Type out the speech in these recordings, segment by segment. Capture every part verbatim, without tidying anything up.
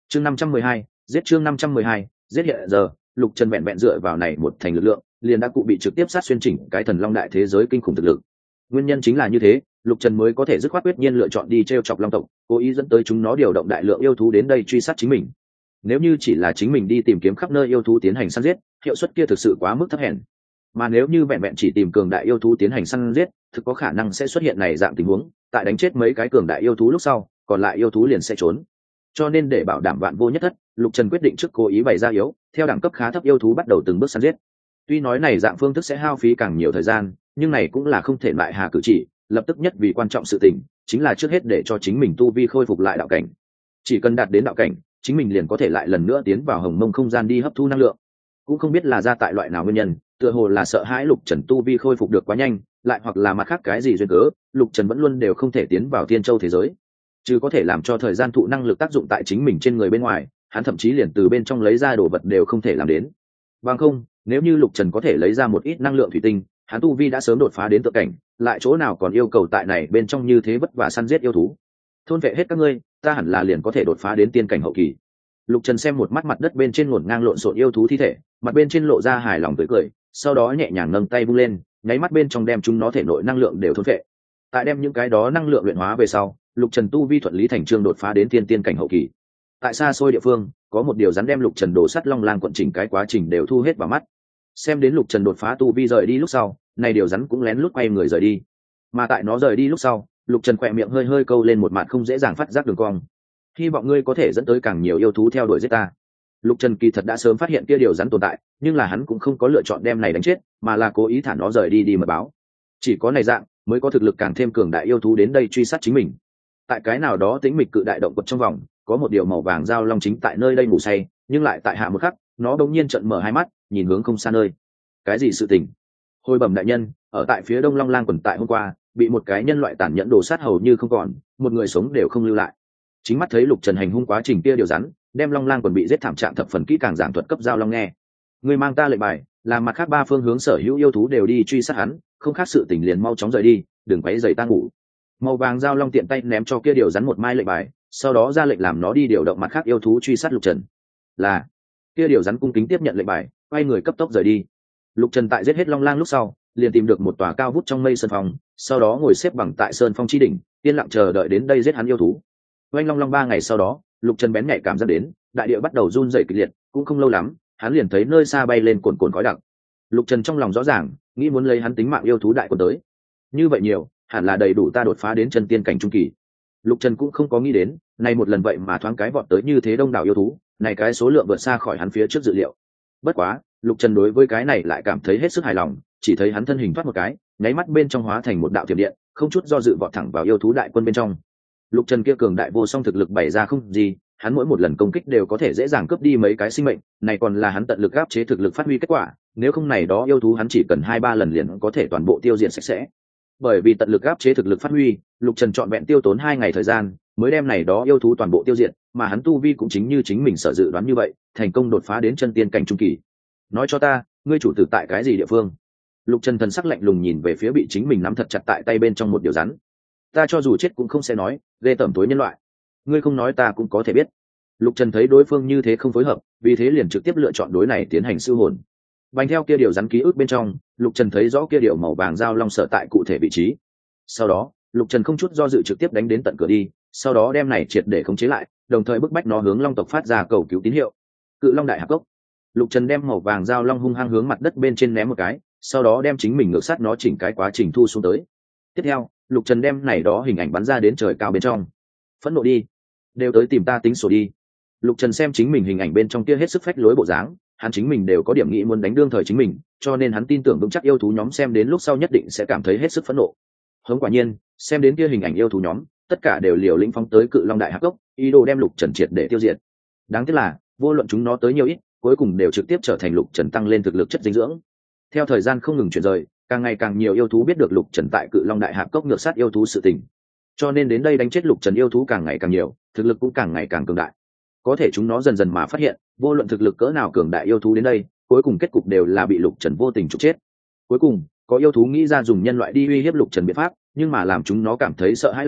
chương năm trăm mười hai giết chương năm trăm mười hai giết hiện giờ Lục Trần vẹn vẹn dựa vào này một thành lực lượng liền đã cụ bị trực tiếp sát xuyên chỉnh cái thần long đại thế giới kinh khủng thực lực. Nguyên nhân chính là như thế, Lục Trần mới có thể dứt khoát quyết nhiên lựa chọn đi treo chọc long tộc, cố ý dẫn tới chúng nó điều động đại lượng yêu thú đến đây truy sát chính mình. Nếu như chỉ là chính mình đi tìm kiếm khắp nơi yêu thú tiến hành săn giết, hiệu suất kia thực sự quá mức thấp hèn. Mà nếu như vẹn vẹn chỉ tìm cường đại yêu thú tiến hành săn giết, thực có khả năng sẽ xuất hiện này dạng tình huống, tại đánh chết mấy cái cường đại yêu thú lúc sau, còn lại yêu thú liền sẽ trốn. Cho nên để bảo đảm vạn vô nhất thất, Lục Trần quyết định trước cố ý bày ra yếu, theo đẳng cấp khá thấp yêu thú bắt đầu từng bước săn giết. Tuy nói này dạng phương thức sẽ hao phí càng nhiều thời gian, nhưng này cũng là không thể lại hà cử chỉ, lập tức nhất vì quan trọng sự tình, chính là trước hết để cho chính mình tu vi khôi phục lại đạo cảnh. Chỉ cần đạt đến đạo cảnh, chính mình liền có thể lại lần nữa tiến vào hồng mông không gian đi hấp thu năng lượng. Cũng không biết là ra tại loại nào nguyên nhân, tựa hồ là sợ hãi Lục Trần tu vi khôi phục được quá nhanh, lại hoặc là mặt khác cái gì duyên cớ, Lục Trần vẫn luôn đều không thể tiến vào Thiên Châu thế giới. Chứ có thể làm cho thời gian thụ năng lực tác dụng tại chính mình trên người bên ngoài, hắn thậm chí liền từ bên trong lấy ra đồ vật đều không thể làm đến. Bằng không, nếu như Lục Trần có thể lấy ra một ít năng lượng thủy tinh, hắn tu vi đã sớm đột phá đến tự cảnh, lại chỗ nào còn yêu cầu tại này bên trong như thế vất vả săn giết yêu thú. Thôn vệ hết các ngươi, ta hẳn là liền có thể đột phá đến tiên cảnh hậu kỳ. Lục Trần xem một mắt mặt đất bên trên ngổn ngang lộn xộn yêu thú thi thể, mặt bên trên lộ ra hài lòng tươi cười, sau đó nhẹ nhàng nâng tay vung lên, nháy mắt bên trong đem chúng nó thể nội năng lượng đều thôn vệ. Tại đem những cái đó năng lượng luyện hóa về sau, Lục Trần tu vi thuận lý thành chương đột phá đến tiên tiên cảnh hậu kỳ. Tại xa xôi địa phương, có một điều rắn đem Lục Trần đổ sắt long lang quận chỉnh cái quá trình đều thu hết vào mắt. Xem đến Lục Trần đột phá tu vi rời đi lúc sau, này điều rắn cũng lén lút quay người rời đi. Mà tại nó rời đi lúc sau, Lục Trần khỏe miệng hơi hơi câu lên một mặt không dễ dàng phát giác đường cong. Hy vọng ngươi có thể dẫn tới càng nhiều yêu thú theo đuổi giết ta. Lục Trần kỳ thật đã sớm phát hiện kia điều rắn tồn tại, nhưng là hắn cũng không có lựa chọn đem này đánh chết, mà là cố ý thả nó rời đi đi mật báo. Chỉ có này dạng mới có thực lực càng thêm cường đại yêu thú đến đây truy sát chính mình. Tại cái nào đó tĩnh mịch cự đại động quật trong vòng, có một điều màu vàng dao long chính tại nơi đây ngủ say, nhưng lại tại hạ một khắc, nó đột nhiên trợn mở hai mắt, nhìn hướng không xa nơi. Cái gì sự tình? Hồi bẩm đại nhân, ở tại phía đông long lang quần tại hôm qua, bị một cái nhân loại tàn nhẫn đổ sát hầu như không còn, một người sống đều không lưu lại. Chính mắt thấy Lục Trần hành hung quá trình kia điều rắn, đem long lang quần bị giết thảm trạng thập phần kỹ càng giảng thuật cấp giao long nghe. Người mang ta lệnh bài, làm mặt khác ba phương hướng sở hữu yêu thú đều đi truy sát hắn, không khác sự tình liền mau chóng rời đi, đừng quấy rầy ta ngủ. Màu vàng giao long tiện tay ném cho kia điều rắn một mai lệnh bài, sau đó ra lệnh làm nó đi điều động mặt khác yêu thú truy sát Lục Trần. Là kia điều rắn cung kính tiếp nhận lệnh bài, quay người cấp tốc rời đi. Lục Trần tại giết hết long lang lúc sau, liền tìm được một tòa cao vút trong mây sơn phong, sau đó ngồi xếp bằng tại sơn phong chi đỉnh, yên lặng chờ đợi đến đây giết hắn yêu thú. Oanh long long ba ngày sau đó, Lục Trần bén nhạy cảm giác đến, đại địa bắt đầu run rẩy kịch liệt, cũng không lâu lắm, hắn liền thấy nơi xa bay lên cuồn cuộn khói đặc. Lục Trần trong lòng rõ ràng, nghĩ muốn lấy hắn tính mạng yêu thú đại quân tới. Như vậy nhiều, hẳn là đầy đủ ta đột phá đến chân tiên cảnh trung kỳ. Lục Trần cũng không có nghĩ đến, này một lần vậy mà thoáng cái vọt tới như thế đông đảo yêu thú, này cái số lượng vượt xa khỏi hắn phía trước dự liệu. Bất quá, Lục Trần đối với cái này lại cảm thấy hết sức hài lòng, chỉ thấy hắn thân hình thoát một cái, nháy mắt bên trong hóa thành một đạo thiểm điện, không chút do dự vọt thẳng vào yêu thú đại quân bên trong. Lục Trần kia cường đại vô song thực lực bày ra không gì, hắn mỗi một lần công kích đều có thể dễ dàng cướp đi mấy cái sinh mệnh, này còn là hắn tận lực áp chế thực lực phát huy kết quả, nếu không này đó yêu thú hắn chỉ cần hai ba lần liền có thể toàn bộ tiêu diệt sạch sẽ. Bởi vì tận lực áp chế thực lực phát huy, Lục Trần trọn vẹn tiêu tốn hai ngày thời gian, mới đem này đó yêu thú toàn bộ tiêu diệt, mà hắn tu vi cũng chính như chính mình sở dự đoán như vậy, thành công đột phá đến chân tiên cảnh trung kỳ. Nói cho ta, ngươi chủ tử tại cái gì địa phương? Lục Trần thần sắc lạnh lùng nhìn về phía bị chính mình nắm thật chặt tại tay bên trong một điều rắn. Ta cho dù chết cũng không sẽ nói, ghê tởm tối nhân loại. Ngươi không nói ta cũng có thể biết. Lục Trần thấy đối phương như thế không phối hợp, vì thế liền trực tiếp lựa chọn đối này tiến hành siêu hồn. Bành theo kia điều rắn ký ức bên trong, Lục Trần thấy rõ kia điều màu vàng dao long sở tại cụ thể vị trí. Sau đó, Lục Trần không chút do dự trực tiếp đánh đến tận cửa đi, sau đó đem này triệt để khống chế lại, đồng thời bức bách nó hướng long tộc phát ra cầu cứu tín hiệu. Cự long đại hạp cốc. Lục Trần đem màu vàng dao long hung hăng hướng mặt đất bên trên ném một cái, sau đó đem chính mình ngược sát nó chỉnh cái quá trình thu xuống tới. Tiếp theo, Lục Trần đem này đó hình ảnh bắn ra đến trời cao bên trong. Phẫn nộ đi, đều tới tìm ta tính sổ đi. Lục Trần xem chính mình hình ảnh bên trong kia hết sức phách lối bộ dáng, hắn chính mình đều có điểm nghĩ muốn đánh đương thời chính mình, cho nên hắn tin tưởng vững chắc yêu thú nhóm xem đến lúc sau nhất định sẽ cảm thấy hết sức phẫn nộ. Hống quả nhiên, xem đến kia hình ảnh yêu thú nhóm, tất cả đều liều lĩnh phóng tới Cự Long đại hạp cốc, ý đồ đem Lục Trần triệt để tiêu diệt. Đáng tiếc là, vô luận chúng nó tới nhiều ít, cuối cùng đều trực tiếp trở thành Lục Trần tăng lên thực lực chất dinh dưỡng. Theo thời gian không ngừng chuyển rời, càng ngày càng nhiều yêu thú biết được Lục Trần tại Cự Long đại hạp cốc ngược sát yêu thú sự tình, cho nên đến đây đánh chết Lục Trần yêu thú càng ngày càng nhiều, thực lực cũng càng ngày càng cường đại. Có thể chúng nó dần dần mà phát hiện, vô luận thực lực cỡ nào cường đại yêu thú đến đây, cuối cùng kết cục đều là bị Lục Trần vô tình trục chết. Cuối cùng, có yêu thú nghĩ ra dùng nhân loại đi uy hiếp Lục Trần biện pháp, nhưng mà làm chúng nó cảm thấy sợ hãi là,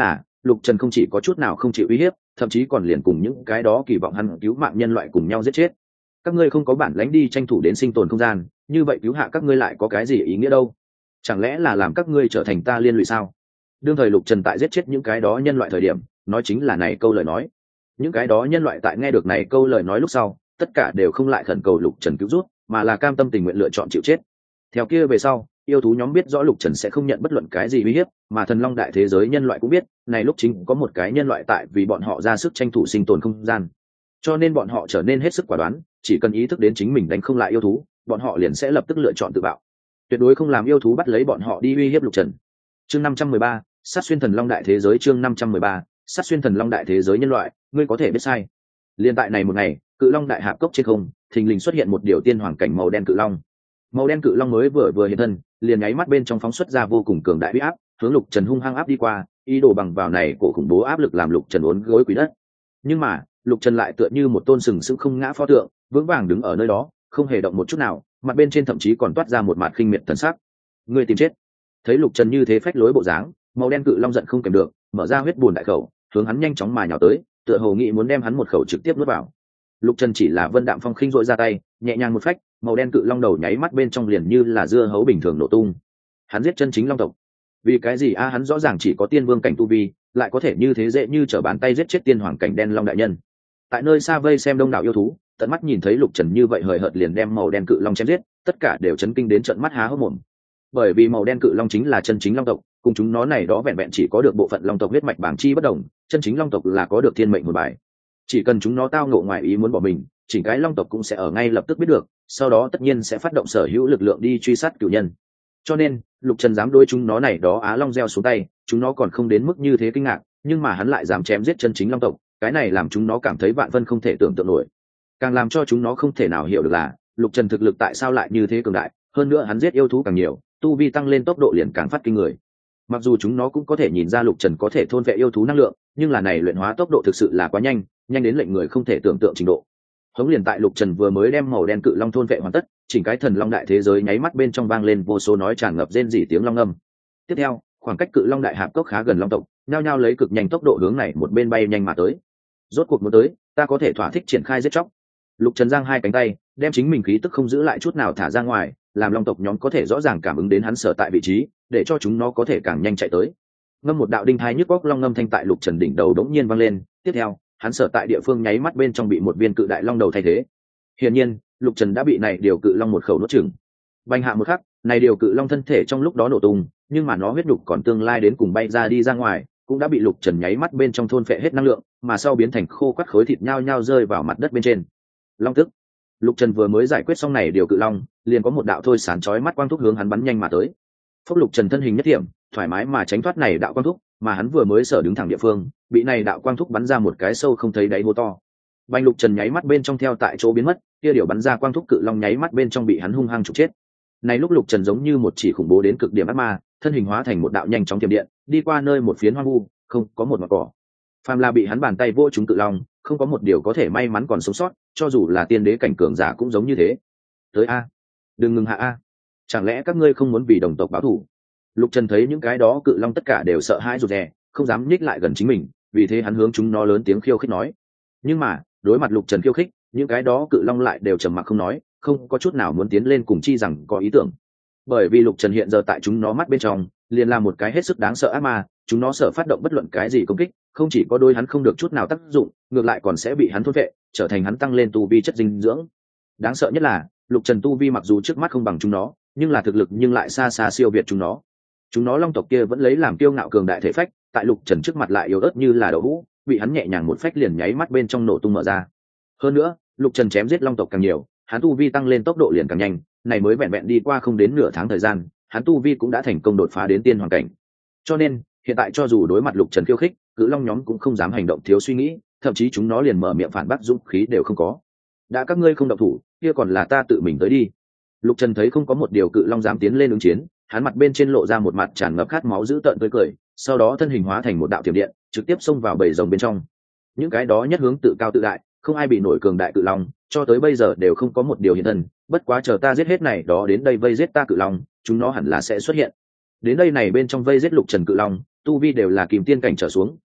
Lục Trần không chỉ có chút nào không chịu uy hiếp, thậm chí còn liền cùng những cái đó kỳ vọng hắn cứu mạng nhân loại cùng nhau giết chết. Các ngươi không có bản lãnh đi tranh thủ đến sinh tồn không gian, như vậy cứu hạ các ngươi lại có cái gì ý nghĩa đâu? Chẳng lẽ là làm các ngươi trở thành ta liên lụy sao? Đương thời Lục Trần tại giết chết những cái đó nhân loại thời điểm, nói chính là này câu lời nói. Những cái đó nhân loại tại nghe được này câu lời nói lúc sau, tất cả đều không lại khẩn cầu Lục Trần cứu rút, mà là cam tâm tình nguyện lựa chọn chịu chết. Theo kia về sau, yêu thú nhóm biết rõ Lục Trần sẽ không nhận bất luận cái gì uy hiếp, mà thần long đại thế giới nhân loại cũng biết, này lúc chính có một cái nhân loại tại vì bọn họ ra sức tranh thủ sinh tồn không gian. Cho nên bọn họ trở nên hết sức quả đoán, chỉ cần ý thức đến chính mình đánh không lại yêu thú, bọn họ liền sẽ lập tức lựa chọn tự bạo. Tuyệt đối không làm yêu thú bắt lấy bọn họ đi uy hiếp Lục Trần. Chương năm trăm mười ba, sát xuyên thần long đại thế giới. Chương năm trăm mười ba, sát xuyên thần long đại thế giới nhân loại, ngươi có thể biết sai. Liên tại này một ngày, cự long đại hạp cốc trên không, thình lình xuất hiện một điều tiên hoàng cảnh màu đen cự long. Màu đen cự long mới vừa vừa hiện thân, liền nháy mắt bên trong phóng xuất ra vô cùng cường đại uy áp, hướng Lục Trần hung hăng áp đi qua, ý đồ bằng vào này cổ khủng bố áp lực làm Lục Trần uốn gối quỳ đất. Nhưng mà, Lục Trần lại tựa như một tôn sừng sững không ngã pho tượng, vững vàng đứng ở nơi đó, không hề động một chút nào, mặt bên trên thậm chí còn toát ra một mặt khinh miệt thần sắc. Ngươi tìm chết. Thấy Lục Trần như thế phách lối bộ dáng, màu đen cự long giận không kèm được, mở ra huyết buồn đại khẩu, hướng hắn nhanh chóng mà nhào tới, tựa hồ nghĩ muốn đem hắn một khẩu trực tiếp nuốt vào. Lục Trần chỉ là vân đạm phong khinh rỗi ra tay, nhẹ nhàng một phách, màu đen cự long đầu nháy mắt bên trong liền như là dưa hấu bình thường nổ tung. Hắn giết chân chính long tộc. Vì cái gì a? Hắn rõ ràng chỉ có tiên vương cảnh tu vi, lại có thể như thế dễ như trở bàn tay giết chết tiên hoàng cảnh đen long đại nhân. Tại nơi xa vây xem đông đảo yêu thú, tận mắt nhìn thấy Lục Trần như vậy hời hợt liền đem màu đen cự long chém giết, tất cả đều chấn kinh đến trợn mắt há hốc mồm. Bởi vì màu đen cự long chính là chân chính long tộc, cùng chúng nó này đó vẹn vẹn chỉ có được bộ phận long tộc huyết mạch bảng chi bất đồng, chân chính long tộc là có được thiên mệnh một bài. Chỉ cần chúng nó tao ngộ ngoài ý muốn bỏ mình, chỉnh cái long tộc cũng sẽ ở ngay lập tức biết được, sau đó tất nhiên sẽ phát động sở hữu lực lượng đi truy sát cửu nhân. Cho nên Lục Trần dám đối chúng nó này đó á long gieo xuống tay, chúng nó còn không đến mức như thế kinh ngạc, nhưng mà hắn lại dám chém giết chân chính long tộc, cái này làm chúng nó cảm thấy vạn vân không thể tưởng tượng nổi. Càng làm cho chúng nó không thể nào hiểu được là Lục Trần thực lực tại sao lại như thế cường đại, hơn nữa hắn giết yêu thú càng nhiều, tu vi tăng lên tốc độ liền càng phát kinh người. Mặc dù chúng nó cũng có thể nhìn ra Lục Trần có thể thôn vệ yêu thú năng lượng, nhưng là này luyện hóa tốc độ thực sự là quá nhanh, nhanh đến lệnh người không thể tưởng tượng trình độ. Hống liền tại Lục Trần vừa mới đem màu đen cự long thôn vệ hoàn tất, chỉnh cái thần long đại thế giới nháy mắt bên trong vang lên vô số nói tràn ngập rên rỉ tiếng long âm. Tiếp theo, khoảng cách cự long đại hạp cốc khá gần long tộc, nhao nhao lấy cực nhanh tốc độ hướng này một bên bay nhanh mà tới. Rốt cuộc muốn tới, ta có thể thỏa thích triển khai giết chóc. Lục Trần giang hai cánh tay, đem chính mình khí tức không giữ lại chút nào thả ra ngoài, làm long tộc nhóm có thể rõ ràng cảm ứng đến hắn sở tại vị trí, để cho chúng nó có thể càng nhanh chạy tới. Ngâm một đạo đinh hai nhức góc long ngâm thanh tại Lục Trần đỉnh đầu đống nhiên vang lên, tiếp theo, hắn sở tại địa phương nháy mắt bên trong bị một viên cự đại long đầu thay thế. Hiển nhiên, Lục Trần đã bị này điều cự long một khẩu nuốt chửng. Bành hạ một khắc, này điều cự long thân thể trong lúc đó nổ tung, nhưng mà nó huyết nhục còn tương lai đến cùng bay ra đi ra ngoài, cũng đã bị Lục Trần nháy mắt bên trong thôn phệ hết năng lượng, mà sau biến thành khô quắt khối thịt nhao nhao rơi vào mặt đất bên trên. Long tức. Lục Trần vừa mới giải quyết xong này điều cự long, liền có một đạo thôi sán chói mắt quang thúc hướng hắn bắn nhanh mà tới. Phốc Lục Trần thân hình nhất điểm, thoải mái mà tránh thoát này đạo quang thúc, mà hắn vừa mới sở đứng thẳng địa phương, bị này đạo quang thúc bắn ra một cái sâu không thấy đáy hố to. Bành Lục Trần nháy mắt bên trong theo tại chỗ biến mất, kia điều bắn ra quang thúc cự long nháy mắt bên trong bị hắn hung hăng trục chết. Này lúc Lục Trần giống như một chỉ khủng bố đến cực điểm ác ma, thân hình hóa thành một đạo nhanh chóng tiềm điện, đi qua nơi một phiến hoang vu, không có một mảng cỏ. Phàm là bị hắn bàn tay vô trúng cự long, không có một điều có thể may mắn còn sống sót, cho dù là tiên đế cảnh cường giả cũng giống như thế. Tới a, đừng ngừng hạ a, chẳng lẽ các ngươi không muốn vì đồng tộc báo thù? Lục Trần thấy những cái đó cự long tất cả đều sợ hãi rụt rè, không dám nhích lại gần chính mình, vì thế hắn hướng chúng nó lớn tiếng khiêu khích nói. Nhưng mà đối mặt Lục Trần khiêu khích, những cái đó cự long lại đều trầm mặc không nói, không có chút nào muốn tiến lên cùng chi rằng có ý tưởng. Bởi vì Lục Trần hiện giờ tại chúng nó mắt bên trong, liền là một cái hết sức đáng sợ ác ma, chúng nó sợ phát động bất luận cái gì công kích, không chỉ có đôi hắn không được chút nào tác dụng, ngược lại còn sẽ bị hắn thôn vệ, trở thành hắn tăng lên tu vi chất dinh dưỡng. Đáng sợ nhất là, Lục Trần tu vi mặc dù trước mắt không bằng chúng nó, nhưng là thực lực nhưng lại xa xa siêu việt chúng nó. Chúng nó long tộc kia vẫn lấy làm kiêu ngạo cường đại thể phách, tại Lục Trần trước mặt lại yếu ớt như là đậu hũ, bị hắn nhẹ nhàng một phách liền nháy mắt bên trong nổ tung mở ra. Hơn nữa, Lục Trần chém giết long tộc càng nhiều, hắn tu vi tăng lên tốc độ liền càng nhanh, này mới vẹn vẹn đi qua không đến nửa tháng thời gian, hắn tu vi cũng đã thành công đột phá đến tiên hoàng cảnh. Cho nên, hiện tại cho dù đối mặt Lục Trần khiêu khích, cự long nhóm cũng không dám hành động thiếu suy nghĩ, thậm chí chúng nó liền mở miệng phản bác dũng khí đều không có. Đã các ngươi không động thủ, kia còn là ta tự mình tới đi. Lục Trần thấy không có một điều cự long dám tiến lên ứng chiến, hắn mặt bên trên lộ ra một mặt tràn ngập khát máu dữ tợn tươi cười, sau đó thân hình hóa thành một đạo tiềm điện, trực tiếp xông vào bầy rồng bên trong. Những cái đó nhất hướng tự cao tự đại, không ai bị nổi cường đại cự long, cho tới bây giờ đều không có một điều hiện thân, bất quá chờ ta giết hết này đó đến đây vây giết ta cự long, chúng nó hẳn là sẽ xuất hiện. Đến đây này bên trong vây giết Lục Trần cự long, tu vi đều là kim tiên cảnh trở xuống,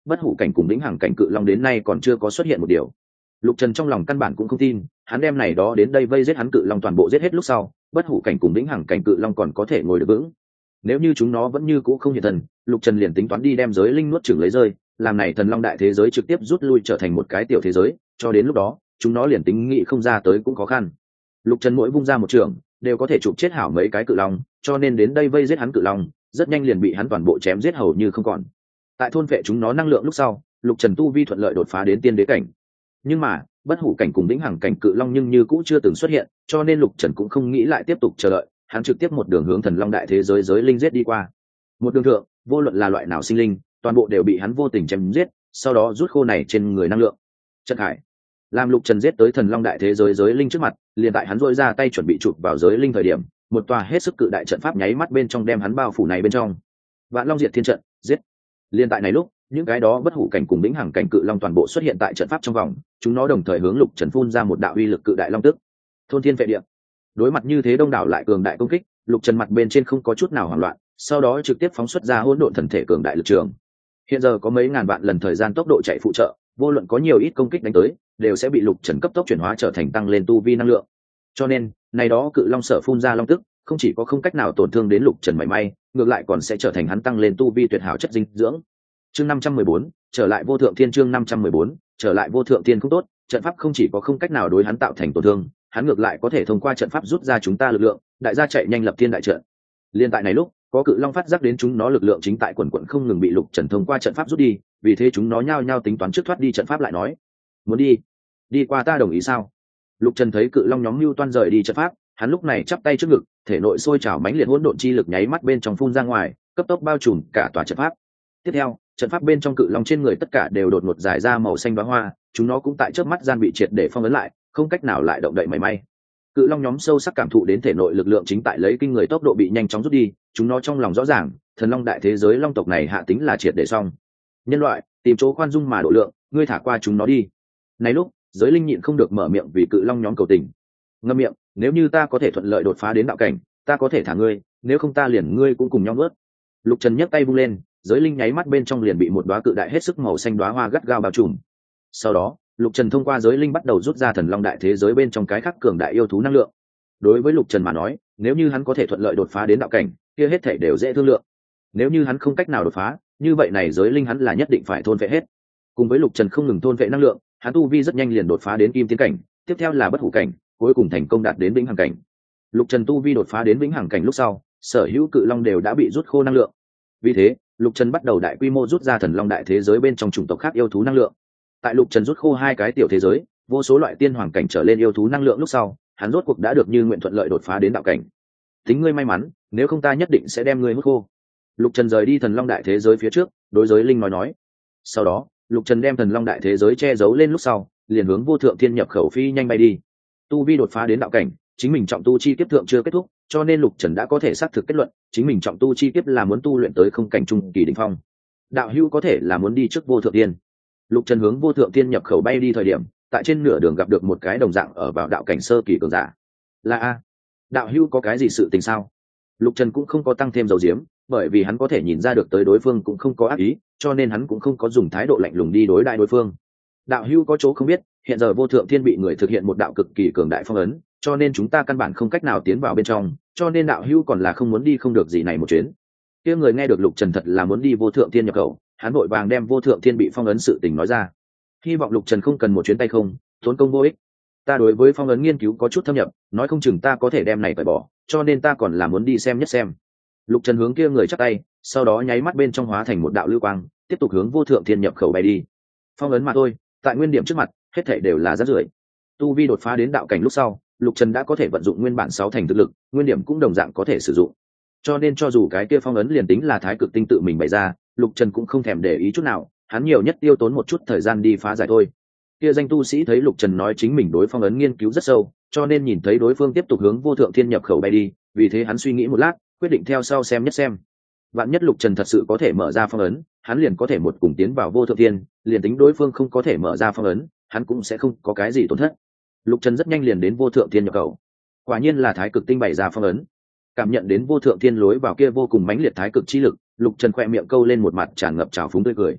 bất hủ cảnh cùng vĩnh hằng cảnh cự long đến nay còn chưa có xuất hiện một điều. Lục Trần trong lòng căn bản cũng không tin, hắn đem này đó đến đây vây giết hắn cự long toàn bộ giết hết lúc sau, bất hủ cảnh cùng vĩnh hằng cảnh cự long còn có thể ngồi được vững. Nếu như chúng nó vẫn như cũ không hiện thần, Lục Trần liền tính toán đi đem giới linh nuốt chửng lấy rơi, làm này thần long đại thế giới trực tiếp rút lui trở thành một cái tiểu thế giới, cho đến lúc đó, chúng nó liền tính nghĩ không ra tới cũng khó khăn. Lục Trần mỗi vung ra một trường, đều có thể chụp chết hảo mấy cái cự long, cho nên đến đây vây giết hắn cự long, rất nhanh liền bị hắn toàn bộ chém giết hầu như không còn. Tại thôn vệ chúng nó năng lượng lúc sau, Lục Trần tu vi thuận lợi đột phá đến tiên đế cảnh. Nhưng mà, bất hủ cảnh cùng vĩnh hằng cảnh cự long nhưng như cũ chưa từng xuất hiện, cho nên Lục Trần cũng không nghĩ lại tiếp tục chờ đợi, hắn trực tiếp một đường hướng thần long đại thế giới giới linh giết đi qua. Một đường thượng, vô luận là loại nào sinh linh, toàn bộ đều bị hắn vô tình chém giết, sau đó rút khô này trên người năng lượng. Trận hải, làm Lục Trần giết tới thần long đại thế giới giới linh trước mặt, liền tại hắn rỗi ra tay chuẩn bị chụp vào giới linh thời điểm, một tòa hết sức cự đại trận pháp nháy mắt bên trong đem hắn bao phủ này bên trong. Vạn Long Diệt Thiên trận, giết. Liên tại này lúc, những cái đó bất hủ cảnh cùng vĩnh hằng cảnh cự long toàn bộ xuất hiện tại trận pháp trong vòng, chúng nó đồng thời hướng Lục Trần phun ra một đạo uy lực cự đại long tức. Thôn thiên vệ địa. Đối mặt như thế đông đảo lại cường đại công kích, Lục Trần mặt bên trên không có chút nào hoảng loạn, sau đó trực tiếp phóng xuất ra hỗn độn thần thể cường đại lực trường. Hiện giờ có mấy ngàn vạn lần thời gian tốc độ chạy phụ trợ, vô luận có nhiều ít công kích đánh tới, đều sẽ bị Lục Trần cấp tốc chuyển hóa trở thành tăng lên tu vi năng lượng. Cho nên, này đó cự long sở phun ra long tức, không chỉ có không cách nào tổn thương đến Lục Trần mảy may, ngược lại còn sẽ trở thành hắn tăng lên tu vi tuyệt hảo chất dinh dưỡng. Chương năm trăm mười bốn, trở lại vô thượng thiên. Chương năm trăm mười bốn, trở lại vô thượng thiên. Không tốt, trận pháp không chỉ có không cách nào đối hắn tạo thành tổn thương, hắn ngược lại có thể thông qua trận pháp rút ra chúng ta lực lượng, đại gia chạy nhanh lập thiên đại trận. Liên tại này lúc, có cự long phát giác đến chúng nó lực lượng chính tại quần quần không ngừng bị Lục Trần thông qua trận pháp rút đi, vì thế chúng nó nhao nhao tính toán trước thoát đi trận pháp lại nói: "Muốn đi? Đi qua ta đồng ý sao?" Lục Trần thấy cự long nhóm mưu toan rời đi trận pháp, hắn lúc này chắp tay trước ngực, thể nội sôi trào mãnh liệt hỗn độn chi lực nháy mắt bên trong phun ra ngoài, cấp tốc bao trùm cả tòa trận pháp. Tiếp theo, trận pháp bên trong cự long trên người tất cả đều đột ngột giải ra màu xanh đóa hoa, chúng nó cũng tại chớp mắt gian bị triệt để phong ấn lại, không cách nào lại động đậy mảy may. Cự long nhóm sâu sắc cảm thụ đến thể nội lực lượng chính tại lấy kinh người tốc độ bị nhanh chóng rút đi, chúng nó trong lòng rõ ràng, thần long đại thế giới long tộc này hạ tính là triệt để xong. Nhân loại, tìm chỗ khoan dung mà độ lượng, ngươi thả qua chúng nó đi. Này lúc, giới linh nhịn không được mở miệng vì cự long nhóm cầu tình. Ngậm miệng, nếu như ta có thể thuận lợi đột phá đến đạo cảnh, ta có thể thả ngươi, nếu không ta liền ngươi cũng cùng nhau nuốt. Lục Trần nhấc tay vung lên, giới linh nháy mắt bên trong liền bị một đóa cự đại hết sức màu xanh đóa hoa gắt gao bao trùm. Sau đó, Lục Trần thông qua giới linh bắt đầu rút ra thần long đại thế giới bên trong cái khắc cường đại yêu thú năng lượng. Đối với Lục Trần mà nói, nếu như hắn có thể thuận lợi đột phá đến đạo cảnh, kia hết thảy đều dễ thương lượng. Nếu như hắn không cách nào đột phá, như vậy này giới linh hắn là nhất định phải thôn vệ hết. Cùng với Lục Trần không ngừng thôn vệ năng lượng, hắn tu vi rất nhanh liền đột phá đến kim tiến cảnh, tiếp theo là bất hủ cảnh, cuối cùng thành công đạt đến vĩnh hằng cảnh. Lục Trần tu vi đột phá đến vĩnh hằng cảnh lúc sau, sở hữu cự long đều đã bị rút khô năng lượng. Vì thế, Lục Trần bắt đầu đại quy mô rút ra thần long đại thế giới bên trong chủng tộc khác yêu thú năng lượng. Tại Lục Trần rút khô hai cái tiểu thế giới, vô số loại tiên hoàng cảnh trở lên yêu thú năng lượng lúc sau, hắn rốt cuộc đã được như nguyện thuận lợi đột phá đến đạo cảnh. Tính ngươi may mắn, nếu không ta nhất định sẽ đem ngươi hút khô. Lục Trần rời đi thần long đại thế giới phía trước, đối giới linh nói nói. Sau đó, Lục Trần đem thần long đại thế giới che giấu lên lúc sau, liền hướng vô thượng thiên nhập khẩu phi nhanh bay đi. Tu vi đột phá đến đạo cảnh, chính mình trọng tu chi kiếp thượng chưa kết thúc, cho nên Lục Trần đã có thể xác thực kết luận, chính mình trọng tu chi kiếp là muốn tu luyện tới không cảnh trung kỳ đỉnh phong. Đạo hữu có thể là muốn đi trước vô thượng thiên. Lục Trần hướng vô thượng thiên nhập khẩu bay đi thời điểm, tại trên nửa đường gặp được một cái đồng dạng ở vào đạo cảnh sơ kỳ cường giả. Là a, đạo hữu có cái gì sự tình sao? Lục Trần cũng không có tăng thêm dầu diếm, bởi vì hắn có thể nhìn ra được tới đối phương cũng không có ác ý, cho nên hắn cũng không có dùng thái độ lạnh lùng đi đối đại đối phương. Đạo hữu có chỗ không biết, hiện giờ vô thượng thiên bị người thực hiện một đạo cực kỳ cường đại phong ấn, cho nên chúng ta căn bản không cách nào tiến vào bên trong, cho nên đạo hữu còn là không muốn đi không được gì này một chuyến. Kia người nghe được Lục Trần thật là muốn đi vô thượng thiên nhập khẩu, hắn vội vàng đem vô thượng thiên bị phong ấn sự tình nói ra. Hy vọng Lục Trần không cần một chuyến tay không, tốn công vô ích. Ta đối với phong ấn nghiên cứu có chút thâm nhập, nói không chừng ta có thể đem này phải bỏ, cho nên ta còn là muốn đi xem nhất xem. Lục Trần hướng kia người chắp tay, sau đó nháy mắt bên trong hóa thành một đạo lưu quang, tiếp tục hướng vô thượng thiên nhập khẩu bay đi. Phong ấn mà thôi, tại nguyên điểm trước mặt, hết thảy đều là rác rưởi. Tu vi đột phá đến đạo cảnh lúc sau, Lục Trần đã có thể vận dụng nguyên bản sáu thành thực lực, nguyên điểm cũng đồng dạng có thể sử dụng. Cho nên cho dù cái kia phong ấn liền tính là thái cực tinh tự mình bày ra, Lục Trần cũng không thèm để ý chút nào, hắn nhiều nhất tiêu tốn một chút thời gian đi phá giải thôi. Kia danh tu sĩ thấy Lục Trần nói chính mình đối phong ấn nghiên cứu rất sâu, cho nên nhìn thấy đối phương tiếp tục hướng vô thượng thiên nhập khẩu bay đi, vì thế hắn suy nghĩ một lát, quyết định theo sau xem nhất xem. Vạn nhất Lục Trần thật sự có thể mở ra phong ấn, hắn liền có thể một cùng tiến vào vô thượng thiên, liền tính đối phương không có thể mở ra phong ấn, hắn cũng sẽ không có cái gì tổn thất. Lục Trần rất nhanh liền đến vô thượng thiên nhập khẩu. Quả nhiên là thái cực tinh bày ra phong ấn. Cảm nhận đến vô thượng thiên lối vào kia vô cùng mãnh liệt thái cực chi lực, Lục Trần khẽ miệng câu lên một mặt tràn ngập trào phúng tươi cười.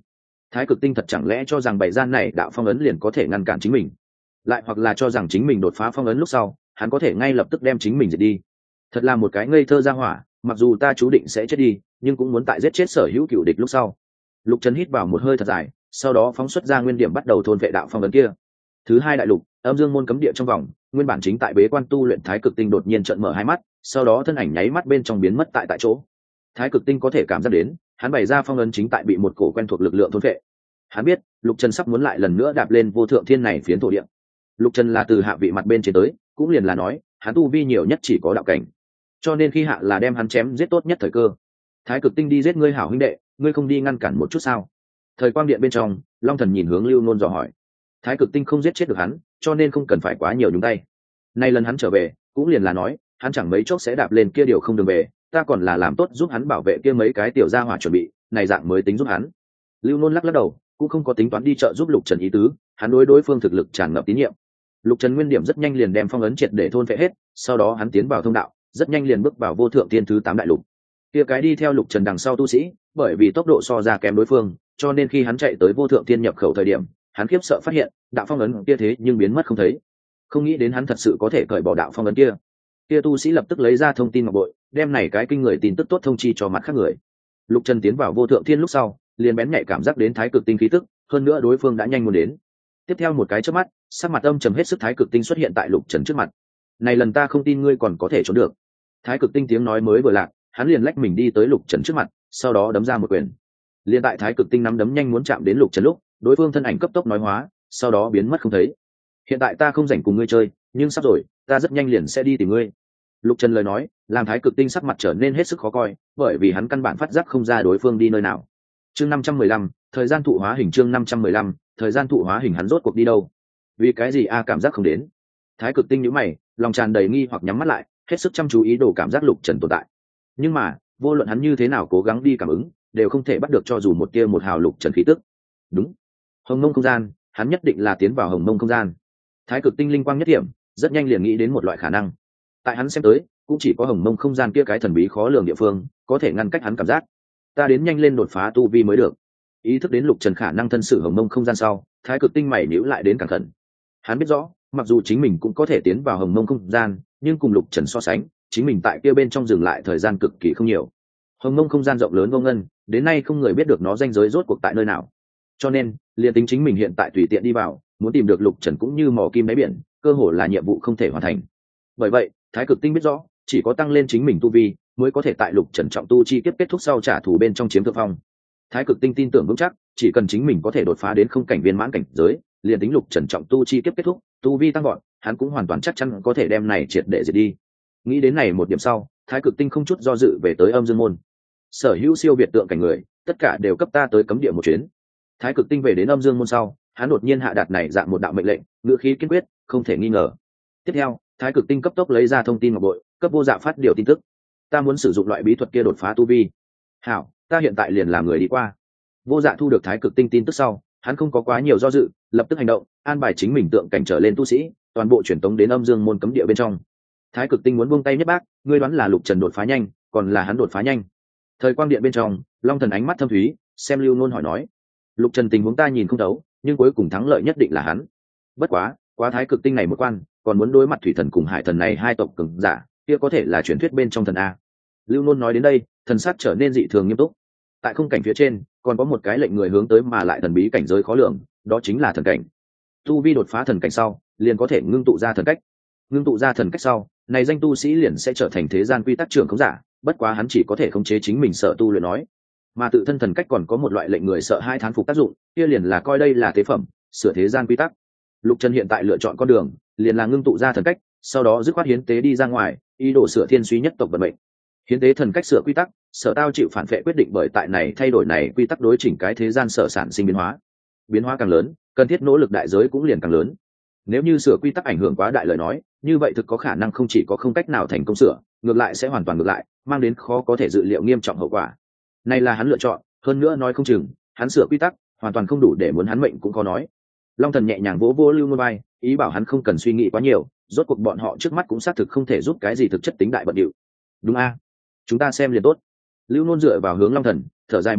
Thái Cực Tinh thật chẳng lẽ cho rằng bày gian này đạo phong ấn liền có thể ngăn cản chính mình, lại hoặc là cho rằng chính mình đột phá phong ấn lúc sau hắn có thể ngay lập tức đem chính mình diệt đi. Thật là một cái ngây thơ ra hỏa, mặc dù ta chú định sẽ chết đi nhưng cũng muốn tại giết chết sở hữu cựu địch lúc sau. Lục Trần hít vào một hơi thật dài, sau đó phóng xuất ra nguyên điểm bắt đầu thôn vệ đạo phong ấn kia. Thứ hai đại lục, âm dương môn cấm địa trong vòng, nguyên bản chính tại bế quan tu luyện Thái Cực Tinh đột nhiên trợn mở hai mắt, sau đó thân ảnh nháy mắt bên trong biến mất tại tại chỗ. Thái Cực Tinh có thể cảm giác đến hắn bày ra phong ấn chính tại bị một cổ quen thuộc lực lượng thôn vệ. Hắn biết Lục Trần sắp muốn lại lần nữa đạp lên vô thượng thiên này phiến thổ địa. Lục Trần là từ hạ vị mặt bên trên tới, cũng liền là nói hắn tu vi nhiều nhất chỉ có đạo cảnh, cho nên khi hạ là đem hắn chém giết tốt nhất thời cơ. Thái Cực Tinh đi giết ngươi hảo huynh đệ, ngươi không đi ngăn cản một chút sao? Thời quang điện bên trong, Long Thần nhìn hướng Lưu Nôn dò hỏi. Thái Cực Tinh không giết chết được hắn, cho nên không cần phải quá nhiều nhúng tay. Nay lần hắn trở về cũng liền là nói hắn chẳng mấy chốc sẽ đạp lên kia điều không đường về, ta còn là làm tốt giúp hắn bảo vệ kia mấy cái tiểu gia hỏa chuẩn bị, này dạng mới tính giúp hắn. Lưu Nôn lắc lắc đầu, cũng không có tính toán đi trợ giúp Lục Trần ý tứ, hắn đối đối phương thực lực tràn ngập tín nhiệm. Lục Trần nguyên điểm rất nhanh liền đem phong ấn triệt để thôn phệ hết, sau đó hắn tiến vào thông đạo, rất nhanh liền bước vào vô thượng tiên thứ tám đại lục. Kia cái đi theo Lục Trần đằng sau tu sĩ, bởi vì tốc độ so ra kém đối phương, cho nên khi hắn chạy tới vô thượng tiên nhập khẩu thời điểm, hắn khiếp sợ phát hiện đạo phong ấn kia thế nhưng biến mất không thấy. Không nghĩ đến hắn thật sự có thể cởi bỏ đạo phong ấn kia. Kia tu sĩ lập tức lấy ra thông tin ngọc bội, đem này cái kinh người tin tức tốt thông chi cho mặt khác người. Lục Trần tiến vào vô thượng thiên lúc sau, liền bén nhạy cảm giác đến Thái Cực Tinh khí tức, hơn nữa đối phương đã nhanh muốn đến. Tiếp theo một cái chớp mắt, sắc mặt âm trầm hết sức Thái Cực Tinh xuất hiện tại Lục Trần trước mặt. Này lần ta không tin ngươi còn có thể trốn được. Thái Cực Tinh tiếng nói mới vừa lạc, hắn liền lách mình đi tới Lục Trần trước mặt, sau đó đấm ra một quyền. Liên tại Thái Cực Tinh nắm đấm nhanh muốn chạm đến Lục Trần lúc, đối phương thân ảnh cấp tốc nói hóa, sau đó biến mất không thấy. Hiện tại ta không rảnh cùng ngươi chơi, nhưng sắp rồi, ta rất nhanh liền sẽ đi tìm ngươi. Lục Trần lời nói làm Thái Cực Tinh sắc mặt trở nên hết sức khó coi, bởi vì hắn căn bản phát giác không ra đối phương đi nơi nào. Chương năm trăm mười lăm, thời gian thụ hóa hình. Chương năm trăm mười lăm, thời gian thụ hóa hình. Hắn rốt cuộc đi đâu? Vì cái gì a cảm giác không đến? Thái Cực Tinh nhíu mày, lòng tràn đầy nghi hoặc nhắm mắt lại, hết sức chăm chú ý đồ cảm giác Lục Trần tồn tại. Nhưng mà, vô luận hắn như thế nào cố gắng đi cảm ứng, đều không thể bắt được cho dù một tia một hào Lục Trần khí tức. Đúng, Hồng Mông không gian, hắn nhất định là tiến vào Hồng Mông không gian. Thái Cực Tinh linh quang nhất điểm, rất nhanh liền nghĩ đến một loại khả năng. Tại hắn xem tới, cũng chỉ có Hồng Mông không gian kia cái thần bí khó lường địa phương có thể ngăn cách hắn cảm giác. Ta đến nhanh lên đột phá tu vi mới được. Ý thức đến Lục Trần khả năng thân sự Hồng Mông không gian sau, Thái Cực Tinh mày nhíu lại đến càng khẩn. Hắn biết rõ, mặc dù chính mình cũng có thể tiến vào Hồng Mông không gian, nhưng cùng Lục Trần so sánh, chính mình tại kia bên trong dừng lại thời gian cực kỳ không nhiều. Hồng Mông không gian rộng lớn vô ngân, đến nay không người biết được nó ranh giới rốt cuộc tại nơi nào. Cho nên, liền tính chính mình hiện tại tùy tiện đi vào, muốn tìm được Lục Trần cũng như mò kim đáy biển, cơ hồ là nhiệm vụ không thể hoàn thành. Bởi vậy, Thái Cực Tinh biết rõ, chỉ có tăng lên chính mình tu vi, mới có thể tại Lục Trần trọng tu chi kiếp kết thúc sau trả thù bên trong chiếm thượng phong. Thái Cực Tinh tin tưởng vững chắc, chỉ cần chính mình có thể đột phá đến không cảnh viên mãn cảnh giới, liền tính Lục Trần trọng tu chi kiếp kết thúc, tu vi tăng gọn, hắn cũng hoàn toàn chắc chắn có thể đem này triệt để diệt đi. Nghĩ đến này một điểm sau, Thái Cực Tinh không chút do dự về tới Âm Dương môn. Sở hữu siêu việt tượng cảnh người, tất cả đều cấp ta tới cấm địa một chuyến. Thái Cực Tinh về đến Âm Dương môn sau, hắn đột nhiên hạ đạt này dạng một đạo mệnh lệnh, ngữ khí kiên quyết, không thể nghi ngờ. Tiếp theo, Thái Cực Tinh cấp tốc lấy ra thông tin ngọc bội, cấp Vô Dạ phát điều tin tức. Ta muốn sử dụng loại bí thuật kia đột phá tu vi. Hảo, ta hiện tại liền làm người đi qua. Vô Dạ thu được Thái Cực Tinh tin tức sau, hắn không có quá nhiều do dự, lập tức hành động, an bài chính mình tượng cảnh trở lên tu sĩ, toàn bộ chuyển tống đến Âm Dương môn cấm địa bên trong. Thái Cực Tinh muốn buông tay nhất bác, ngươi đoán là Lục Trần đột phá nhanh, còn là hắn đột phá nhanh? Thời quang điện bên trong, Long Thần ánh mắt thâm thúy, xem Lưu Nôn hỏi nói. Lục Trần tình huống ta nhìn không thấu, nhưng cuối cùng thắng lợi nhất định là hắn. Bất quá, quá Thái Cực Tinh này một quan, còn muốn đối mặt Thủy Thần cùng Hải Thần này hai tộc cường giả, kia có thể là truyền thuyết bên trong thần a. Lưu Nôn nói đến đây, thần sắc trở nên dị thường nghiêm túc. Tại không cảnh phía trên, còn có một cái lệnh người hướng tới mà lại thần bí cảnh giới khó lường, đó chính là thần cảnh. Tu vi đột phá thần cảnh sau, liền có thể ngưng tụ ra thần cách. Ngưng tụ ra thần cách sau, này danh tu sĩ liền sẽ trở thành thế gian quy tắc trưởng khống giả, bất quá hắn chỉ có thể khống chế chính mình sợ tu luyện nói. Mà tự thân thần cách còn có một loại lệnh người sợ hai thán phục tác dụng, kia liền là coi đây là tế phẩm, sửa thế gian quy tắc. Lục Trần hiện tại lựa chọn con đường, liền là ngưng tụ ra thần cách, sau đó dứt khoát hiến tế đi ra ngoài, ý đồ sửa thiên suy nhất tộc vận mệnh. Hiến tế thần cách sửa quy tắc, sở tao chịu phản vệ quyết định bởi tại này thay đổi này quy tắc đối chỉnh cái thế gian sở sản sinh biến hóa. Biến hóa càng lớn, cần thiết nỗ lực đại giới cũng liền càng lớn. Nếu như sửa quy tắc ảnh hưởng quá đại lời nói, như vậy thực có khả năng không chỉ có không cách nào thành công sửa, ngược lại sẽ hoàn toàn ngược lại, mang đến khó có thể dự liệu nghiêm trọng hậu quả. Này là hắn lựa chọn, hơn nữa nói không chừng, hắn sửa quy tắc, hoàn toàn không đủ để muốn hắn mệnh cũng khó nói. Long Thần nhẹ nhàng vỗ vỗ Lưu Nôn vai, ý bảo hắn không cần suy nghĩ quá nhiều, rốt cuộc bọn họ trước mắt cũng xác thực không thể giúp cái gì thực chất tính đại bận điệu. Đúng a, chúng ta xem liền tốt. Lưu Nôn dựa vào hướng Long Thần, thở dài một hơi,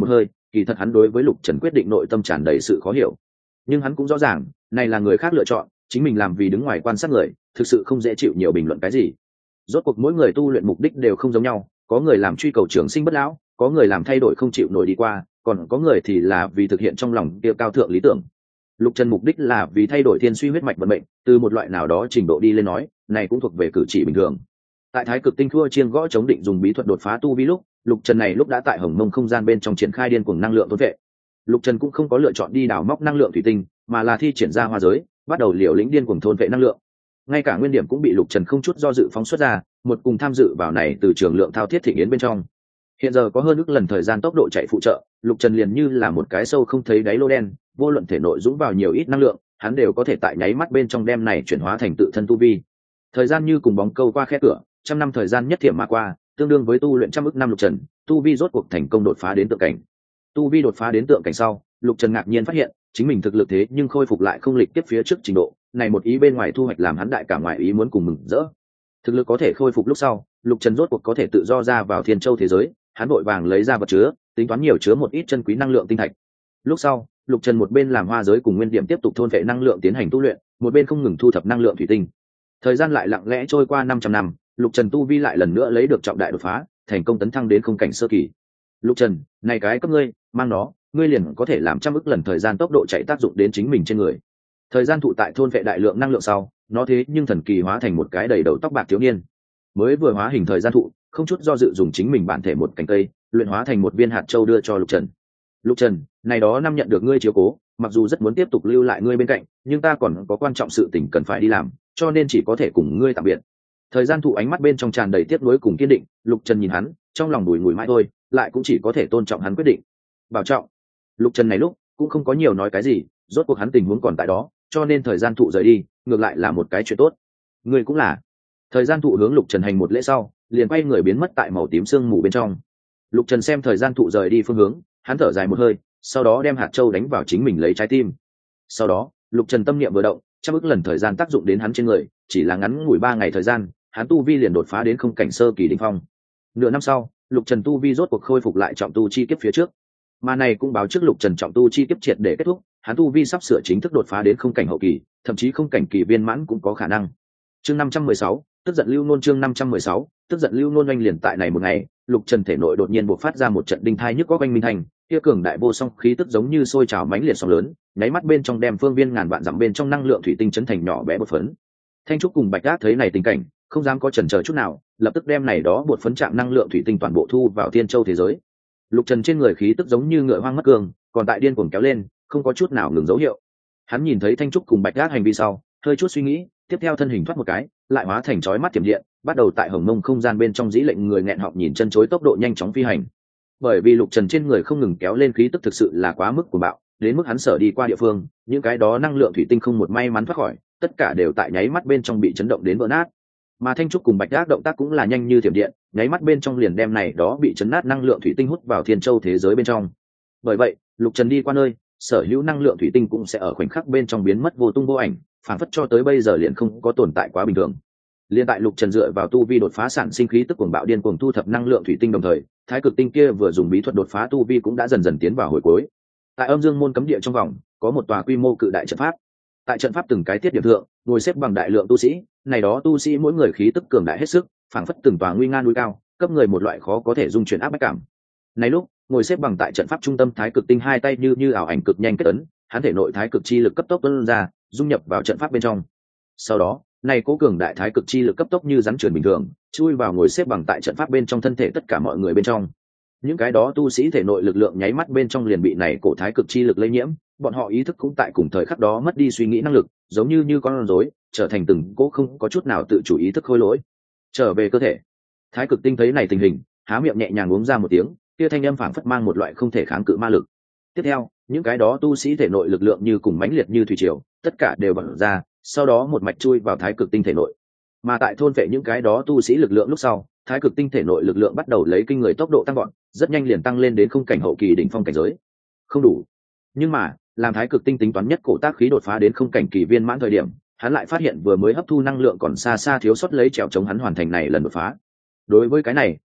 kỳ thật hắn đối với Lục Trần quyết định nội tâm tràn đầy sự khó hiểu, nhưng hắn cũng rõ ràng này là người khác lựa chọn, chính mình làm vì đứng ngoài quan sát người, thực sự không dễ chịu nhiều bình luận cái gì. Rốt cuộc mỗi người tu luyện mục đích đều không giống nhau, có người làm truy cầu trường sinh bất lão, có người làm thay đổi không chịu nổi đi qua, còn có người thì là vì thực hiện trong lòng kia cao thượng lý tưởng. Lục Trần mục đích là vì thay đổi thiên suy huyết mạch vận mệnh, từ một loại nào đó trình độ đi lên nói, này cũng thuộc về cử chỉ bình thường. Tại Thái Cực Tinh thua chiêng gõ chống định dùng bí thuật đột phá tu vi lúc, Lục Trần này lúc đã tại Hồng Mông không gian bên trong triển khai điên cuồng năng lượng thôn vệ. Lục Trần cũng không có lựa chọn đi đào móc năng lượng thủy tinh, mà là thi triển ra hoa giới, bắt đầu liều lĩnh điên cuồng thôn vệ năng lượng. Ngay cả nguyên điểm cũng bị Lục Trần không chút do dự phóng xuất ra, một cùng tham dự vào này từ trường lượng thao thiết thịnh yến bên trong. Hiện giờ có hơn ước lần thời gian tốc độ chạy phụ trợ, Lục Trần liền như là một cái sâu không thấy đáy lô đen, vô luận thể nội dũng vào nhiều ít năng lượng, hắn đều có thể tại nháy mắt bên trong đem này chuyển hóa thành tự thân tu vi. Thời gian như cùng bóng câu qua khe cửa, trăm năm thời gian nhất thiểm mà qua, tương đương với tu luyện trăm ức năm. Lục Trần tu vi rốt cuộc thành công đột phá đến tượng cảnh. Tu vi đột phá đến tượng cảnh sau, Lục Trần ngạc nhiên phát hiện chính mình thực lực thế nhưng khôi phục lại không lịch tiếp phía trước trình độ, này một ý bên ngoài thu hoạch làm hắn đại cả ngoài ý muốn cùng mừng rỡ. Thực lực có thể khôi phục lúc sau, Lục Trần rốt cuộc có thể tự do ra vào Thiên Châu thế giới, hắn vội vàng lấy ra vật chứa, tính toán nhiều chứa một ít chân quý năng lượng tinh thạch. Lúc sau, Lục Trần một bên làm hoa giới cùng nguyên điểm tiếp tục thôn vệ năng lượng tiến hành tu luyện, một bên không ngừng thu thập năng lượng thủy tinh. Thời gian lại lặng lẽ trôi qua năm trăm năm, Lục Trần tu vi lại lần nữa lấy được trọng đại đột phá, thành công tấn thăng đến không cảnh sơ kỳ. Lục Trần, này cái cấp ngươi, mang nó, ngươi liền có thể làm trăm ức lần thời gian tốc độ chạy tác dụng đến chính mình trên người. Thời gian thụ tại thôn vệ đại lượng năng lượng sau, nó thế nhưng thần kỳ hóa thành một cái đầy đầu tóc bạc thiếu niên. Mới vừa hóa hình thời gian thụ, không chút do dự dùng chính mình bản thể một cành cây, luyện hóa thành một viên hạt châu đưa cho Lục Trần. Lục Trần, này đó năm nhận được ngươi chiếu cố, mặc dù rất muốn tiếp tục lưu lại ngươi bên cạnh, nhưng ta còn có quan trọng sự tình cần phải đi làm, cho nên chỉ có thể cùng ngươi tạm biệt. Thời gian thụ ánh mắt bên trong tràn đầy tiếc nuối cùng kiên định, Lục Trần nhìn hắn, trong lòng bùi ngùi mãi thôi, lại cũng chỉ có thể tôn trọng hắn quyết định. Bảo trọng. Lục Trần này lúc cũng không có nhiều nói cái gì, rốt cuộc hắn tình huống còn tại đó, cho nên thời gian thụ rời đi, ngược lại là một cái chuyện tốt. Ngươi cũng là. Thời gian thụ hướng Lục Trần hành một lễ sau, liền quay người biến mất tại màu tím sương mù bên trong. Lục Trần xem thời gian thụ rời đi phương hướng, hắn thở dài một hơi, sau đó đem hạt châu đánh vào chính mình lấy trái tim. Sau đó, Lục Trần tâm niệm vừa động, trăm ức lần thời gian tác dụng đến hắn trên người, chỉ là ngắn ngủi ba ngày thời gian, hắn tu vi liền đột phá đến không cảnh sơ kỳ đỉnh phong. Nửa năm sau, Lục Trần tu vi rốt cuộc khôi phục lại trọng tu chi kiếp phía trước. Mà này cũng báo trước Lục Trần trọng tu chi kiếp triệt để kết thúc, hắn tu vi sắp sửa chính thức đột phá đến không cảnh hậu kỳ, thậm chí không cảnh kỳ viên mãn cũng có khả năng. Chương năm trăm mười sáu, tức giận lưu nôn chương năm trăm mười sáu, tức giận lưu nôn oanh liền tại này một ngày, Lục Trần thể nội đột nhiên bộc phát ra một trận đinh thai nhức góc oanh minh thành, kia cường đại vô song khí tức giống như sôi trào mãnh liệt sóng lớn, nháy mắt bên trong đem phương viên ngàn vạn dặm bên trong năng lượng thủy tinh chấn thành nhỏ bé bột phấn. Thanh trúc cùng Bạch Đát thấy này tình cảnh, không dám có chần chờ chút nào, lập tức đem này đó bột phấn trạng năng lượng thủy tinh toàn bộ thu vào Thiên Châu thế giới. Lục Trần trên người khí tức giống như ngựa hoang mất cương, còn tại điên cuồng kéo lên, không có chút nào ngừng dấu hiệu. Hắn nhìn thấy Thanh trúc cùng Bạch Đát hành vi sau, hơi chút suy nghĩ, tiếp theo thân hình thoát một cái, lại hóa thành chói mắt tiềm điện, bắt đầu tại Hồng Mông không gian bên trong dĩ lệnh người nghẹn họng nhìn chân chối tốc độ nhanh chóng phi hành. Bởi vì Lục Trần trên người không ngừng kéo lên khí tức thực sự là quá mức cuồng bạo, đến mức hắn sở đi qua địa phương, những cái đó năng lượng thủy tinh không một may mắn thoát khỏi, tất cả đều tại nháy mắt bên trong bị chấn động đến vỡ nát. Mà Thanh trúc cùng Bạch Đát động tác cũng là nhanh như thiểm điện, nháy mắt bên trong liền đem này đó bị chấn nát năng lượng thủy tinh hút vào Thiên Châu thế giới bên trong. Bởi vậy, Lục Trần đi qua nơi, sở hữu năng lượng thủy tinh cũng sẽ ở khoảnh khắc bên trong biến mất vô tung vô ảnh, phản phất cho tới bây giờ liền không có tồn tại quá bình thường. Liên tại Lục Trần dựa vào tu vi đột phá sản sinh khí tức cuồng bạo điên cuồng thu thập năng lượng thủy tinh đồng thời, Thái Cực Tinh kia vừa dùng bí thuật đột phá tu vi cũng đã dần dần tiến vào hồi cuối. Tại Âm Dương môn cấm địa trong vòng, có một tòa quy mô cự đại trận pháp. Tại trận pháp từng cái tiết điểm thượng, ngồi xếp bằng đại lượng tu sĩ, này đó tu sĩ mỗi người khí tức cường đại hết sức, phảng phất từng tòa nguy nga núi cao, cấp người một loại khó có thể dung chuyển áp bách cảm. Này lúc, ngồi xếp bằng tại trận pháp trung tâm Thái Cực Tinh hai tay như như ảo ảnh cực nhanh kết ấn, hắn thể nội thái cực chi lực cấp tốc tuôn ra, dung nhập vào trận pháp bên trong. Sau đó, này cố cường đại thái cực chi lực cấp tốc như rắn trườn bình thường, chui vào ngồi xếp bằng tại trận pháp bên trong thân thể tất cả mọi người bên trong. Những cái đó tu sĩ thể nội lực lượng nháy mắt bên trong liền bị này cổ thái cực chi lực lây nhiễm, bọn họ ý thức cũng tại cùng thời khắc đó mất đi suy nghĩ năng lực, giống như như con rối, trở thành từng cố không có chút nào tự chủ ý thức khôi lỗi. Trở về cơ thể. Thái cực tinh thấy này tình hình, há miệng nhẹ nhàng uống ra một tiếng, kia thanh âm phảng phất mang một loại không thể kháng cự ma lực. Tiếp theo, những cái đó tu sĩ thể nội lực lượng như cùng mãnh liệt như thủy triều, tất cả đều bật ra, sau đó một mạch chui vào thái cực tinh thể nội. Mà tại thôn vệ những cái đó tu sĩ lực lượng lúc sau, thái cực tinh thể nội lực lượng bắt đầu lấy kinh người tốc độ tăng vọt, rất nhanh liền tăng lên đến không cảnh hậu kỳ đỉnh phong cảnh giới. Không đủ. Nhưng mà, làm thái cực tinh tính toán nhất cổ tác khí đột phá đến không cảnh kỳ viên mãn thời điểm, hắn lại phát hiện vừa mới hấp thu năng lượng còn xa xa thiếu sót lấy trèo chống hắn hoàn thành này lần đột phá. Đối với cái này,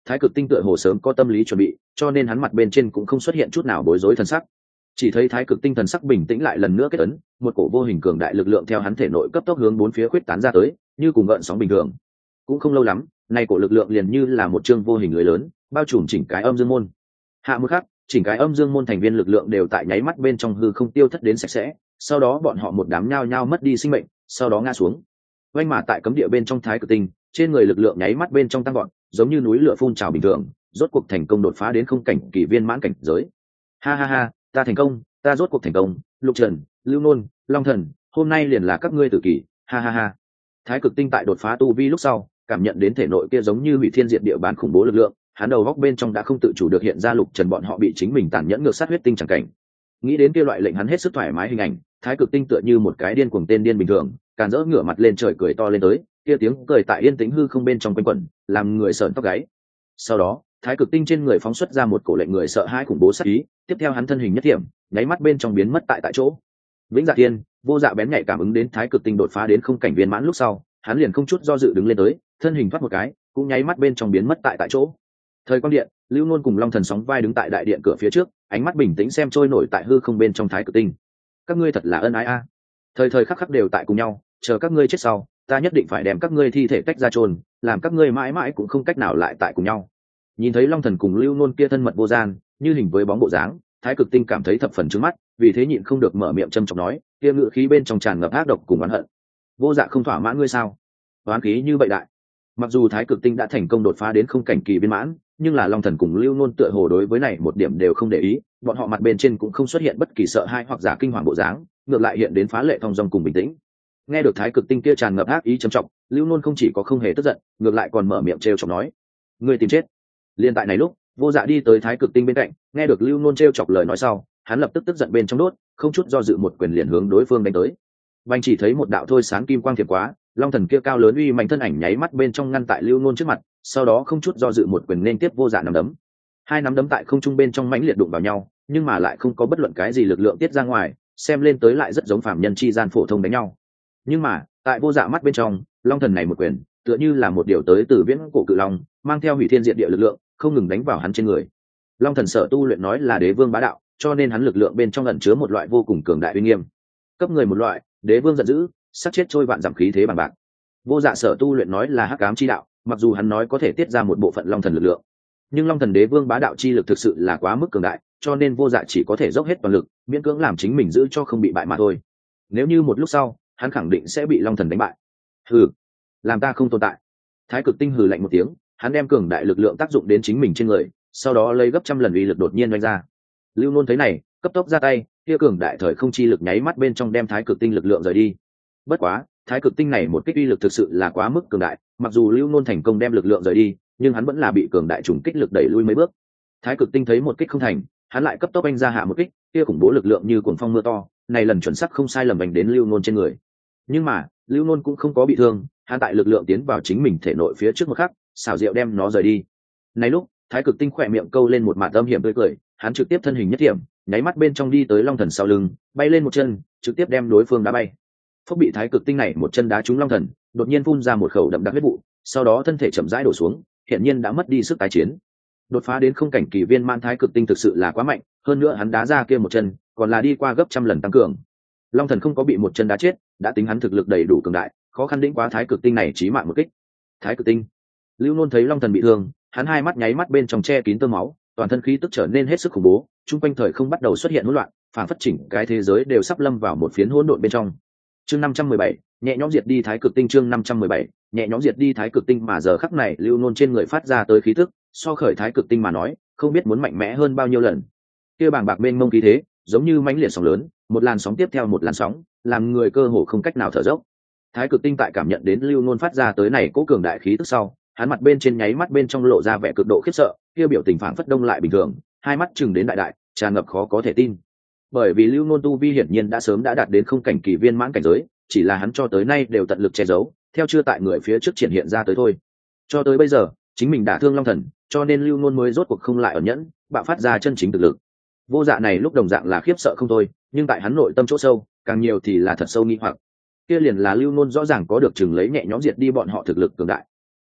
Thái Cực Tinh tựa hồ sớm có tâm lý chuẩn bị, cho nên hắn mặt bên trên cũng không xuất hiện chút nào bối rối thần sắc. Chỉ thấy Thái Cực Tinh thần sắc bình tĩnh lại lần nữa kết ấn, một cổ vô hình cường đại lực lượng theo hắn thể nội cấp tốc hướng bốn phía khuếch tán ra tới, như cùng gợn sóng bình thường. Cũng không lâu lắm, nay cổ lực lượng liền như là một chương vô hình lưới lớn, bao trùm chỉnh cái âm dương môn. Hạ một khắc, chỉnh cái âm dương môn thành viên lực lượng đều tại nháy mắt bên trong hư không tiêu thất đến sạch sẽ, sau đó bọn họ một đám nhao nhao mất đi sinh mệnh, sau đó ngã xuống. Vành mà tại cấm địa bên trong Thái Cực Tinh, trên người lực lượng nháy mắt bên trong tăng vọt, giống như núi lửa phun trào bình thường, rốt cuộc thành công đột phá đến không cảnh kỳ viên mãn cảnh giới. Ha ha ha, ta thành công, ta rốt cuộc thành công, Lục Trần, Lưu Nôn, Long Thần, hôm nay liền là các ngươi tử kỳ, ha ha ha. Thái Cực Tinh tại đột phá tu vi lúc sau, cảm nhận đến thể nội kia giống như hủy thiên diệt địa bán khủng bố lực lượng, hắn đầu góc bên trong đã không tự chủ được hiện ra Lục Trần bọn họ bị chính mình tàn nhẫn ngược sát huyết tinh chẳng cảnh. Nghĩ đến kia loại lệnh hắn hết sức thoải mái hình ảnh, Thái Cực Tinh tựa như một cái điên cuồng tên điên bình thường, càn rỡ ngửa mặt lên trời cười to lên tới, kia tiếng cười tại yên tĩnh hư không bên trong quanh quẩn, làm người sởn tóc gáy. Sau đó, Thái Cực Tinh trên người phóng xuất ra một cổ lệnh người sợ hãi khủng bố sát ý, tiếp theo hắn thân hình nhất điểm, nháy mắt bên trong biến mất tại tại chỗ. Vĩnh Dạ Thiên, Vô Dạ bén nhạy cảm ứng đến Thái Cực Tinh đột phá đến không cảnh viên mãn lúc sau, hắn liền không chút do dự đứng lên tới, thân hình thoát một cái, cũng nháy mắt bên trong biến mất tại tại chỗ. Thời Quang Điện, Lưu Nôn cùng Long Thần sóng vai đứng tại đại điện cửa phía trước, ánh mắt bình tĩnh xem trôi nổi tại hư không bên trong Thái Cực Tinh. Các ngươi thật là ân ái a, thời thời khắc khắc đều tại cùng nhau, chờ các ngươi chết sau, ta nhất định phải đem các ngươi thi thể tách ra chôn, làm các ngươi mãi mãi cũng không cách nào lại tại cùng nhau. Nhìn thấy Long Thần cùng Lưu Nôn kia thân mật vô gian, như hình với bóng bộ dáng, Thái Cực Tinh cảm thấy thập phần trướng mắt, vì thế nhịn không được mở miệng châm chọc nói, kia ngự khí bên trong tràn ngập ác độc cùng oán hận. Vô Dạ không thỏa mãn ngươi sao? Oán khí như vậy đại. Mặc dù Thái Cực Tinh đã thành công đột phá đến không cảnh kỳ viên mãn, nhưng là Long Thần cùng Lưu Nôn tựa hồ đối với này một điểm đều không để ý, bọn họ mặt bên trên cũng không xuất hiện bất kỳ sợ hãi hoặc giả kinh hoàng bộ dáng, ngược lại hiện đến phá lệ thong dong cùng bình tĩnh. Nghe được Thái Cực Tinh kia tràn ngập ác ý trầm trọng, Lưu Nôn không chỉ có không hề tức giận, ngược lại còn mở miệng trêu chọc nói, ngươi tìm chết. Liên tại này lúc, Vô Dạ đi tới Thái Cực Tinh bên cạnh, nghe được Lưu Nôn trêu chọc lời nói sau, hắn lập tức tức giận bên trong đốt, không chút do dự một quyền liền hướng đối phương đánh tới. Bành chỉ thấy một đạo thôi sáng kim quang thiệp quá, Long Thần kia cao lớn uy mạnh thân ảnh nháy mắt bên trong ngăn tại Lưu Nôn trước mặt, sau đó không chút do dự một quyền nên tiếp Vô Dạ nắm đấm. Hai nắm đấm tại không trung bên trong mãnh liệt đụng vào nhau, nhưng mà lại không có bất luận cái gì lực lượng tiết ra ngoài, xem lên tới lại rất giống phàm nhân chi gian phổ thông đánh nhau. Nhưng mà, tại Vô Dạ mắt bên trong, Long Thần này một quyền, tựa như là một điều tới từ viễn cổ cự long, mang theo hủy thiên diệt địa lực lượng, không ngừng đánh vào hắn trên người. Long Thần sở tu luyện nói là đế vương bá đạo, cho nên hắn lực lượng bên trong ẩn chứa một loại vô cùng cường đại uy nghiêm. Cấp người một loại, đế vương giận dữ, sát chết trôi vạn dặm khí thế bằng bạc. Vô Dạ sở tu luyện nói là hắc ám chi đạo, mặc dù hắn nói có thể tiết ra một bộ phận Long Thần lực lượng, nhưng Long Thần đế vương bá đạo chi lực thực sự là quá mức cường đại, cho nên Vô Dạ chỉ có thể dốc hết toàn lực, miễn cưỡng làm chính mình giữ cho không bị bại mà thôi. Nếu như một lúc sau, hắn khẳng định sẽ bị Long Thần đánh bại. Hừ, làm ta không tồn tại. Thái Cực Tinh hừ lạnh một tiếng, hắn đem cường đại lực lượng tác dụng đến chính mình trên người, sau đó lấy gấp trăm lần uy lực đột nhiên đánh ra. Lưu Nôn thấy này, cấp tốc ra tay, kia cường đại thời không chi lực nháy mắt bên trong đem Thái Cực Tinh lực lượng rời đi. Bất quá, Thái Cực Tinh này một kích uy lực thực sự là quá mức cường đại, mặc dù Lưu Nôn thành công đem lực lượng rời đi, nhưng hắn vẫn là bị cường đại trùng kích lực đẩy lui mấy bước. Thái Cực Tinh thấy một kích không thành, hắn lại cấp tốc anh ra hạ một kích, kia khủng bố lực lượng như cuồng phong mưa to, này lần chuẩn xác không sai lầm đánh đến Lưu Nôn trên người. Nhưng mà, Lưu Nôn cũng không có bị thương, hắn tại lực lượng tiến vào chính mình thể nội phía trước một khắc, xảo diệu đem nó rời đi. Này lúc, Thái Cực Tinh khỏe miệng câu lên một mạt âm hiểm tươi cười, hắn trực tiếp thân hình nhất điểm, nháy mắt bên trong đi tới Long Thần sau lưng, bay lên một chân, trực tiếp đem đối phương đá bay. Phốc bị Thái Cực Tinh này một chân đá trúng Long Thần, đột nhiên phun ra một khẩu đậm đặc huyết vụ, sau đó thân thể chậm rãi đổ xuống, hiện nhiên đã mất đi sức tái chiến. Đột phá đến không cảnh kỳ viên mãn Thái Cực Tinh thực sự là quá mạnh, hơn nữa hắn đá ra kia một chân, còn là đi qua gấp trăm lần tăng cường. Long Thần không có bị một chân đá chết, đã tính hắn thực lực đầy đủ cường đại, khó khăn đỉnh quá Thái Cực Tinh này chí mạng một kích. Thái Cực Tinh. Lưu Nôn thấy Long Thần bị thương, hắn hai mắt nháy mắt bên trong che kín tơ máu, toàn thân khí tức trở nên hết sức khủng bố, trung quanh thời không bắt đầu xuất hiện hỗn loạn, phản phất chỉnh cái thế giới đều sắp lâm vào một phiến hỗn độn bên trong. Chương năm trăm mười bảy, nhẹ nhõm diệt đi Thái Cực Tinh. Chương năm trăm mười bảy, nhẹ nhõm diệt đi Thái Cực Tinh. Mà giờ khắc này Lưu Nôn trên người phát ra tới khí tức, so khởi Thái Cực Tinh mà nói, không biết muốn mạnh mẽ hơn bao nhiêu lần. Kia bàng bạc mênh mông khí thế, giống như mãnh liệt sóng lớn, một làn sóng tiếp theo một làn sóng, làm người cơ hồ không cách nào thở dốc. Thái Cực Tinh tại cảm nhận đến Lưu Nôn phát ra tới này cố cường đại khí tức sau, hắn mặt bên trên nháy mắt bên trong lộ ra vẻ cực độ khiếp sợ, kia biểu tình phảng phất đông lại bình thường, hai mắt chừng đến đại đại, tràn ngập khó có thể tin. Bởi vì Lưu Nôn tu vi hiển nhiên đã sớm đã đạt đến không cảnh kỳ viên mãn cảnh giới, chỉ là hắn cho tới nay đều tận lực che giấu, theo chưa tại người phía trước triển hiện ra tới thôi. Cho tới bây giờ, chính mình đã thương Long Thần, cho nên Lưu Nôn mới rốt cuộc không lại ẩn nhẫn, bạo phát ra chân chính thực lực. Vô Dạ này lúc đồng dạng là khiếp sợ không thôi, nhưng tại hắn nội tâm chỗ sâu, càng nhiều thì là thật sâu nghi hoặc. Kia liền là Lưu Nôn rõ ràng có được chừng lấy nhẹ nhõm diệt đi bọn họ thực lực cường đại.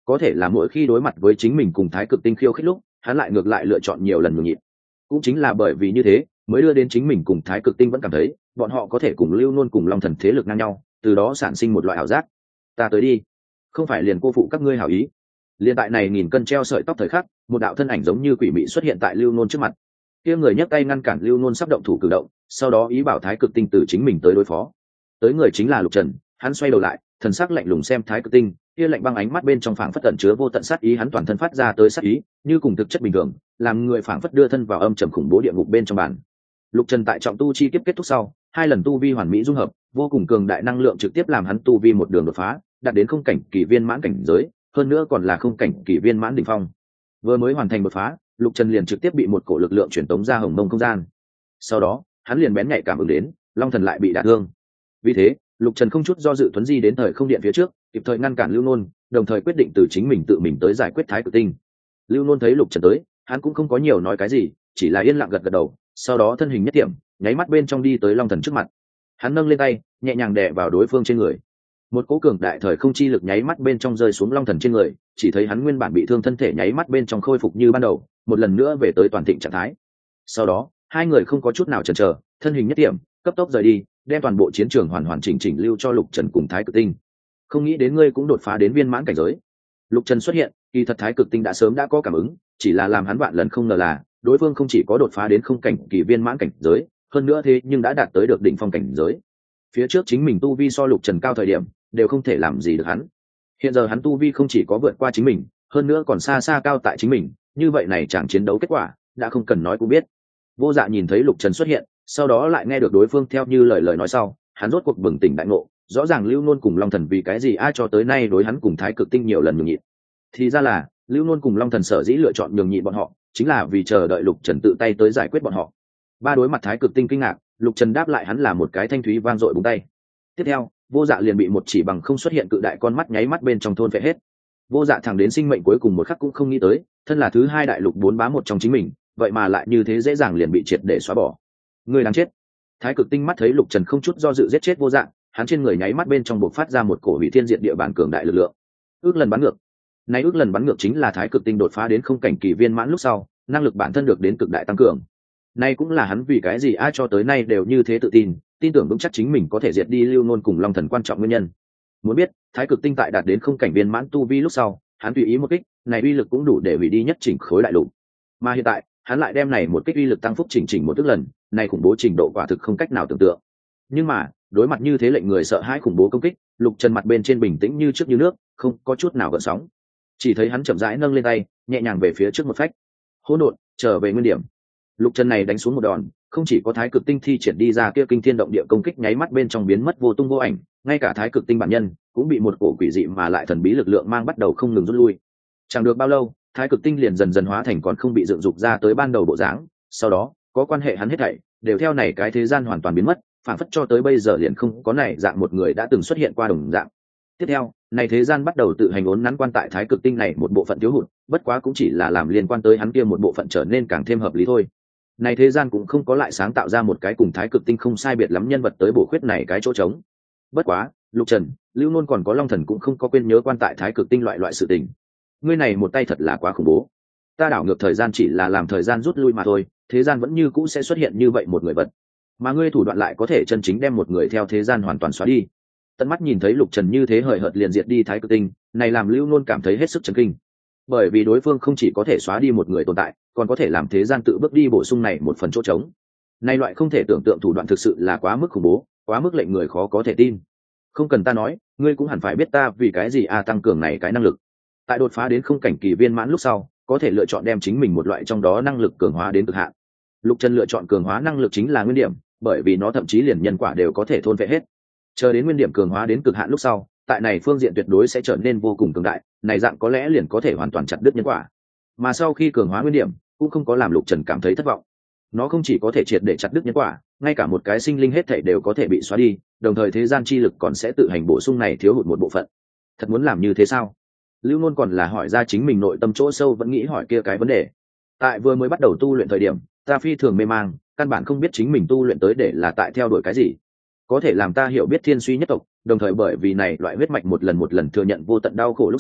có thể là mỗi khi đối mặt với chính mình cùng thái cực tinh khiêu khích lúc hắn lại ngược lại lựa chọn nhiều lần nhường nhịn. Cũng chính là bởi vì như thế mới đưa đến chính mình cùng thái cực tinh vẫn cảm thấy bọn họ có thể cùng lưu nôn cùng long thần thế lực ngang nhau, từ đó sản sinh một loại ảo giác. Ta tới đi, không phải liền cô phụ các ngươi hảo ý. Liên tại này nghìn cân treo sợi tóc thời khắc, một đạo thân ảnh giống như quỷ mị xuất hiện tại lưu nôn trước mặt. Kia người nhấc tay ngăn cản lưu nôn sắp động thủ cử động, sau đó ý bảo thái cực tinh từ chính mình tới đối phó. Tới người chính là Lục Trần. Hắn xoay đầu lại, thần sắc lạnh lùng xem thái cực tinh, kia lạnh băng ánh mắt bên trong phảng phất tẩn chứa vô tận sát ý, hắn toàn thân phát ra tới sát ý như cùng thực chất bình thường, làm người phảng phất đưa thân vào âm trầm khủng bố địa ngục bên trong bản. Lục Trần tại trọng tu chi kiếp kết thúc sau, hai lần tu vi hoàn mỹ dung hợp, vô cùng cường đại năng lượng trực tiếp làm hắn tu vi một đường đột phá, đạt đến không cảnh kỳ viên mãn cảnh giới, hơn nữa còn là không cảnh kỳ viên mãn đỉnh phong. Vừa mới hoàn thành đột phá, Lục Trần liền trực tiếp bị một cổ lực lượng truyền tống ra hồng mông không gian. Sau đó, hắn liền bén nhạy cảm ứng đến, Long Thần lại bị đả thương. Vì thế, Lục Trần không chút do dự tuấn di đến thời không điện phía trước, kịp thời ngăn cản Lưu Nôn, đồng thời quyết định từ chính mình tự mình tới giải quyết thái cực tinh. Lưu Nôn thấy Lục Trần tới, hắn cũng không có nhiều nói cái gì, chỉ là yên lặng gật gật đầu, sau đó thân hình nhất điểm, nháy mắt bên trong đi tới Long Thần trước mặt. Hắn nâng lên tay, nhẹ nhàng đè vào đối phương trên người. Một cỗ cường đại thời không chi lực nháy mắt bên trong rơi xuống Long Thần trên người, chỉ thấy hắn nguyên bản bị thương thân thể nháy mắt bên trong khôi phục như ban đầu, một lần nữa về tới toàn thịnh trạng thái. Sau đó, hai người không có chút nào chần chờ, thân hình nhất điểm, cấp tốc rời đi, đem toàn bộ chiến trường hoàn hoàn chỉnh chỉnh lưu cho Lục Trần cùng thái cực tinh. Không nghĩ đến ngươi cũng đột phá đến viên mãn cảnh giới. Lục Trần xuất hiện, kỳ thật thái cực tinh đã sớm đã có cảm ứng, chỉ là làm hắn vạn lần không ngờ là đối phương không chỉ có đột phá đến không cảnh kỳ viên mãn cảnh giới, hơn nữa thế nhưng đã đạt tới được đỉnh phong cảnh giới. Phía trước chính mình tu vi so Lục Trần cao thời điểm, đều không thể làm gì được hắn. Hiện giờ hắn tu vi không chỉ có vượt qua chính mình, hơn nữa còn xa xa cao tại chính mình, như vậy này chẳng chiến đấu kết quả, đã không cần nói cũng biết. Vô Dạ nhìn thấy Lục Trần xuất hiện, sau đó lại nghe được đối phương theo như lời lời nói sau, hắn rốt cuộc bừng tỉnh đại ngộ, rõ ràng Lưu Nôn cùng Long Thần vì cái gì ai cho tới nay đối hắn cùng thái cực tinh nhiều lần nhường nhịn. Thì ra là, Lưu Nôn cùng Long Thần sở dĩ lựa chọn nhường nhịn bọn họ, chính là vì chờ đợi Lục Trần tự tay tới giải quyết bọn họ. Ba đối mặt thái cực tinh kinh ngạc, Lục Trần đáp lại hắn là một cái thanh thúy vang dội búng tay. Tiếp theo, Vô Dạ liền bị một chỉ bằng không xuất hiện cự đại con mắt nháy mắt bên trong thôn phệ hết. Vô Dạ thẳng đến sinh mệnh cuối cùng một khắc cũng không nghĩ tới, thân là thứ hai đại lục bốn bá một trong chính mình, vậy mà lại như thế dễ dàng liền bị triệt để xóa bỏ. Người đáng chết. Thái cực tinh mắt thấy Lục Trần không chút do dự giết chết Vô Dạ, hắn trên người nháy mắt bên trong bộc phát ra một cổ hủy thiên diệt địa bản cường đại lực lượng. Ước lần bắn ngược. Này ước lần bắn ngược chính là thái cực tinh đột phá đến không cảnh kỳ viên mãn lúc sau, năng lực bản thân được đến cực đại tăng cường. Này cũng là hắn vì cái gì ai cho tới nay đều như thế tự tin, tin tưởng vững chắc chính mình có thể diệt đi Lưu Nôn cùng Long Thần quan trọng nguyên nhân. Muốn biết, thái cực tinh tại đạt đến không cảnh viên mãn tu vi lúc sau, hắn tùy ý một kích, này uy lực cũng đủ để hủy đi nhất chỉnh khối đại lục. Mà hiện tại, hắn lại đem này một kích uy lực tăng phúc chỉnh chỉnh một tức lần, này khủng bố trình độ quả thực không cách nào tưởng tượng. Nhưng mà, đối mặt như thế lệnh người sợ hãi khủng bố công kích, Lục Trần mặt bên trên bình tĩnh như trước như nước, không có chút nào gợn sóng. Chỉ thấy hắn chậm rãi nâng lên tay, nhẹ nhàng về phía trước một phách. Hỗn độn, trở về nguyên điểm. Lục Trần này đánh xuống một đòn, không chỉ có thái cực tinh thi triển đi ra kia kinh thiên động địa công kích nháy mắt bên trong biến mất vô tung vô ảnh, ngay cả thái cực tinh bản nhân cũng bị một cổ quỷ dị mà lại thần bí lực lượng mang bắt đầu không ngừng rút lui. Chẳng được bao lâu, thái cực tinh liền dần dần hóa thành còn không bị dựng dục ra tới ban đầu bộ dáng, sau đó, có quan hệ hắn hết thảy đều theo này cái thế gian hoàn toàn biến mất, phản phất cho tới bây giờ liền không có này dạng một người đã từng xuất hiện qua đồng dạng. Tiếp theo, này thế gian bắt đầu tự hành uốn nắn quan tại thái cực tinh này một bộ phận thiếu hụt, bất quá cũng chỉ là làm liên quan tới hắn kia một bộ phận trở nên càng thêm hợp lý thôi. Này thế gian cũng không có lại sáng tạo ra một cái cùng thái cực tinh không sai biệt lắm nhân vật tới bổ khuyết này cái chỗ trống. Bất quá, Lục Trần, Lưu Nôn còn có Long Thần cũng không có quên nhớ quan tại thái cực tinh loại loại sự tình. Ngươi này một tay thật là quá khủng bố. Ta đảo ngược thời gian chỉ là làm thời gian rút lui mà thôi, thế gian vẫn như cũ sẽ xuất hiện như vậy một người vật. Mà ngươi thủ đoạn lại có thể chân chính đem một người theo thế gian hoàn toàn xóa đi. Tận mắt nhìn thấy Lục Trần như thế hời hợt liền diệt đi thái cực tinh, này làm Lưu Nôn cảm thấy hết sức chấn kinh. Bởi vì đối phương không chỉ có thể xóa đi một người tồn tại, còn có thể làm thế gian tự bước đi bổ sung này một phần chỗ trống. Này loại không thể tưởng tượng thủ đoạn thực sự là quá mức khủng bố, quá mức lệnh người khó có thể tin. Không cần ta nói, ngươi cũng hẳn phải biết ta vì cái gì a tăng cường này cái năng lực. Tại đột phá đến không cảnh kỳ viên mãn lúc sau, có thể lựa chọn đem chính mình một loại trong đó năng lực cường hóa đến cực hạn. Lục Trần lựa chọn cường hóa năng lực chính là nguyên điểm, bởi vì nó thậm chí liền nhân quả đều có thể thôn vệ hết. Chờ đến nguyên điểm cường hóa đến cực hạn lúc sau, tại này phương diện tuyệt đối sẽ trở nên vô cùng cường đại, này dạng có lẽ liền có thể hoàn toàn chặt đứt nhân quả. Mà sau khi cường hóa nguyên điểm, cũng không có làm Lục Trần cảm thấy thất vọng. Nó không chỉ có thể triệt để chặt đứt nhân quả, ngay cả một cái sinh linh hết thảy đều có thể bị xóa đi, đồng thời thế gian chi lực còn sẽ tự hành bổ sung này thiếu hụt một bộ phận. Thật muốn làm như thế sao? Lưu Nôn còn là hỏi ra chính mình nội tâm chỗ sâu vẫn nghĩ hỏi kia cái vấn đề. Tại vừa mới bắt đầu tu luyện thời điểm, ta phi thường mê mang, căn bản không biết chính mình tu luyện tới để là tại theo đuổi cái gì. Có thể làm ta hiểu biết thiên suy nhất tộc, đồng thời bởi vì này loại huyết mạch một lần một lần thừa nhận vô tận đau khổ lúc sau,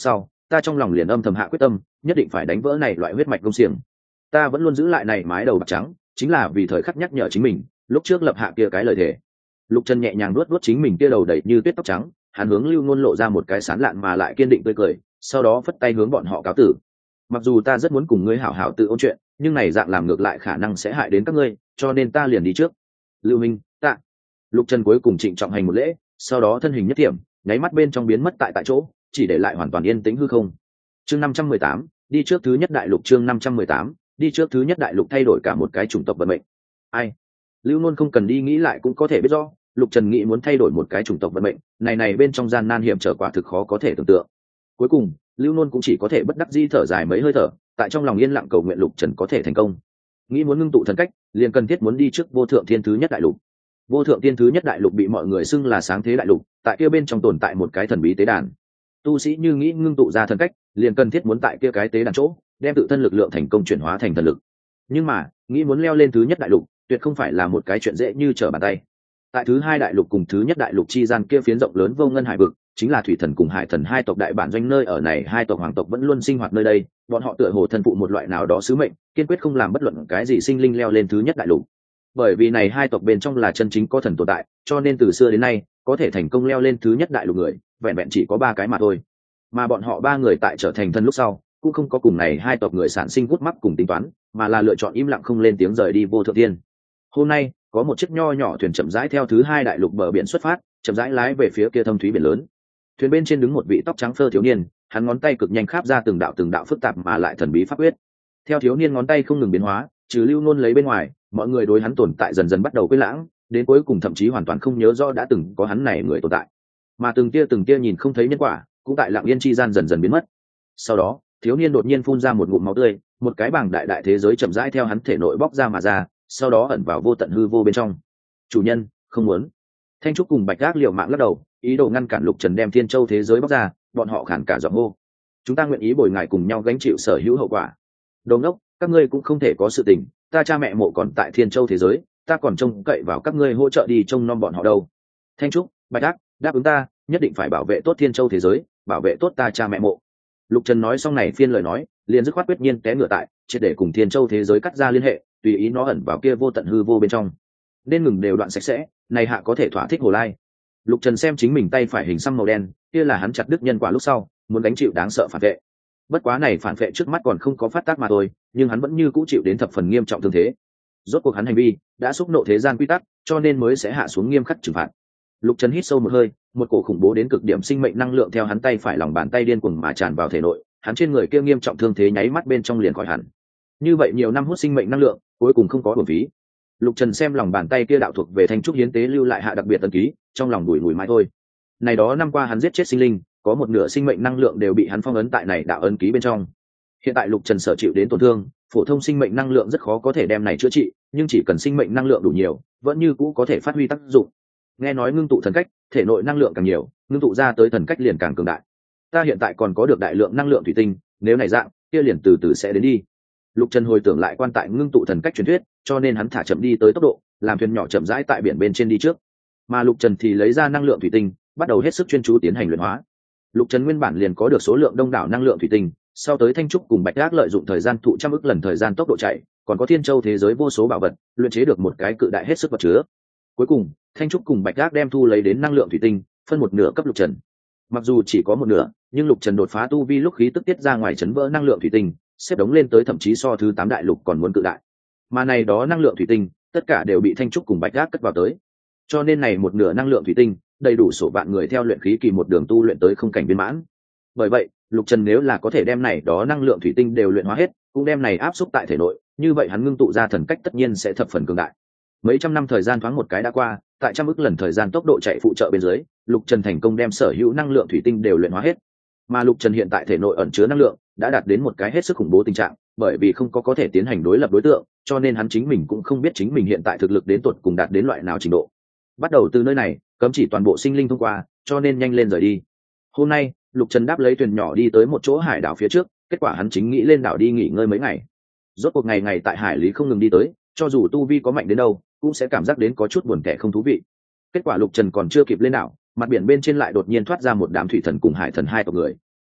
ta trong lòng liền âm thầm hạ quyết tâm nhất định phải đánh vỡ này loại huyết mạch công xiềng. Ta vẫn luôn giữ lại này mái đầu bạc trắng chính là vì thời khắc nhắc nhở chính mình lúc trước lập hạ kia cái lời thề. Lục Trần nhẹ nhàng nuốt nuốt chính mình kia đầu đầy như tuyết tóc trắng, hắn hướng Lưu Ngôn lộ ra một cái sán lạn mà lại kiên định tươi cười, sau đó phất tay hướng bọn họ cáo tử. Mặc dù ta rất muốn cùng ngươi hảo hảo tự ôn chuyện, nhưng này dạng làm ngược lại khả năng sẽ hại đến các ngươi, cho nên ta liền đi trước. Lưu Minh, tạ. Lục Trần cuối cùng trịnh trọng hành một lễ, sau đó thân hình nhất điểm, nháy mắt bên trong biến mất tại tại chỗ, chỉ để lại hoàn toàn yên tĩnh hư không. Chương năm trăm mười tám, đi trước thứ nhất đại lục. Chương năm trăm mười tám, đi trước thứ nhất đại lục thay đổi cả một cái chủng tộc vận mệnh. Ai? Lưu Nôn không cần đi nghĩ lại cũng có thể biết rõ, Lục Trần nghĩ muốn thay đổi một cái chủng tộc vận mệnh, này này bên trong gian nan hiểm trở quả thực khó có thể tưởng tượng. Cuối cùng, Lưu Nôn cũng chỉ có thể bất đắc dĩ thở dài mấy hơi thở, tại trong lòng yên lặng cầu nguyện Lục Trần có thể thành công. Nghĩ muốn ngưng tụ thần cách, liền cần thiết muốn đi trước vô thượng thiên thứ nhất đại lục. Vô thượng tiên thứ nhất đại lục bị mọi người xưng là sáng thế đại lục, tại kia bên trong tồn tại một cái thần bí tế đàn. Tu sĩ như nghĩ ngưng tụ ra thần cách, liền cần thiết muốn tại kia cái tế đàn chỗ, đem tự thân lực lượng thành công chuyển hóa thành thần lực. Nhưng mà, nghĩ muốn leo lên thứ nhất đại lục, tuyệt không phải là một cái chuyện dễ như trở bàn tay. Tại thứ hai đại lục cùng thứ nhất đại lục chi gian kia phiến rộng lớn vô ngân hải vực, chính là thủy thần cùng hải thần hai tộc đại bản doanh nơi ở này, hai tộc hoàng tộc vẫn luôn sinh hoạt nơi đây, bọn họ tựa hồ thân phụ một loại nào đó sứ mệnh, kiên quyết không làm bất luận cái gì sinh linh leo lên thứ nhất đại lục. Bởi vì này hai tộc bên trong là chân chính có thần tồn tại, cho nên từ xưa đến nay, có thể thành công leo lên thứ nhất đại lục người, vẹn vẹn chỉ có ba cái mà thôi. Mà bọn họ ba người tại trở thành thần lúc sau, cũng không có cùng này hai tộc người sản sinh gút mắc cùng tính toán, mà là lựa chọn im lặng không lên tiếng rời đi vô thượng tiên. Hôm nay, có một chiếc nho nhỏ thuyền chậm rãi theo thứ hai đại lục bờ biển xuất phát, chậm rãi lái về phía kia thâm thúy biển lớn. Thuyền bên trên đứng một vị tóc trắng phơ thiếu niên, hắn ngón tay cực nhanh kháp ra từng đạo từng đạo phức tạp mà lại thần bí pháp quyết. Theo thiếu niên ngón tay không ngừng biến hóa, trừ Lưu Nôn lấy bên ngoài, mọi người đối hắn tồn tại dần dần bắt đầu quên lãng, đến cuối cùng thậm chí hoàn toàn không nhớ rõ đã từng có hắn này người tồn tại. Mà từng tia từng tia nhìn không thấy nhân quả, cũng tại lặng yên chi gian dần dần biến mất. Sau đó, thiếu niên đột nhiên phun ra một ngụm máu tươi, một cái bảng đại đại thế giới chậm rãi theo hắn thể nội bóc ra mà ra, sau đó ẩn vào vô tận hư vô bên trong. Chủ nhân, không muốn. Thanh trúc cùng Bạch Gác liều mạng lắc đầu, ý đồ ngăn cản Lục Trần đem Thiên Châu thế giới bóc ra, bọn họ khản cả giọng hô. Chúng ta nguyện ý bồi ngài cùng nhau gánh chịu sở hữu hậu quả. Đồ ngốc, các ngươi cũng không thể có sự tình, ta cha mẹ mộ còn tại Thiên Châu thế giới, ta còn trông cậy vào các ngươi hỗ trợ đi trông nom bọn họ đâu. Thanh trúc, Bạch Gác, đáp ứng ta, nhất định phải bảo vệ tốt Thiên Châu thế giới, bảo vệ tốt ta cha mẹ mộ. Lục Trần nói xong này phiên lời nói, liền dứt khoát quyết nhiên té ngửa tại, triệt để cùng Thiên Châu thế giới cắt ra liên hệ, tùy ý nó ẩn vào kia vô tận hư vô bên trong. Nên ngừng đều đoạn sạch sẽ, này hạ có thể thỏa thích Hồ Lai. Lục Trần xem chính mình tay phải hình xăm màu đen, kia là hắn chặt đứt nhân quả lúc sau, muốn gánh chịu đáng sợ phản vệ. Bất quá này phản vệ trước mắt còn không có phát tác mà thôi, nhưng hắn vẫn như cũ chịu đến thập phần nghiêm trọng thương thế. Rốt cuộc hắn hành vi đã xúc nộ thế gian quy tắc, cho nên mới sẽ hạ xuống nghiêm khắc trừng phạt. Lục Trần hít sâu một hơi, một cổ khủng bố đến cực điểm sinh mệnh năng lượng theo hắn tay phải lòng bàn tay điên cuồng mà tràn vào thể nội, hắn trên người kia nghiêm trọng thương thế nháy mắt bên trong liền khỏi hẳn. Như vậy nhiều năm hút sinh mệnh năng lượng, cuối cùng không có uổng phí. Lục Trần xem lòng bàn tay kia đạo thuộc về Thanh trúc hiến tế lưu lại hạ đặc biệt ấn ký, trong lòng bùi ngùi mãi thôi. Này đó năm qua hắn giết chết sinh linh, có một nửa sinh mệnh năng lượng đều bị hắn phong ấn tại này đạo ấn ký bên trong. Hiện tại Lục Trần sở chịu đến tổn thương, phổ thông sinh mệnh năng lượng rất khó có thể đem này chữa trị, nhưng chỉ cần sinh mệnh năng lượng đủ nhiều, vẫn như cũ có thể phát huy tác dụng. Nghe nói ngưng tụ thần cách, thể nội năng lượng càng nhiều, ngưng tụ ra tới thần cách liền càng cường đại. Ta hiện tại còn có được đại lượng năng lượng thủy tinh, nếu này dạng, kia liền từ từ sẽ đến đi. Lục Trần hồi tưởng lại quan tại ngưng tụ thần cách truyền thuyết, cho nên hắn thả chậm đi tới tốc độ, làm thuyền nhỏ chậm rãi tại biển bên trên đi trước. Mà Lục Trần thì lấy ra năng lượng thủy tinh, bắt đầu hết sức chuyên chú tiến hành luyện hóa. Lục Trần nguyên bản liền có được số lượng đông đảo năng lượng thủy tinh, sau tới Thanh trúc cùng Bạch Gác lợi dụng thời gian thụ trăm ức lần thời gian tốc độ chạy, còn có Thiên Châu thế giới vô số bảo vật, luyện chế được một cái cự đại hết sức vật chứa. Cuối cùng, Thanh trúc cùng Bạch Gác đem thu lấy đến năng lượng thủy tinh, phân một nửa cấp Lục Trần. Mặc dù chỉ có một nửa, nhưng Lục Trần đột phá tu vi lúc khí tức tiết ra ngoài chấn vỡ năng lượng thủy tinh, xếp đống lên tới thậm chí so thứ tám đại lục còn muốn cự đại. Mà này đó năng lượng thủy tinh, tất cả đều bị Thanh trúc cùng Bạch Gác cất vào tới. Cho nên này một nửa năng lượng thủy tinh, đầy đủ số vạn người theo luyện khí kỳ một đường tu luyện tới không cảnh viên mãn. Bởi vậy, Lục Trần nếu là có thể đem này đó năng lượng thủy tinh đều luyện hóa hết, cũng đem này áp xúc tại thể nội, như vậy hắn ngưng tụ ra thần cách tất nhiên sẽ thập phần cường đại. Mấy trăm năm thời gian thoáng một cái đã qua, tại trăm ức lần thời gian tốc độ chạy phụ trợ bên dưới, Lục Trần thành công đem sở hữu năng lượng thủy tinh đều luyện hóa hết. Mà Lục Trần hiện tại thể nội ẩn chứa năng lượng đã đạt đến một cái hết sức khủng bố tình trạng, bởi vì không có có thể tiến hành đối lập đối tượng, cho nên hắn chính mình cũng không biết chính mình hiện tại thực lực đến tột cùng đạt đến loại nào trình độ. Bắt đầu từ nơi này, cấm chỉ toàn bộ sinh linh thông qua, cho nên nhanh lên rời đi. Hôm nay, Lục Trần đáp lấy thuyền nhỏ đi tới một chỗ hải đảo phía trước, kết quả hắn chính nghĩ lên đảo đi nghỉ ngơi mấy ngày. Rốt cuộc ngày ngày tại hải lý không ngừng đi tới, cho dù tu vi có mạnh đến đâu, cũng sẽ cảm giác đến có chút buồn tẻ không thú vị. Kết quả Lục Trần còn chưa kịp lên đảo, mặt biển bên trên lại đột nhiên thoát ra một đám thủy thần cùng hải thần hai tộc người.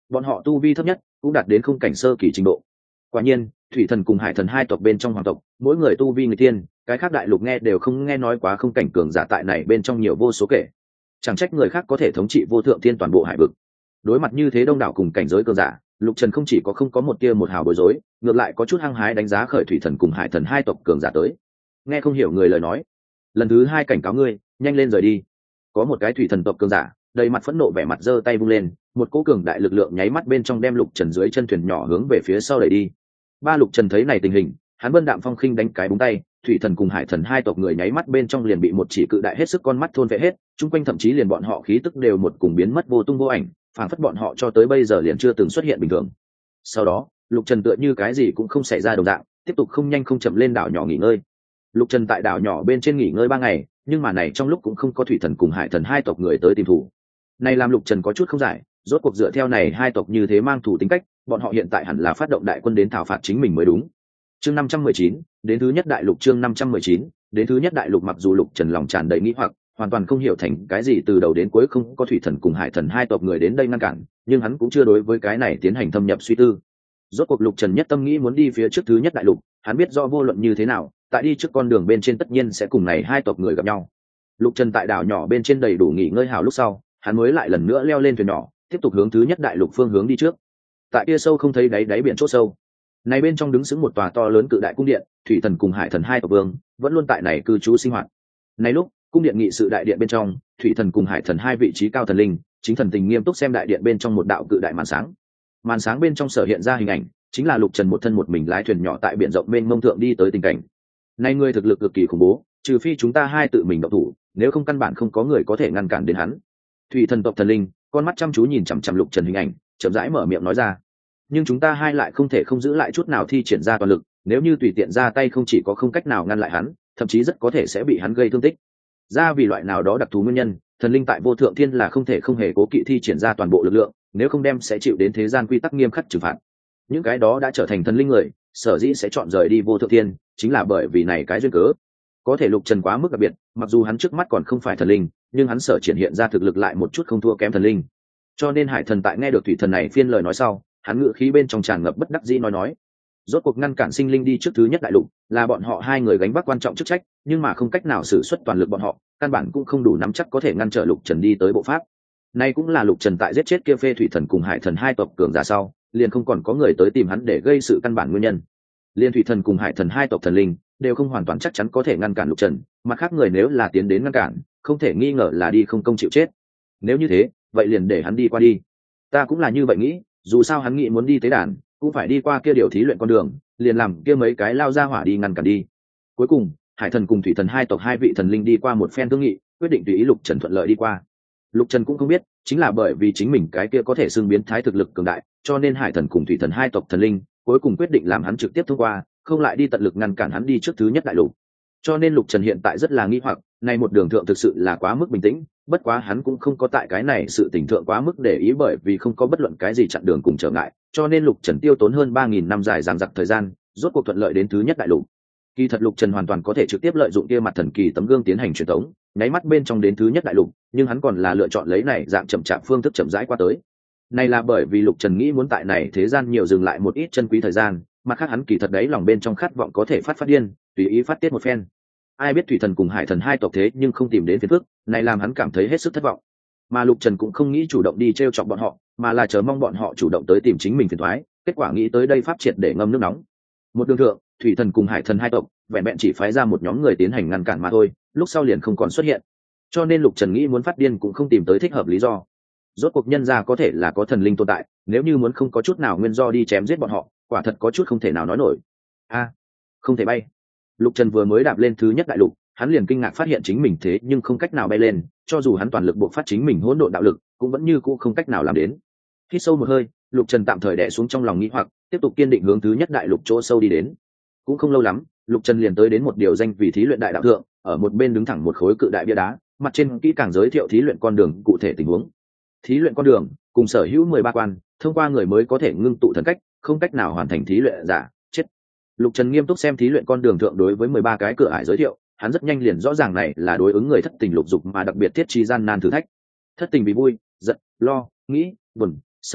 bọn họ tu vi thấp nhất cũng đạt đến không cảnh sơ kỳ trình độ. Quả nhiên thủy thần cùng hải thần hai tộc bên trong hoàng tộc mỗi người tu vi người tiên, cái khác đại lục nghe đều không nghe nói quá không cảnh cường giả tại này bên trong nhiều vô số kể, chẳng trách người khác có thể thống trị vô thượng thiên toàn bộ hải vực. Đối mặt như thế đông đảo cùng cảnh giới cường giả, Lục Trần không chỉ có không có một tia một hào bối rối, ngược lại có chút hăng hái đánh giá khởi thủy thần cùng hải thần hai tộc cường giả tới. Nghe không hiểu người lời nói, lần thứ hai cảnh cáo ngươi, nhanh lên rời đi. Có một cái thủy thần tộc cường giả đầy mặt phẫn nộ, vẻ mặt giơ tay vung lên, một cỗ cường đại lực lượng nháy mắt bên trong đem Lục Trần dưới chân thuyền nhỏ hướng về phía sau đẩy đi. Ba Lục Trần thấy này tình hình, hắn vân đạm phong khinh đánh cái búng tay, thủy thần cùng hải thần hai tộc người nháy mắt bên trong liền bị một chỉ cự đại hết sức con mắt thôn vệ hết, chung quanh thậm chí liền bọn họ khí tức đều một cùng biến mất vô tung vô ảnh, phản phất bọn họ cho tới bây giờ liền chưa từng xuất hiện bình thường. Sau đó Lục Trần tựa như cái gì cũng không xảy ra đồng dạng, tiếp tục không nhanh không chậm lên đảo nhỏ nghỉ ngơi. Lục Trần tại đảo nhỏ bên trên nghỉ ngơi ba ngày, nhưng mà này trong lúc cũng không có thủy thần cùng hải thần hai tộc người tới tìm thủ. Này làm Lục Trần có chút không giải, rốt cuộc dựa theo này hai tộc như thế mang thủ tính cách, bọn họ hiện tại hẳn là phát động đại quân đến thảo phạt chính mình mới đúng. Chương năm trăm mười chín, đến thứ nhất đại lục. Chương năm trăm mười chín, đến thứ nhất đại lục. Mặc dù Lục Trần lòng tràn đầy nghi hoặc, hoàn toàn không hiểu thành cái gì từ đầu đến cuối không có thủy thần cùng hải thần hai tộc người đến đây ngăn cản, nhưng hắn cũng chưa đối với cái này tiến hành thâm nhập suy tư. Rốt cuộc Lục Trần nhất tâm nghĩ muốn đi phía trước thứ nhất đại lục, hắn biết do vô luận như thế nào, tại đi trước con đường bên trên tất nhiên sẽ cùng này hai tộc người gặp nhau. Lục Trần tại đảo nhỏ bên trên đầy đủ nghỉ ngơi hào lúc sau, hắn mới lại lần nữa leo lên thuyền nhỏ, tiếp tục hướng thứ nhất đại lục phương hướng đi trước. Tại kia sâu không thấy đáy đáy biển chỗ sâu, này bên trong đứng sững một tòa to lớn cự đại cung điện, thủy thần cùng hải thần hai tộc vương vẫn luôn tại này cư trú sinh hoạt. Này lúc, cung điện nghị sự đại điện bên trong, thủy thần cùng hải thần hai vị trí cao thần linh chính thần tình nghiêm túc xem đại điện bên trong một đạo cự đại màn sáng. Màn sáng bên trong sở hiện ra hình ảnh chính là Lục Trần một thân một mình lái thuyền nhỏ tại biển rộng mênh mông thượng đi tới tình cảnh. Này người thực lực cực kỳ khủng bố, trừ phi chúng ta hai tự mình động thủ, nếu không căn bản không có người có thể ngăn cản đến hắn. Thủy thần tộc thần linh con mắt chăm chú nhìn chằm chằm Lục Trần hình ảnh, chậm rãi mở miệng nói ra. Nhưng chúng ta hai lại không thể không giữ lại chút nào thi triển ra toàn lực, nếu như tùy tiện ra tay không chỉ có không cách nào ngăn lại hắn, thậm chí rất có thể sẽ bị hắn gây thương tích. Ra vì loại nào đó đặc thù nguyên nhân, thần linh tại vô thượng thiên là không thể không hề cố kỵ thi triển ra toàn bộ lực lượng, nếu không đem sẽ chịu đến thế gian quy tắc nghiêm khắc trừng phạt. Những cái đó đã trở thành thần linh người, sở dĩ sẽ chọn rời đi vô thượng thiên, chính là bởi vì này cái duyên cớ. Có thể Lục Trần quá mức đặc biệt, mặc dù hắn trước mắt còn không phải thần linh, nhưng hắn sở triển hiện ra thực lực lại một chút không thua kém thần linh. Cho nên hải thần tại nghe được thủy thần này phiên lời nói sau, hắn ngự khí bên trong tràn ngập bất đắc dĩ nói nói, rốt cuộc ngăn cản sinh linh đi trước thứ nhất đại lục là bọn họ hai người gánh vác quan trọng chức trách, nhưng mà không cách nào sử xuất toàn lực bọn họ, căn bản cũng không đủ nắm chắc có thể ngăn trở Lục Trần đi tới bộ pháp. Nay cũng là Lục Trần tại giết chết kia phê thủy thần cùng hải thần hai tộc cường giả sau, liền không còn có người tới tìm hắn để gây sự căn bản nguyên nhân. Liên thủy thần cùng hải thần hai tộc thần linh đều không hoàn toàn chắc chắn có thể ngăn cản Lục Trần, mặt khác người nếu là tiến đến ngăn cản, không thể nghi ngờ là đi không công chịu chết. Nếu như thế, vậy liền để hắn đi qua đi. Ta cũng là như vậy nghĩ, dù sao hắn nghĩ muốn đi tế đàn, cũng phải đi qua kia điều thí luyện con đường, liền làm kia mấy cái lao ra hỏa đi ngăn cản đi. Cuối cùng, hải thần cùng thủy thần hai tộc hai vị thần linh đi qua một phen thương nghị, quyết định tùy ý Lục Trần thuận lợi đi qua. Lục Trần cũng không biết, chính là bởi vì chính mình cái kia có thể xưng biến thái thực lực cường đại, cho nên hải thần cùng thủy thần hai tộc thần linh cuối cùng quyết định làm hắn trực tiếp thông qua, không lại đi tận lực ngăn cản hắn đi trước thứ nhất đại lục. Cho nên Lục Trần hiện tại rất là nghi hoặc, này một đường thượng thực sự là quá mức bình tĩnh, bất quá hắn cũng không có tại cái này sự tình thượng quá mức để ý, bởi vì không có bất luận cái gì chặn đường cùng trở ngại, cho nên Lục Trần tiêu tốn hơn ba nghìn năm dài dằng dặc thời gian, rốt cuộc thuận lợi đến thứ nhất đại lục. Kỳ thật Lục Trần hoàn toàn có thể trực tiếp lợi dụng kia mặt thần kỳ tấm gương tiến hành truyền tống, nháy mắt bên trong đến thứ nhất đại lục, nhưng hắn còn là lựa chọn lấy này dạng chậm chạp phương thức chậm rãi qua tới. Này là bởi vì Lục Trần nghĩ muốn tại này thế gian nhiều dừng lại một ít chân quý thời gian, mặt khác hắn kỳ thật đấy lòng bên trong khát vọng có thể phát phát điên, tùy ý phát tiết một phen. Ai biết thủy thần cùng hải thần hai tộc thế nhưng không tìm đến phiền phức, này làm hắn cảm thấy hết sức thất vọng. Mà Lục Trần cũng không nghĩ chủ động đi trêu chọc bọn họ, mà là chờ mong bọn họ chủ động tới tìm chính mình phiền toái, kết quả nghĩ tới đây pháp triệt để ngâm nước nóng. Một đường thượng, thủy thần cùng hải thần hai tộc vẹn vẹn chỉ phái ra một nhóm người tiến hành ngăn cản mà thôi, lúc sau liền không còn xuất hiện. Cho nên Lục Trần nghĩ muốn phát điên cũng không tìm tới thích hợp lý do. Rốt cuộc nhân gia có thể là có thần linh tồn tại, nếu như muốn không có chút nào nguyên do đi chém giết bọn họ, quả thật có chút không thể nào nói nổi. A, à, không thể bay. Lục Trần vừa mới đạp lên thứ nhất đại lục, hắn liền kinh ngạc phát hiện chính mình thế nhưng không cách nào bay lên, cho dù hắn toàn lực buộc phát chính mình hỗn độn đạo lực, cũng vẫn như cũ không cách nào làm đến. Hít sâu một hơi, Lục Trần tạm thời đè xuống trong lòng nghĩ hoặc, tiếp tục kiên định hướng thứ nhất đại lục chỗ sâu đi đến. Cũng không lâu lắm, Lục Trần liền tới đến một điều danh vì thí luyện đại đạo thượng, ở một bên đứng thẳng một khối cự đại bia đá, mặt trên kỹ càng giới thiệu thí luyện con đường cụ thể tình huống. Thí luyện con đường cùng sở hữu mười ba quan, thông qua người mới có thể ngưng tụ thần cách, không cách nào hoàn thành thí luyện giả chết. Lục Trần nghiêm túc xem thí luyện con đường thượng đối với mười ba cái cửa ải giới thiệu, hắn rất nhanh liền rõ ràng này là đối ứng người thất tình lục dục mà đặc biệt thiết trí gian nan thử thách. Thất tình vì vui, giận, lo, nghĩ, buồn, sợ,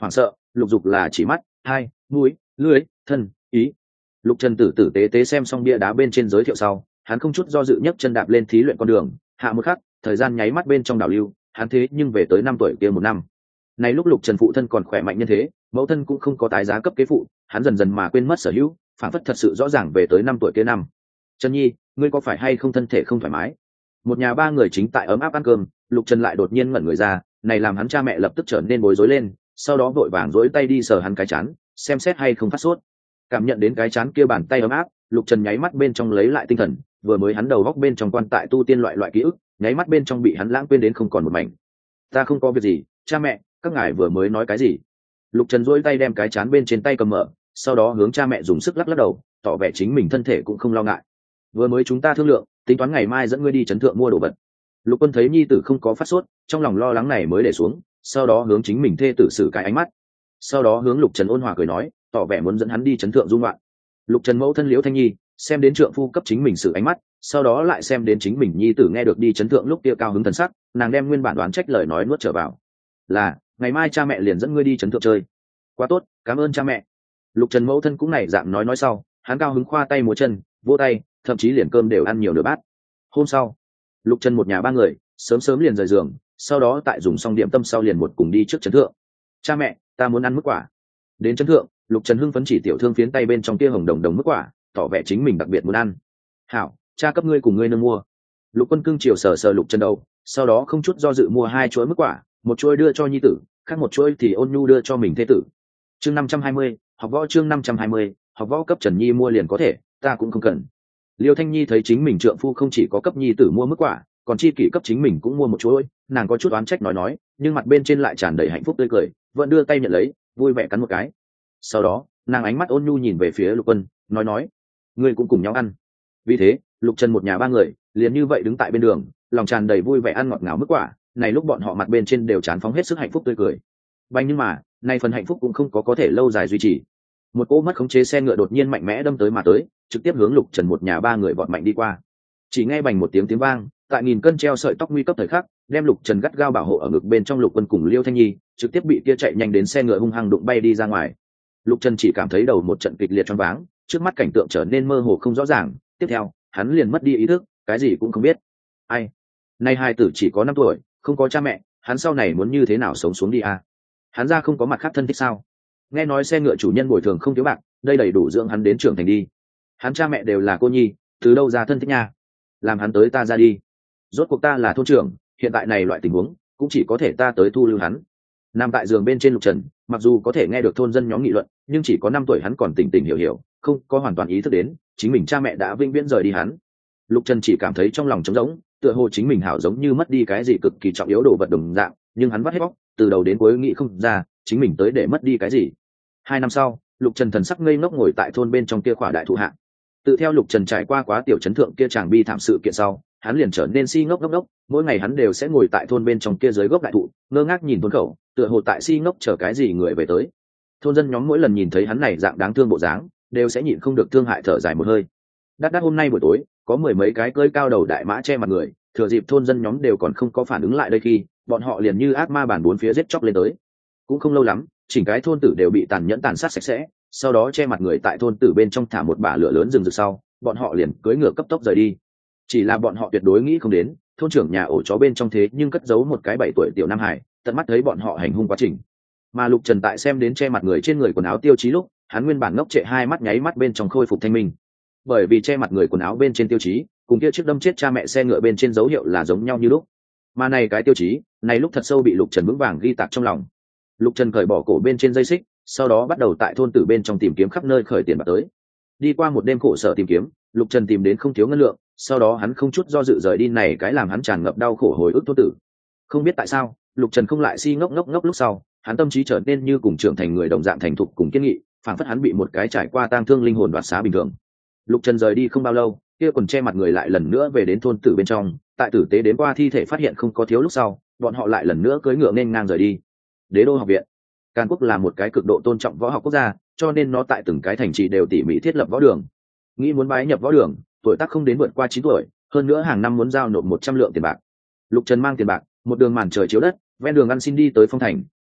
hoảng sợ, lục dục là chỉ mắt, hai, mũi, lưỡi, thân, ý. Lục Trần tử tử tế tế xem xong bia đá bên trên giới thiệu sau, hắn không chút do dự nhấc chân đạp lên thí luyện con đường, hạ một khắc, thời gian nháy mắt bên trong đảo lưu, hắn thế nhưng về tới năm tuổi kia một năm. Này lúc Lục Trần phụ thân còn khỏe mạnh như thế, mẫu thân cũng không có tái giá cấp kế phụ, hắn dần dần mà quên mất sở hữu, phản phất thật sự rõ ràng về tới năm tuổi kia năm. Trần Nhi, ngươi có phải hay không thân thể không thoải mái? Một nhà ba người chính tại ấm áp ăn cơm, Lục Trần lại đột nhiên ngẩn người ra, này làm hắn cha mẹ lập tức trở nên bối rối lên, sau đó vội vàng rối tay đi sờ hắn cái chán, xem xét hay không phát sốt. Cảm nhận đến cái chán kia bàn tay ấm áp, Lục Trần nháy mắt bên trong lấy lại tinh thần, vừa mới hắn đầu góc bên trong quan tại tu tiên loại loại ký ức, nháy mắt bên trong bị hắn lãng quên đến không còn một mảnh. Ta không có việc gì, cha mẹ, các ngài vừa mới nói cái gì? Lục Trần duỗi tay đem cái chán bên trên tay cầm mở, sau đó hướng cha mẹ dùng sức lắc lắc đầu, tỏ vẻ chính mình thân thể cũng không lo ngại. Vừa mới chúng ta thương lượng, tính toán ngày mai dẫn ngươi đi trấn thượng mua đồ vật. Lục Quân thấy nhi tử không có phát sốt, trong lòng lo lắng này mới để xuống, sau đó hướng chính mình thê tử xử cái ánh mắt, sau đó hướng Lục Trần ôn hòa cười nói, tỏ vẻ muốn dẫn hắn đi trấn thượng dung loạn. Lục Trần mẫu thân Liễu Thanh Nhi xem đến trượng phu cấp chính mình xử ánh mắt, sau đó lại xem đến chính mình nhi tử nghe được đi trấn thượng lúc kia cao hứng thần sắc, nàng đem nguyên bản đoán trách lời nói nuốt trở vào. Là, ngày mai cha mẹ liền dẫn ngươi đi trấn thượng chơi. Quá tốt, cảm ơn cha mẹ. Lục Trần mẫu thân cũng này dạng nói nói sau, hắn cao hứng khoa tay múa chân, vỗ tay, thậm chí liền cơm đều ăn nhiều nửa bát. Hôm sau, Lục Trần một nhà ba người sớm sớm liền rời giường, sau đó tại dùng xong điểm tâm sau liền một cùng đi trước trấn thượng. Cha mẹ, ta muốn ăn mức quả. Đến trấn thượng, Lục Trần hưng phấn chỉ tiểu thương phiến tay bên trong kia hồng đồng đồng mức quả, tỏ vẻ chính mình đặc biệt muốn ăn. Hảo, cha cấp ngươi cùng ngươi nương mua. Lục Quân cưng chiều sờ sờ Lục Trần đầu, sau đó không chút do dự mua hai chuỗi mức quả, một chuỗi đưa cho nhi tử, khác một chuỗi thì ôn nhu đưa cho mình thê tử. Chương năm trăm hai mươi, học võ chương năm trăm hai mươi, học võ cấp Trần Nhi mua liền có thể, ta cũng không cần. Liêu Thanh Nhi thấy chính mình trượng phu không chỉ có cấp nhi tử mua mức quả, còn chi kỷ cấp chính mình cũng mua một chuỗi, nàng có chút oán trách nói nói, nhưng mặt bên trên lại tràn đầy hạnh phúc tươi cười, vẫn đưa tay nhận lấy, vui vẻ cắn một cái. Sau đó, nàng ánh mắt ôn nhu nhìn về phía Lục Quân, nói nói, ngươi cũng cùng nhau ăn. Vì thế, Lục Trần một nhà ba người liền như vậy đứng tại bên đường, lòng tràn đầy vui vẻ ăn ngọt ngào mức quả. Này lúc bọn họ mặt bên trên đều tràn phóng hết sức hạnh phúc tươi cười. Bành nhưng mà, nay phần hạnh phúc cũng không có có thể lâu dài duy trì. Một cỗ mất khống chế xe ngựa đột nhiên mạnh mẽ đâm tới mà tới, trực tiếp hướng Lục Trần một nhà ba người vọt mạnh đi qua. Chỉ nghe bành một tiếng tiếng vang, tại nghìn cân treo sợi tóc nguy cấp thời khắc, đem Lục Trần gắt gao bảo hộ ở ngực bên trong Lục Quân cùng Liêu Thanh Nhi, trực tiếp bị kia chạy nhanh đến xe ngựa hung hăng đụng bay đi ra ngoài. Lục Trần chỉ cảm thấy đầu một trận kịch liệt choáng váng, trước mắt cảnh tượng trở nên mơ hồ không rõ ràng, tiếp theo, hắn liền mất đi ý thức, cái gì cũng không biết. Ai? Nay hai tử chỉ có năm tuổi, không có cha mẹ, hắn sau này muốn như thế nào sống xuống đi à? Hắn ra không có mặt khác thân thích sao? Nghe nói xe ngựa chủ nhân bồi thường không thiếu bạc, đây đầy đủ dưỡng hắn đến trưởng thành đi. Hắn cha mẹ đều là cô nhi, từ đâu ra thân thích nha? Làm hắn tới ta ra đi. Rốt cuộc ta là thôn trưởng, hiện tại này loại tình huống, cũng chỉ có thể ta tới thu lưu hắn. Nằm tại giường bên trên Lục Trần, mặc dù có thể nghe được thôn dân nhóm nghị luận, nhưng chỉ có năm tuổi hắn còn tỉnh tỉnh hiểu hiểu, không có hoàn toàn ý thức đến chính mình cha mẹ đã vĩnh viễn rời đi hắn. Lục Trần chỉ cảm thấy trong lòng trống rỗng, tựa hồ chính mình hảo giống như mất đi cái gì cực kỳ trọng yếu đồ vật đồng dạng, nhưng hắn vắt hết bóc, từ đầu đến cuối nghĩ không ra chính mình tới để mất đi cái gì. Hai năm sau, Lục Trần thần sắc ngây ngốc ngồi tại thôn bên trong kia khỏa đại thụ hạ. Tự theo Lục Trần trải qua quá tiểu chấn thượng kia chàng bi thảm sự kiện sau, hắn liền trở nên si ngốc ngốc ngốc, mỗi ngày hắn đều sẽ ngồi tại thôn bên trong kia dưới gốc đại thụ, ngơ ngác nhìn thôn khẩu, tựa hồ tại si ngốc chờ cái gì người về tới. Thôn dân nhóm mỗi lần nhìn thấy hắn này dạng đáng thương bộ dáng, đều sẽ nhịn không được thương hại thở dài một hơi. Đắt đắt hôm nay buổi tối, có mười mấy cái cơi cao đầu đại mã che mặt người, thừa dịp thôn dân nhóm đều còn không có phản ứng lại đây khi, bọn họ liền như ác ma bản bốn phía giết chóc lên tới. Cũng không lâu lắm, chỉnh cái thôn tử đều bị tàn nhẫn tàn sát sạch sẽ, sau đó che mặt người tại thôn tử bên trong thả một bả lửa lớn rừng rực sau, bọn họ liền cưỡi ngựa cấp tốc rời đi. Chỉ là bọn họ tuyệt đối nghĩ không đến, thôn trưởng nhà ổ chó bên trong thế nhưng cất giấu một cái bảy tuổi tiểu nam hải, tận mắt thấy bọn họ hành hung quá trình. Mà Lục Trần tại xem đến che mặt người trên người quần áo tiêu chí lúc, hắn nguyên bản ngốc trệ hai mắt nháy mắt bên trong khôi phục thanh minh. Bởi vì che mặt người quần áo bên trên tiêu chí, cùng kia chiếc đâm chết cha mẹ xe ngựa bên trên dấu hiệu là giống nhau như lúc. Mà này cái tiêu chí, này lúc thật sâu bị Lục Trần vững vàng ghi tạc trong lòng. Lục Trần cởi bỏ cổ bên trên dây xích, sau đó bắt đầu tại thôn tử bên trong tìm kiếm khắp nơi khởi tiền bạc tới. Đi qua một đêm khổ sở tìm kiếm, Lục Trần tìm đến không thiếu ngân lượng, sau đó hắn không chút do dự rời đi này cái làm hắn tràn ngập đau khổ hồi ức thôn tử. Không biết tại sao, Lục Trần không lại si ngốc ngốc ngốc lúc sau, hắn tâm trí trở nên như cùng trưởng thành người đồng dạng thành thục cùng kiên nghị, phảng phất hắn bị một cái trải qua tang thương linh hồn đoạt xá bình thường. Lục Trần rời đi không bao lâu, kia quần che mặt người lại lần nữa về đến thôn tử bên trong, tại tử tế đến qua thi thể phát hiện không có thiếu lúc sau, bọn họ lại lần nữa cưỡi ngựa nên ngang rời đi. Đế đô học viện. Càn Quốc là một cái cực độ tôn trọng võ học quốc gia, cho nên nó tại từng cái thành trì đều tỉ mỉ thiết lập võ đường. Nghĩ muốn bái nhập võ đường, tuổi tác không đến vượt qua chín tuổi, hơn nữa hàng năm muốn giao nộp một trăm lượng tiền bạc. Lục Trần mang tiền bạc, một đường màn trời chiếu đất, ven đường ăn xin đi tới Phong Thành,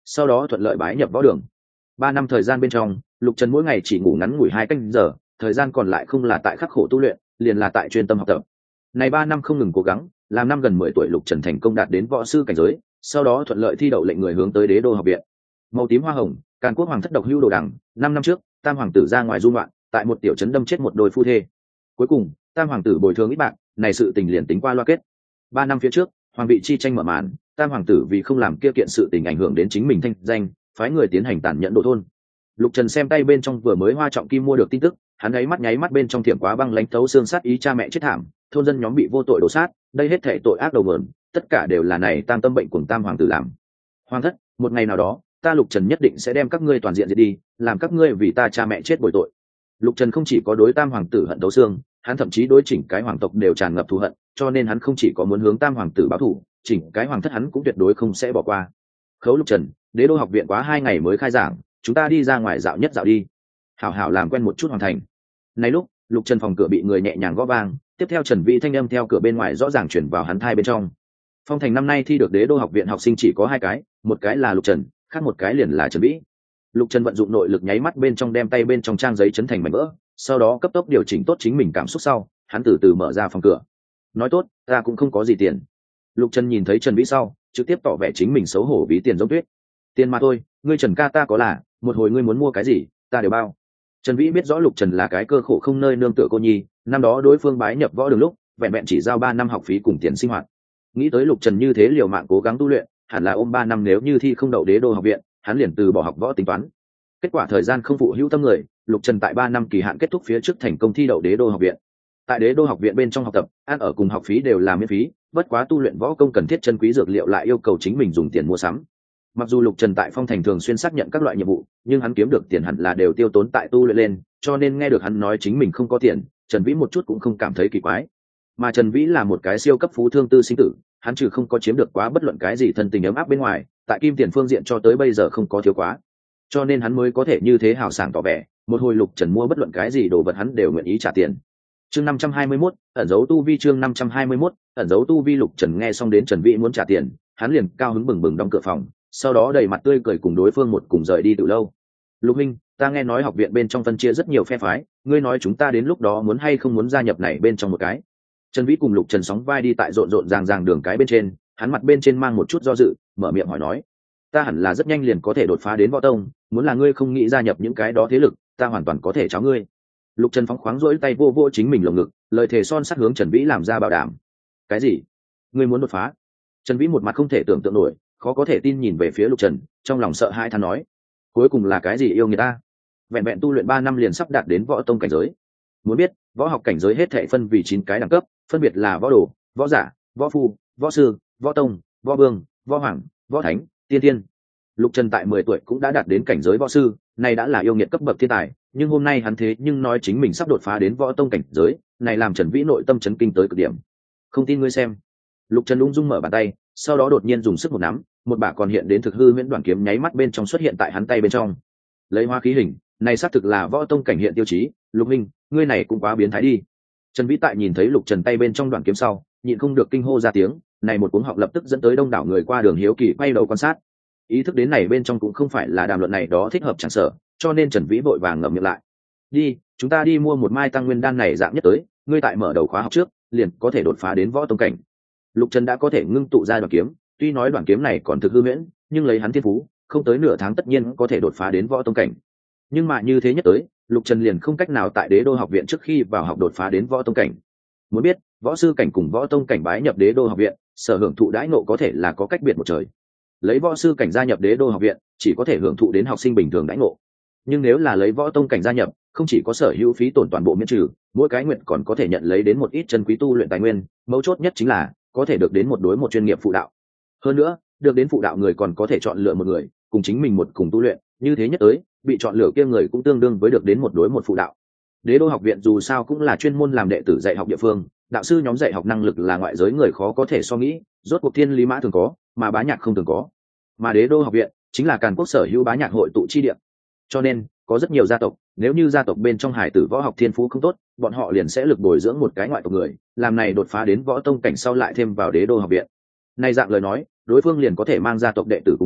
sau đó thuận lợi bái nhập võ đường. Ba năm thời gian bên trong, Lục Trần mỗi ngày chỉ ngủ ngắn ngủi hai canh giờ, thời gian còn lại không là tại khắc khổ tu luyện, liền là tại chuyên tâm học tập. Này ba năm không ngừng cố gắng, làm năm gần mười tuổi Lục Trần thành công đạt đến võ sư cảnh giới, sau đó thuận lợi thi đậu lệnh người hướng tới Đế Đô học viện. Màu tím hoa hồng, Càn Quốc hoàng thất độc hưu đồ đằng, năm năm trước, Tam hoàng tử ra ngoài du ngoạn, tại một tiểu trấn đâm chết một đôi phu thê. Cuối cùng, Tam hoàng tử bồi thường ít bạc, này sự tình liền tính qua loa kết. Ba năm phía trước, hoàng vị chi tranh mở màn, Tam hoàng tử vì không làm kia kiện sự tình ảnh hưởng đến chính mình thanh danh, phái người tiến hành tàn nhẫn độ thôn. Lục Trần xem tay bên trong vừa mới hoa trọng kim mua được tin tức, hắn ấy mắt nháy mắt bên trong thiểm quá băng lãnh thấu xương sát ý cha mẹ chết thảm, thôn dân nhóm bị vô tội đổ sát, đây hết thảy tội ác đầu nguồn, tất cả đều là này tam tâm bệnh của Tam hoàng tử làm. Hoàng thất, một ngày nào đó, ta Lục Trần nhất định sẽ đem các ngươi toàn diện diệt đi, làm các ngươi vì ta cha mẹ chết bồi tội. Lục Trần không chỉ có đối Tam hoàng tử hận thấu xương, hắn thậm chí đối chỉnh cái hoàng tộc đều tràn ngập thù hận, cho nên hắn không chỉ có muốn hướng Tam hoàng tử báo thù, chỉnh cái hoàng thất hắn cũng tuyệt đối không sẽ bỏ qua. Khấu Lục Trần, Đế Đô học viện quá hai ngày mới khai giảng, chúng ta đi ra ngoài dạo nhất dạo đi, hảo hảo làm quen một chút hoàn thành. Này lúc, Lục Trần phòng cửa bị người nhẹ nhàng gõ vang, tiếp theo Trần Vĩ thanh âm theo cửa bên ngoài rõ ràng chuyển vào hắn thai bên trong. Phong Thành năm nay thi được Đế Đô học viện học sinh chỉ có hai cái, một cái là Lục Trần, khác một cái liền là Trần Vĩ. Lục Trần vận dụng nội lực nháy mắt bên trong đem tay bên trong trang giấy chấn thành mảnh vỡ, sau đó cấp tốc điều chỉnh tốt chính mình cảm xúc sau, hắn từ từ mở ra phòng cửa. Nói tốt, ta cũng không có gì tiền. Lục Trần nhìn thấy Trần Vĩ sau, trực tiếp tỏ vẻ chính mình xấu hổ ví tiền giống tuyết. Tiền mà thôi, ngươi Trần ca ta có là, một hồi ngươi muốn mua cái gì, ta đều bao. Trần Vĩ biết rõ Lục Trần là cái cơ khổ không nơi nương tựa cô nhi, năm đó đối phương bái nhập võ đường lúc, vẹn vẹn chỉ giao ba năm học phí cùng tiền sinh hoạt. Nghĩ tới Lục Trần như thế liều mạng cố gắng tu luyện, hẳn là ôm ba năm nếu như thi không đậu Đế Đô học viện, hắn liền từ bỏ học võ tính toán. Kết quả thời gian không phụ hữu tâm người, Lục Trần tại ba năm kỳ hạn kết thúc phía trước thành công thi đậu Đế Đô học viện. Tại Đế Đô học viện bên trong học tập, ăn ở cùng học phí đều là miễn phí, bất quá tu luyện võ công cần thiết chân quý dược liệu lại yêu cầu chính mình dùng tiền mua sắm. Mặc dù Lục Trần tại Phong Thành thường xuyên xác nhận các loại nhiệm vụ, nhưng hắn kiếm được tiền hẳn là đều tiêu tốn tại tu luyện lên, cho nên nghe được hắn nói chính mình không có tiền, Trần Vĩ một chút cũng không cảm thấy kỳ quái. Mà Trần Vĩ là một cái siêu cấp phú thương tư sinh tử, hắn trừ không có chiếm được quá bất luận cái gì thân tình ấm áp bên ngoài, tại kim tiền phương diện cho tới bây giờ không có thiếu quá. Cho nên hắn mới có thể như thế hào sảng tỏ vẻ, một hồi Lục Trần mua bất luận cái gì đồ vật hắn đều nguyện ý trả tiền. Chương năm trăm hai mươi mốt, ẩn dấu tu vi chương năm trăm hai mươi mốt, ẩn dấu tu vi Lục Trần nghe xong đến Trần Vĩ muốn trả tiền, hắn liền cao hứng bừng bừng đóng cửa phòng, sau đó đầy mặt tươi cười cùng đối phương một cùng rời đi từ lâu. Lục minh, ta nghe nói học viện bên trong phân chia rất nhiều phe phái, ngươi nói chúng ta đến lúc đó muốn hay không muốn gia nhập này bên trong một cái. Trần Vĩ cùng Lục Trần sóng vai đi tại rộn rộn ràng ràng đường cái bên trên, hắn mặt bên trên mang một chút do dự, mở miệng hỏi nói: ta hẳn là rất nhanh liền có thể đột phá đến võ tông, muốn là ngươi không nghĩ gia nhập những cái đó thế lực, ta hoàn toàn có thể cháo ngươi. Lục Trần phóng khoáng rỗi tay vô vô chính mình lồng ngực, lời thề son sắt hướng Trần Vĩ làm ra bảo đảm. Cái gì? Ngươi muốn đột phá? Trần Vĩ một mặt không thể tưởng tượng nổi, khó có thể tin nhìn về phía Lục Trần, trong lòng sợ hãi than nói: cuối cùng là cái gì yêu người ta? Vẹn vẹn tu luyện ba năm liền sắp đạt đến võ tông cảnh giới. Muốn biết, võ học cảnh giới hết thảy phân vì chín cái đẳng cấp, phân biệt là võ đồ, võ giả, võ phu, võ sư, võ tông, võ vương, võ hoàng, võ thánh, tiên tiên. Lục Trần tại mười tuổi cũng đã đạt đến cảnh giới võ sư, này đã là yêu nghiệt cấp bậc thiên tài, nhưng hôm nay hắn thế nhưng nói chính mình sắp đột phá đến võ tông cảnh giới, này làm Trần Vĩ nội tâm chấn kinh tới cực điểm. Không tin ngươi xem. Lục Trần ung dung mở bàn tay, sau đó đột nhiên dùng sức một nắm, một bả còn hiện đến thực hư huyễn đoạn kiếm nháy mắt bên trong xuất hiện tại hắn tay bên trong. Lấy hóa khí hình, này xác thực là võ tông cảnh hiện tiêu chí, Lục minh, ngươi này cũng quá biến thái đi. Trần Vĩ tại nhìn thấy Lục Trần tay bên trong đoạn kiếm sau, nhịn không được kinh hô ra tiếng, này một cuống họng lập tức dẫn tới đông đảo người qua đường hiếu kỳ quay đầu quan sát. Ý thức đến này bên trong cũng không phải là đàm luận này đó thích hợp chẳng sở, cho nên Trần Vĩ vội vàng ngậm miệng lại. Đi, chúng ta đi mua một mai tăng nguyên đan này dạng nhất tới, ngươi tại mở đầu khóa học trước, liền có thể đột phá đến võ tông cảnh. Lục Trần đã có thể ngưng tụ ra đoạn kiếm, tuy nói đoạn kiếm này còn thực hư huyễn, nhưng lấy hắn thiên phú, không tới nửa tháng tất nhiên có thể đột phá đến võ tông cảnh. Nhưng mà như thế nhất tới, Lục Trần liền không cách nào tại Đế Đô học viện trước khi vào học đột phá đến võ tông cảnh. Muốn biết, võ sư cảnh cùng võ tông cảnh bái nhập Đế Đô học viện, sở hưởng thụ đãi ngộ có thể là có cách biệt một trời. Lấy võ sư cảnh gia nhập Đế Đô học viện, chỉ có thể hưởng thụ đến học sinh bình thường đãi ngộ. Nhưng nếu là lấy võ tông cảnh gia nhập, không chỉ có sở hữu phí tổn toàn bộ miễn trừ, mỗi cái nguyện còn có thể nhận lấy đến một ít chân quý tu luyện tài nguyên, mấu chốt nhất chính là có thể được đến một đối một chuyên nghiệp phụ đạo. Hơn nữa, được đến phụ đạo người còn có thể chọn lựa một người, cùng chính mình một cùng tu luyện, như thế nhất tới, bị chọn lựa kia người cũng tương đương với được đến một đối một phụ đạo. Đế Đô học viện dù sao cũng là chuyên môn làm đệ tử dạy học địa phương, đạo sư nhóm dạy học năng lực là ngoại giới người khó có thể so nghĩ, rốt cuộc thiên lý mã thường có, mà bá nhạc không thường có. Mà Đế Đô học viện chính là Càn Quốc sở hữu bá nhạc hội tụ chi địa. Cho nên, có rất nhiều gia tộc, nếu như gia tộc bên trong hải tử võ học thiên phú không tốt, bọn họ liền sẽ lực bồi dưỡng một cái ngoại tộc người, làm này đột phá đến võ tông cảnh sau lại thêm vào Đế Đô học viện. Này dạng lời nói, đối phương liền có thể mang gia tộc đệ tử cùng nhau,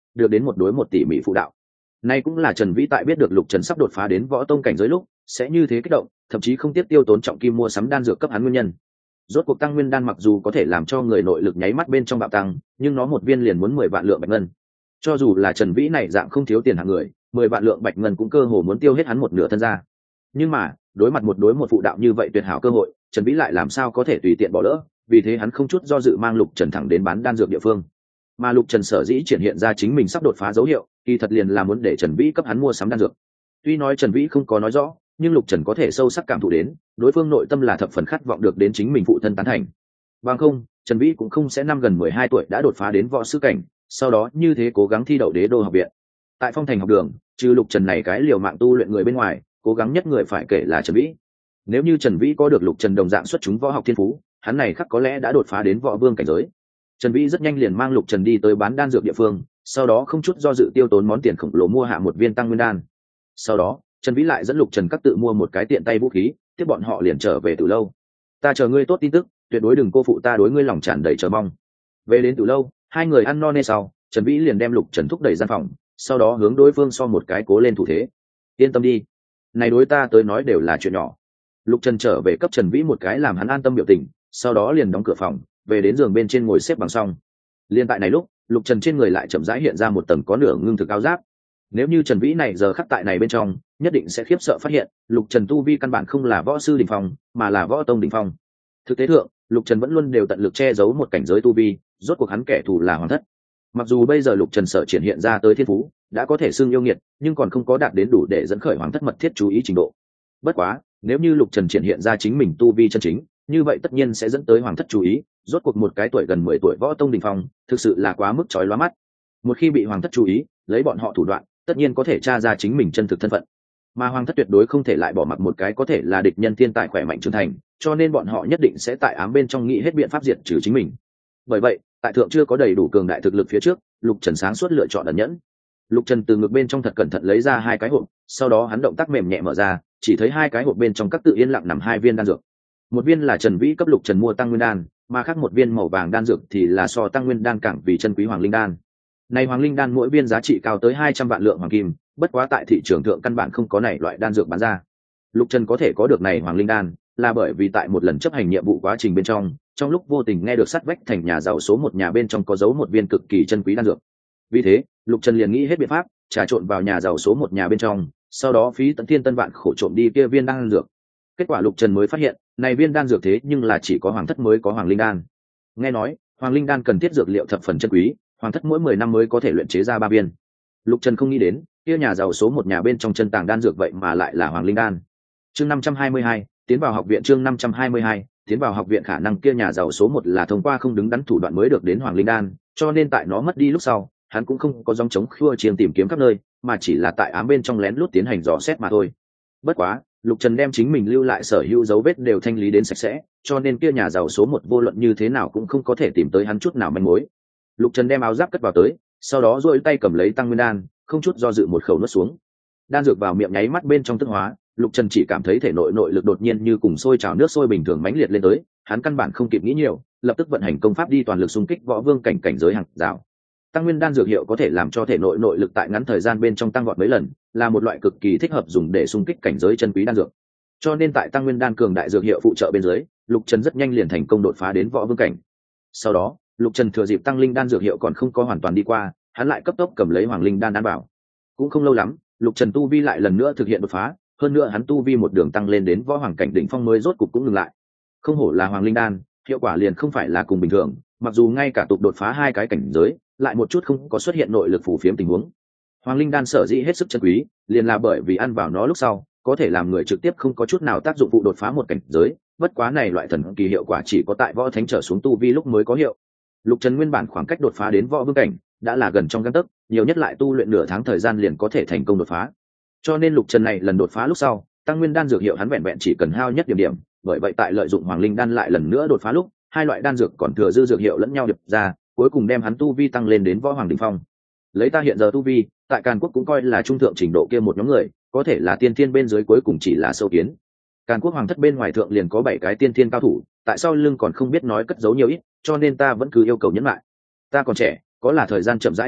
được đến một đối một tỉ mỉ phụ đạo. Nay cũng là Trần Vĩ tại biết được Lục Trần sắp đột phá đến võ tông cảnh giới lúc sẽ như thế kích động, thậm chí không tiếc tiêu tốn trọng kim mua sắm đan dược cấp hắn nguyên nhân. Rốt cuộc tăng nguyên đan mặc dù có thể làm cho người nội lực nháy mắt bên trong bạo tăng, nhưng nó một viên liền muốn mười vạn lượng bạch ngân. Cho dù là Trần Vĩ này dạng không thiếu tiền hạng người, mười vạn lượng bạch ngân cũng cơ hồ muốn tiêu hết hắn một nửa thân gia. Nhưng mà, đối mặt một đối một phụ đạo như vậy tuyệt hảo cơ hội, Trần Vĩ lại làm sao có thể tùy tiện bỏ lỡ, vì thế hắn không chút do dự mang Lục Trần thẳng đến bán đan dược địa phương. Mà Lục Trần sở dĩ triển hiện ra chính mình sắp đột phá dấu hiệu, kỳ thật liền là muốn để Trần Vĩ cấp hắn mua sắm đan dược. Tuy nói Trần Vĩ không có nói rõ, nhưng Lục Trần có thể sâu sắc cảm thụ đến, đối phương nội tâm là thập phần khát vọng được đến chính mình phụ thân tán thành. Bằng không, Trần Vĩ cũng không sẽ năm gần mười hai tuổi đã đột phá đến võ sư cảnh, sau đó như thế cố gắng thi đậu Đế Đô học viện. Tại Phong Thành học đường, trừ Lục Trần này cái liều mạng tu luyện người bên ngoài, cố gắng nhất người phải kể là Trần Vĩ. Nếu như Trần Vĩ có được Lục Trần đồng dạng xuất chúng võ học thiên phú, hắn này khắc có lẽ đã đột phá đến võ vương cảnh giới. Trần Vĩ rất nhanh liền mang Lục Trần đi tới bán đan dược địa phương, sau đó không chút do dự tiêu tốn món tiền khổng lồ mua hạ một viên tăng nguyên đan. Sau đó, Trần Vĩ lại dẫn Lục Trần các tự mua một cái tiện tay vũ khí, tiếp bọn họ liền trở về Tử Lâu. Ta chờ ngươi tốt tin tức, tuyệt đối đừng cô phụ ta đối ngươi lòng tràn đầy chờ mong. Về đến Tử Lâu, hai người ăn no nê sau, Trần Vĩ liền đem Lục Trần thúc đẩy gian phòng, sau đó hướng đối phương so một cái cố lên thủ thế. Yên tâm đi, này đối ta tới nói đều là chuyện nhỏ. Lục Trần trở về cấp Trần Vĩ một cái làm hắn an tâm biểu tình, sau đó liền đóng cửa phòng, về đến giường bên trên ngồi xếp bằng xong. Liên tại này lúc, Lục Trần trên người lại chậm rãi hiện ra một tầng có nửa ngưng thực áo giáp. Nếu như Trần Vĩ này giờ khắc tại này bên trong, nhất định sẽ khiếp sợ phát hiện, Lục Trần tu vi căn bản không là võ sư đỉnh phong, mà là võ tông đỉnh phong. Thực tế thượng, Lục Trần vẫn luôn đều tận lực che giấu một cảnh giới tu vi, rốt cuộc hắn kẻ thù là Hoàng Thất. Mặc dù bây giờ Lục Trần sở triển hiện ra tới thiên phú, đã có thể xưng yêu nghiệt, nhưng còn không có đạt đến đủ để dẫn khởi Hoàng Thất mật thiết chú ý trình độ. Bất quá, nếu như Lục Trần triển hiện ra chính mình tu vi chân chính, như vậy tất nhiên sẽ dẫn tới Hoàng Thất chú ý, rốt cuộc một cái tuổi gần mười tuổi võ tông đỉnh phong, thực sự là quá mức chói lóa mắt. Một khi bị Hoàng Thất chú ý, lấy bọn họ thủ đoạn, tất nhiên có thể tra ra chính mình chân thực thân phận. Mà Hoàng Thất tuyệt đối không thể lại bỏ mặc một cái có thể là địch nhân thiên tài khỏe mạnh trưởng thành, cho nên bọn họ nhất định sẽ tại ám bên trong nghĩ hết biện pháp diệt trừ chính mình. Bởi vậy, tại thượng chưa có đầy đủ cường đại thực lực phía trước, Lục Trần sáng suốt lựa chọn ẩn nhẫn. Lục Trần từ ngực bên trong thật cẩn thận lấy ra hai cái hộp, sau đó hắn động tác mềm nhẹ mở ra, chỉ thấy hai cái hộp bên trong các tự yên lặng nằm hai viên đan dược. Một viên là Trần Vĩ cấp Lục Trần mua tăng nguyên đan, mà khác một viên màu vàng đan dược thì là so tăng nguyên đan càng vì chân quý hoàng linh đan. Này hoàng linh đan mỗi viên giá trị cao tới hai trăm vạn lượng hoàng kim, bất quá tại thị trường thượng căn bản không có này loại đan dược bán ra. Lục Trần có thể có được này hoàng linh đan, là bởi vì tại một lần chấp hành nhiệm vụ quá trình bên trong, trong lúc vô tình nghe được sát vách thành nhà giàu số một nhà bên trong có giấu một viên cực kỳ chân quý đan dược. Vì thế, Lục Trần liền nghĩ hết biện pháp, trà trộn vào nhà giàu số một nhà bên trong, sau đó phí tận thiên tân vạn khổ trộm đi kia viên đan dược. Kết quả Lục Trần mới phát hiện, này viên đan dược thế nhưng là chỉ có Hoàng Thất mới có hoàng linh đan. Nghe nói, hoàng linh đan cần thiết dược liệu thập phần chân quý, Hoàng Thất mỗi mười năm mới có thể luyện chế ra ba viên. Lục Trần không nghĩ đến, kia nhà giàu số một nhà bên trong chân tàng đan dược vậy mà lại là hoàng linh đan. Chương năm trăm hai mươi hai, tiến vào học viện chương năm trăm hai mươi hai, tiến vào học viện khả năng kia nhà giàu số một là thông qua không đứng đắn thủ đoạn mới được đến hoàng linh đan, cho nên tại nó mất đi lúc sau, hắn cũng không có dòng chống khua chiêng tìm kiếm khắp nơi, mà chỉ là tại ám bên trong lén lút tiến hành dò xét mà thôi. Bất quá, Lục Trần đem chính mình lưu lại sở hữu dấu vết đều thanh lý đến sạch sẽ, cho nên kia nhà giàu số một vô luận như thế nào cũng không có thể tìm tới hắn chút nào manh mối. Lục Trần đem áo giáp cất vào tới, sau đó duỗi tay cầm lấy tăng nguyên đan, không chút do dự một khẩu nuốt xuống. Đan dược vào miệng nháy mắt bên trong tức hóa, Lục Trần chỉ cảm thấy thể nội nội lực đột nhiên như cùng sôi trào nước sôi bình thường mãnh liệt lên tới, hắn căn bản không kịp nghĩ nhiều, lập tức vận hành công pháp đi toàn lực xung kích võ vương cảnh cảnh giới hàng rào. Tăng nguyên đan dược hiệu có thể làm cho thể nội nội lực tại ngắn thời gian bên trong tăng vọt mấy lần, là một loại cực kỳ thích hợp dùng để xung kích cảnh giới chân quý đan dược. Cho nên tại tăng nguyên đan cường đại dược hiệu phụ trợ bên dưới, Lục Trần rất nhanh liền thành công đột phá đến võ vương cảnh. Sau đó, Lục Trần thừa dịp tăng linh đan dược hiệu còn không có hoàn toàn đi qua, hắn lại cấp tốc cầm lấy hoàng linh đan đan bảo. Cũng không lâu lắm, Lục Trần tu vi lại lần nữa thực hiện đột phá, hơn nữa hắn tu vi một đường tăng lên đến võ hoàng cảnh đỉnh phong mới rốt cục cũng ngừng lại. Không hổ là hoàng linh đan, hiệu quả liền không phải là cùng bình thường, mặc dù ngay cả tục đột phá hai cái cảnh giới, lại một chút không có xuất hiện nội lực phù phiếm tình huống. Hoàng linh đan sở dĩ hết sức chân quý, liền là bởi vì ăn vào nó lúc sau, có thể làm người trực tiếp không có chút nào tác dụng phụ đột phá một cảnh giới, bất quá này loại thần kỳ hiệu quả chỉ có tại võ thánh trở xuống tu vi lúc mới có hiệu. Lục Trần nguyên bản khoảng cách đột phá đến võ vương cảnh đã là gần trong gang tấc, nhiều nhất lại tu luyện nửa tháng thời gian liền có thể thành công đột phá. Cho nên Lục Trần này lần đột phá lúc sau, tăng nguyên đan dược hiệu hắn vẹn vẹn chỉ cần hao nhất điểm điểm, bởi vậy tại lợi dụng hoàng linh đan lại lần nữa đột phá lúc, hai loại đan dược còn thừa dư dược hiệu lẫn nhau điệp ra, cuối cùng đem hắn tu vi tăng lên đến võ hoàng đỉnh phong. Lấy ta hiện giờ tu vi, tại Càn Quốc cũng coi là trung thượng trình độ kia một nhóm người, có thể là tiên thiên bên dưới cuối cùng chỉ là sâu kiến. Càn Quốc hoàng thất bên ngoài thượng liền có bảy cái tiên thiên cao thủ, tại sao lưng còn không biết nói cất giấu nhiều ít, cho nên ta vẫn cứ yêu cầu nhẫn lại. Ta còn trẻ, có là thời gian chậm rãi tu luyện,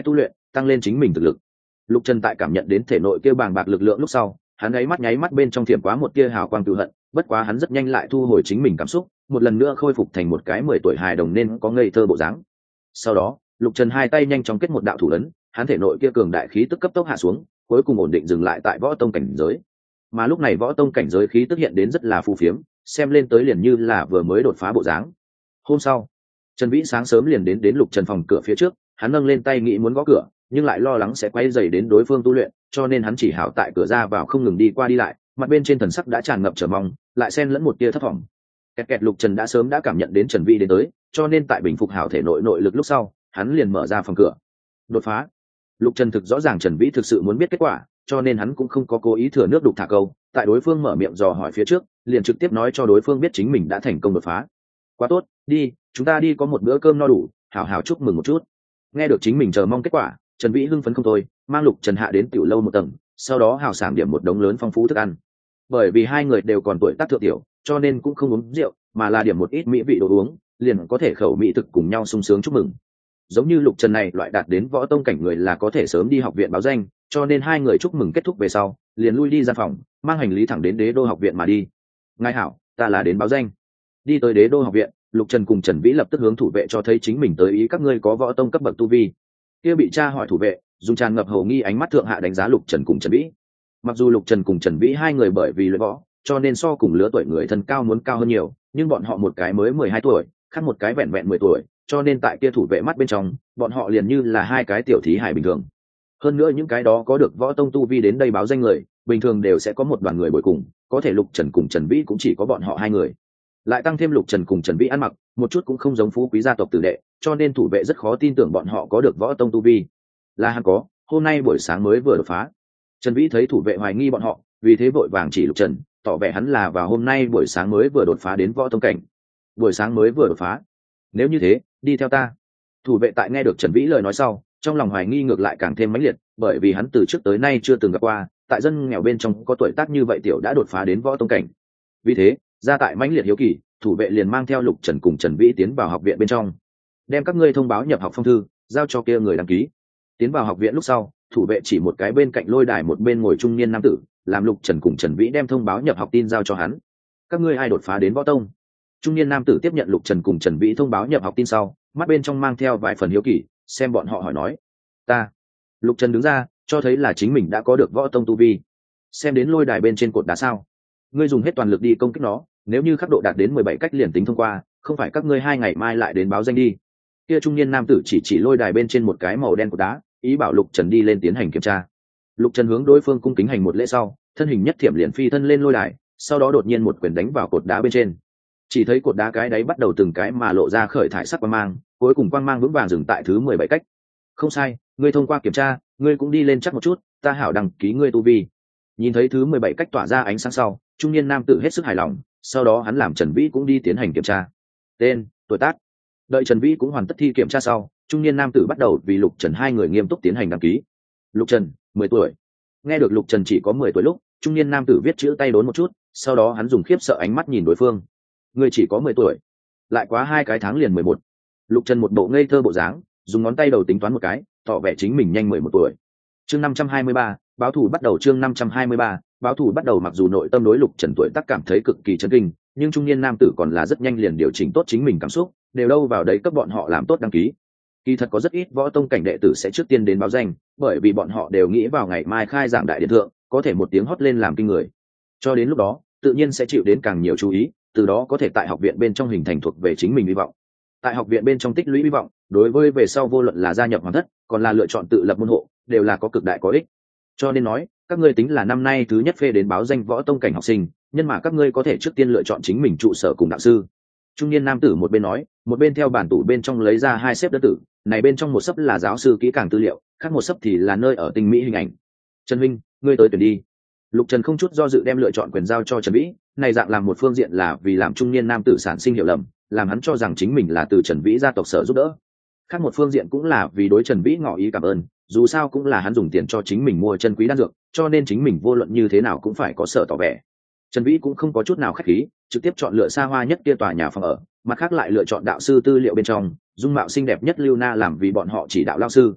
tăng lên chính mình thực lực. Lục Trần tại cảm nhận đến thể nội kia bàng bạc lực lượng lúc sau, hắn ấy mắt nháy mắt bên trong thiểm quá một tia hào quang cừu hận, bất quá hắn rất nhanh lại thu hồi chính mình cảm xúc, một lần nữa khôi phục thành một cái mười tuổi hài đồng nên có ngây thơ bộ dáng. Sau đó, Lục Trần hai tay nhanh chóng kết một đạo thủ ấn, hắn thể nội kia cường đại khí tức cấp tốc hạ xuống, cuối cùng ổn định dừng lại tại võ tông cảnh giới. Mà lúc này võ tông cảnh giới khí tức hiện đến rất là phù phiếm, xem lên tới liền như là vừa mới đột phá bộ dáng. Hôm sau, Trần Vĩ sáng sớm liền đến đến Lục Trần phòng cửa phía trước, hắn nâng lên tay nghĩ muốn gõ cửa, nhưng lại lo lắng sẽ quay dày đến đối phương tu luyện, cho nên hắn chỉ hảo tại cửa ra vào không ngừng đi qua đi lại, mặt bên trên thần sắc đã tràn ngập chờ mong, lại xen lẫn một tia thất vọng. Kẹt kẹt Lục Trần đã sớm đã cảm nhận đến Trần Vĩ đến tới, cho nên tại bình phục hảo thể nội nội lực lúc sau, hắn liền mở ra phòng cửa. Đột phá. Lục Trần thực rõ ràng Trần Vĩ thực sự muốn biết kết quả, cho nên hắn cũng không có cố ý thừa nước đục thả câu, tại đối phương mở miệng dò hỏi phía trước, liền trực tiếp nói cho đối phương biết chính mình đã thành công đột phá. Quá tốt, đi, chúng ta đi có một bữa cơm no đủ, hảo hảo chúc mừng một chút. Nghe được chính mình chờ mong kết quả, Trần Vĩ hưng phấn không thôi, mang Lục Trần hạ đến tiểu lâu một tầng, sau đó hào sảng điểm một đống lớn phong phú thức ăn. Bởi vì hai người đều còn tuổi tác thượng tiểu, cho nên cũng không uống rượu, mà là điểm một ít mỹ vị đồ uống, liền có thể khẩu mỹ thực cùng nhau sung sướng chúc mừng. Giống như Lục Trần này loại đạt đến võ tông cảnh người là có thể sớm đi học viện báo danh, cho nên hai người chúc mừng kết thúc về sau, liền lui đi ra phòng, mang hành lý thẳng đến Đế Đô học viện mà đi. Ngài hảo, ta là đến báo danh. Đi tới Đế Đô học viện, Lục Trần cùng Trần Vĩ lập tức hướng thủ vệ cho thấy chính mình tới ý các ngươi có võ tông cấp bậc tu vi. Kia bị tra hỏi thủ vệ, dùng tràn ngập hầu nghi ánh mắt thượng hạ đánh giá Lục Trần cùng Trần Vĩ. Mặc dù Lục Trần cùng Trần Vĩ hai người bởi vì luyện võ, cho nên so cùng lứa tuổi người thân cao muốn cao hơn nhiều, nhưng bọn họ một cái mới mười hai tuổi, khác một cái vẹn vẹn mười tuổi, cho nên tại kia thủ vệ mắt bên trong, bọn họ liền như là hai cái tiểu thí hải bình thường. Hơn nữa những cái đó có được võ tông tu vi đến đây báo danh người, bình thường đều sẽ có một đoàn người bồi cùng, có thể Lục Trần cùng Trần Vĩ cũng chỉ có bọn họ hai người. Lại tăng thêm Lục Trần cùng Trần Vĩ ăn mặc, một chút cũng không giống phú quý gia tộc tử đệ, cho nên thủ vệ rất khó tin tưởng bọn họ có được võ tông tu vi. Là hắn có, hôm nay buổi sáng mới vừa đột phá. Trần Vĩ thấy thủ vệ hoài nghi bọn họ, vì thế vội vàng chỉ Lục Trần, tỏ vẻ hắn là vào hôm nay buổi sáng mới vừa đột phá đến võ tông cảnh. Buổi sáng mới vừa đột phá. Nếu như thế, đi theo ta. Thủ vệ tại nghe được Trần Vĩ lời nói sau, trong lòng hoài nghi ngược lại càng thêm mãnh liệt, bởi vì hắn từ trước tới nay chưa từng gặp qua, tại dân nghèo bên trong có tuổi tác như vậy tiểu đã đột phá đến võ tông cảnh. Vì thế, ra tại mãnh liệt hiếu kỳ, thủ vệ liền mang theo Lục Trần cùng Trần Vĩ tiến vào học viện bên trong, đem các ngươi thông báo nhập học phong thư giao cho kia người đăng ký. Tiến vào học viện lúc sau, thủ vệ chỉ một cái bên cạnh lôi đài một bên ngồi trung niên nam tử, làm Lục Trần cùng Trần Vĩ đem thông báo nhập học tin giao cho hắn. Các ngươi ai đột phá đến võ tông? Trung niên nam tử tiếp nhận Lục Trần cùng Trần Vĩ thông báo nhập học tin sau, mắt bên trong mang theo vài phần hiếu kỳ, xem bọn họ hỏi nói. Ta. Lục Trần đứng ra, cho thấy là chính mình đã có được võ tông tu vi. Xem đến lôi đài bên trên cột đá sao? Ngươi dùng hết toàn lực đi công kích nó, nếu như khắc độ đạt đến mười bảy cách liền tính thông qua, không phải các ngươi hai ngày mai lại đến báo danh đi. Kia trung niên nam tử chỉ chỉ lôi đài bên trên một cái màu đen cột đá, ý bảo Lục Trần đi lên tiến hành kiểm tra. Lục Trần hướng đối phương cung kính hành một lễ sau, thân hình nhất thiểm liền phi thân lên lôi đài, sau đó đột nhiên một quyền đánh vào cột đá bên trên. Chỉ thấy cột đá cái đáy bắt đầu từng cái mà lộ ra khởi thải sắc quang mang, cuối cùng quang mang vững vàng dừng tại thứ mười bảy cách. Không sai, ngươi thông qua kiểm tra, ngươi cũng đi lên chắc một chút, ta hảo đăng ký ngươi tu vi. Nhìn thấy thứ mười bảy cách tỏa ra ánh sáng sau, trung niên nam tử hết sức hài lòng, sau đó hắn làm Trần Vĩ cũng đi tiến hành kiểm tra. Tên, tuổi tác. Đợi Trần Vĩ cũng hoàn tất thi kiểm tra sau, trung niên nam tử bắt đầu vì Lục Trần hai người nghiêm túc tiến hành đăng ký. Lục Trần, mười tuổi. Nghe được Lục Trần chỉ có mười tuổi lúc, trung niên nam tử viết chữ tay đốn một chút, sau đó hắn dùng khiếp sợ ánh mắt nhìn đối phương. Ngươi chỉ có mười tuổi, lại quá hai cái tháng liền mười một. Lục Trần một bộ ngây thơ bộ dáng, dùng ngón tay đầu tính toán một cái, tỏ vẻ chính mình nhanh mười một tuổi. Chương năm trăm hai mươi ba, báo thủ bắt đầu. Chương năm trăm hai mươi ba, báo thủ bắt đầu. Mặc dù nội tâm đối Lục Trần tuổi tác cảm thấy cực kỳ chấn kinh, nhưng trung niên nam tử còn là rất nhanh liền điều chỉnh tốt chính mình cảm xúc, đều đâu vào đấy cấp bọn họ làm tốt đăng ký. Kỳ thật có rất ít võ tông cảnh đệ tử sẽ trước tiên đến báo danh, bởi vì bọn họ đều nghĩ vào ngày mai khai giảng đại điện thượng, có thể một tiếng hót lên làm kinh người. Cho đến lúc đó, tự nhiên sẽ chịu đến càng nhiều chú ý, từ đó có thể tại học viện bên trong hình thành thuộc về chính mình hy vọng. Tại học viện bên trong tích lũy hy vọng, đối với về sau vô luận là gia nhập hoàng thất, còn là lựa chọn tự lập môn hộ, đều là có cực đại có ích. Cho nên nói, các ngươi tính là năm nay thứ nhất phê đến báo danh võ tông cảnh học sinh, nhưng mà các ngươi có thể trước tiên lựa chọn chính mình trụ sở cùng đạo sư. Trung niên nam tử một bên nói, một bên theo bản tủ bên trong lấy ra hai xếp đơn tử, này bên trong một xấp là giáo sư kỹ càng tư liệu, khác một xấp thì là nơi ở tinh mỹ hình ảnh. Trần Minh, ngươi tới tuyển đi. Lục Trần không chút do dự đem lựa chọn quyền giao cho Trần Vĩ, này dạng làm một phương diện là vì làm trung niên nam tử sản sinh hiểu lầm, làm hắn cho rằng chính mình là từ Trần Vĩ gia tộc sở giúp đỡ. Khác một phương diện cũng là vì đối Trần Vĩ ngỏ ý cảm ơn, dù sao cũng là hắn dùng tiền cho chính mình mua chân quý đan dược, cho nên chính mình vô luận như thế nào cũng phải có sở tỏ vẻ. Trần Vĩ cũng không có chút nào khách khí, trực tiếp chọn lựa xa hoa nhất kia tòa nhà phòng ở, mặt khác lại lựa chọn đạo sư tư liệu bên trong, dung mạo xinh đẹp nhất Lưu Na làm vì bọn họ chỉ đạo lao sư.